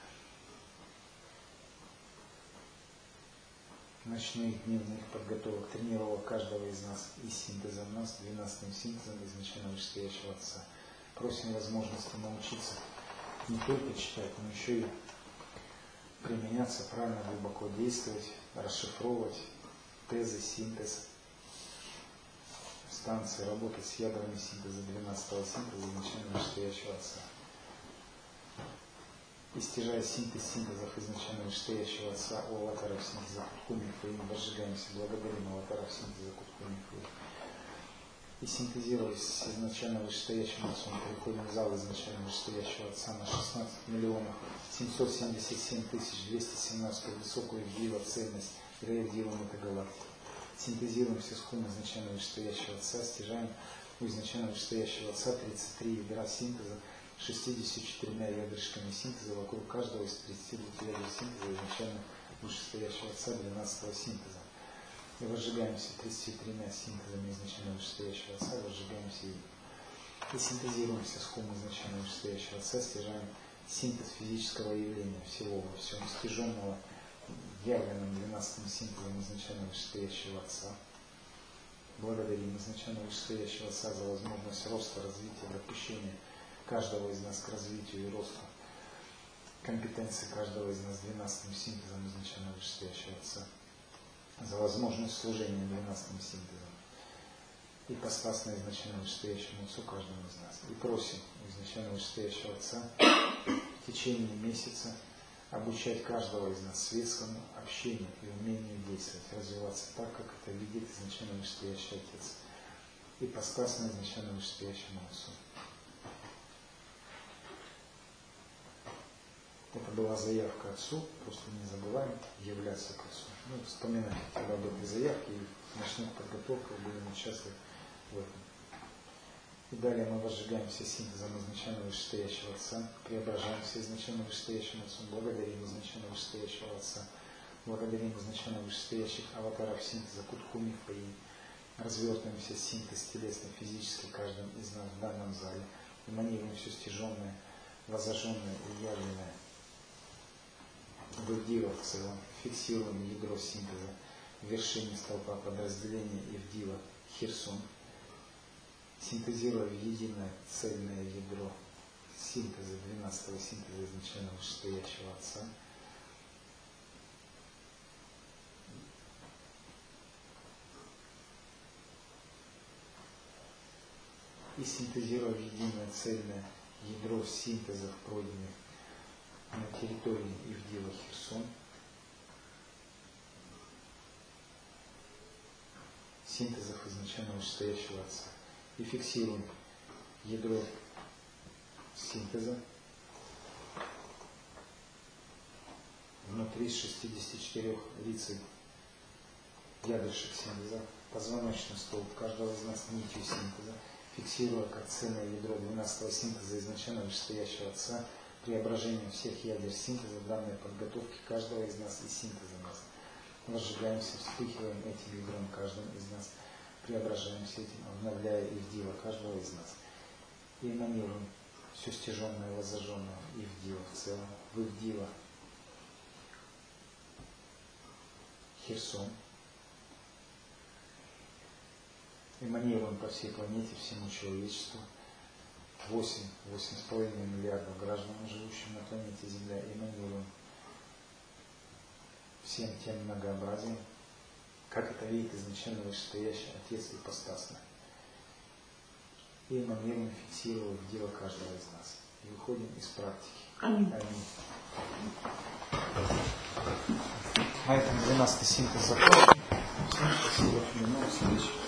ночных, дневных подготовок, тренировок каждого из нас и синтезом нас, 12-м синтезом изначально вышестоящего Отца. Просим возможности научиться не только читать, но еще и применяться, правильно, глубоко действовать, расшифровывать тезы, синтез, станции, работать с ядрами синтеза 12-го синтеза изначально вышестоящего Отца. И стяжая синтез синтезов изначально вышестоящего Отца у аватаров синтеза Кутхуми Фаим, возжигаемся, благодарим аватаров синтеза Кутхуми Фаим. И синтезируясь с изначально вышестоящим Отцом, переходим в зал изначально вышестоящего Отца на 16 миллионов 777 тысяч 217 высокую Дива цельность Реев Дива Метагалактики. Синтезируемся с хум изначально вышестоящего Отца, стяжаем у изначально вышестоящего Отца 33 ядра синтеза, 64 ядрышками синтеза вокруг каждого из 32 ядер синтеза изначально вышестоящего Отца 12-го синтеза. И возжигаемся 33 синтезами изначально вышестоящего Отца, возжигаемся и синтезируемся с хум изначально вышестоящего Отца, стяжаем синтез физического явления всего во всем, стяженного явленным 12-м синтезом изначально вышестоящего Отца. Благодарим изначально вышестоящего Отца за возможность роста, развития, допущения каждого из нас к развитию и росту компетенции каждого из нас 12-м синтезом изначально вышестоящего Отца, за возможность служения 12-м синтезом и постасно изначально вышестоящему Отцу каждому из нас. И просим изначально вышестоящего Отца в течение месяца обучать каждого из нас светскому общению и умению действовать, развиваться так, как это видит изначально вышестоящий Отец и постасно изначально вышестоящему Отцу. Это была заявка Отцу, просто не забываем являться к Отцу. Ну, вспоминайте об этой заявке и начнем подготовку, будем участвовать в этом. И далее мы возжигаем все синтезом изначально вышестоящего Отца, преображаем все изначально вышестоящим Отцом, благодарим изначально вышестоящего Отца, благодарим изначально вышестоящих аватаров синтеза Кутхуми Фаи, развертываем все синтез телесный, физический каждым из нас в данном зале, эманируем все стяженное, возожженное и явленное в Ивдива в целом, фиксируем ядро синтеза в вершине столпа подразделения Ивдива Хирсун, синтезируя в единое цельное ядро синтеза, 12-го синтеза изначально вышестоящего Отца, и синтезируя в единое цельное ядро синтезов, пройденных на территории Ивдива Хирсон, синтезов изначально вышестоящего Отца. И фиксируем ядро синтеза внутри 64 лицей ядерших синтеза, позвоночный столб каждого из нас нитью синтеза, фиксируя как цельное ядро 12-го синтеза изначально вышестоящего Отца, преображение всех ядер синтеза в данной подготовке каждого из нас и синтеза нас. Возжигаемся, вспыхиваем этим ядром каждым из нас, преображаемся этим, обновляя Ивдива каждого из нас. И эманируем все стяженное, воззажженное Ивдива в целом, в Ивдива Хирсон. Эманируем по всей планете, всему человечеству. 8,5 миллиардов граждан, живущим на планете Земля, эманируем всем тем многообразием, как это видит изначально вышестоящий Отец ипостасно. И эманируем, фиксируем в дело каждого из нас. И выходим из практики. Аминь. На этом 12-й синтез закончен. Всем спасибо. До новых встреч.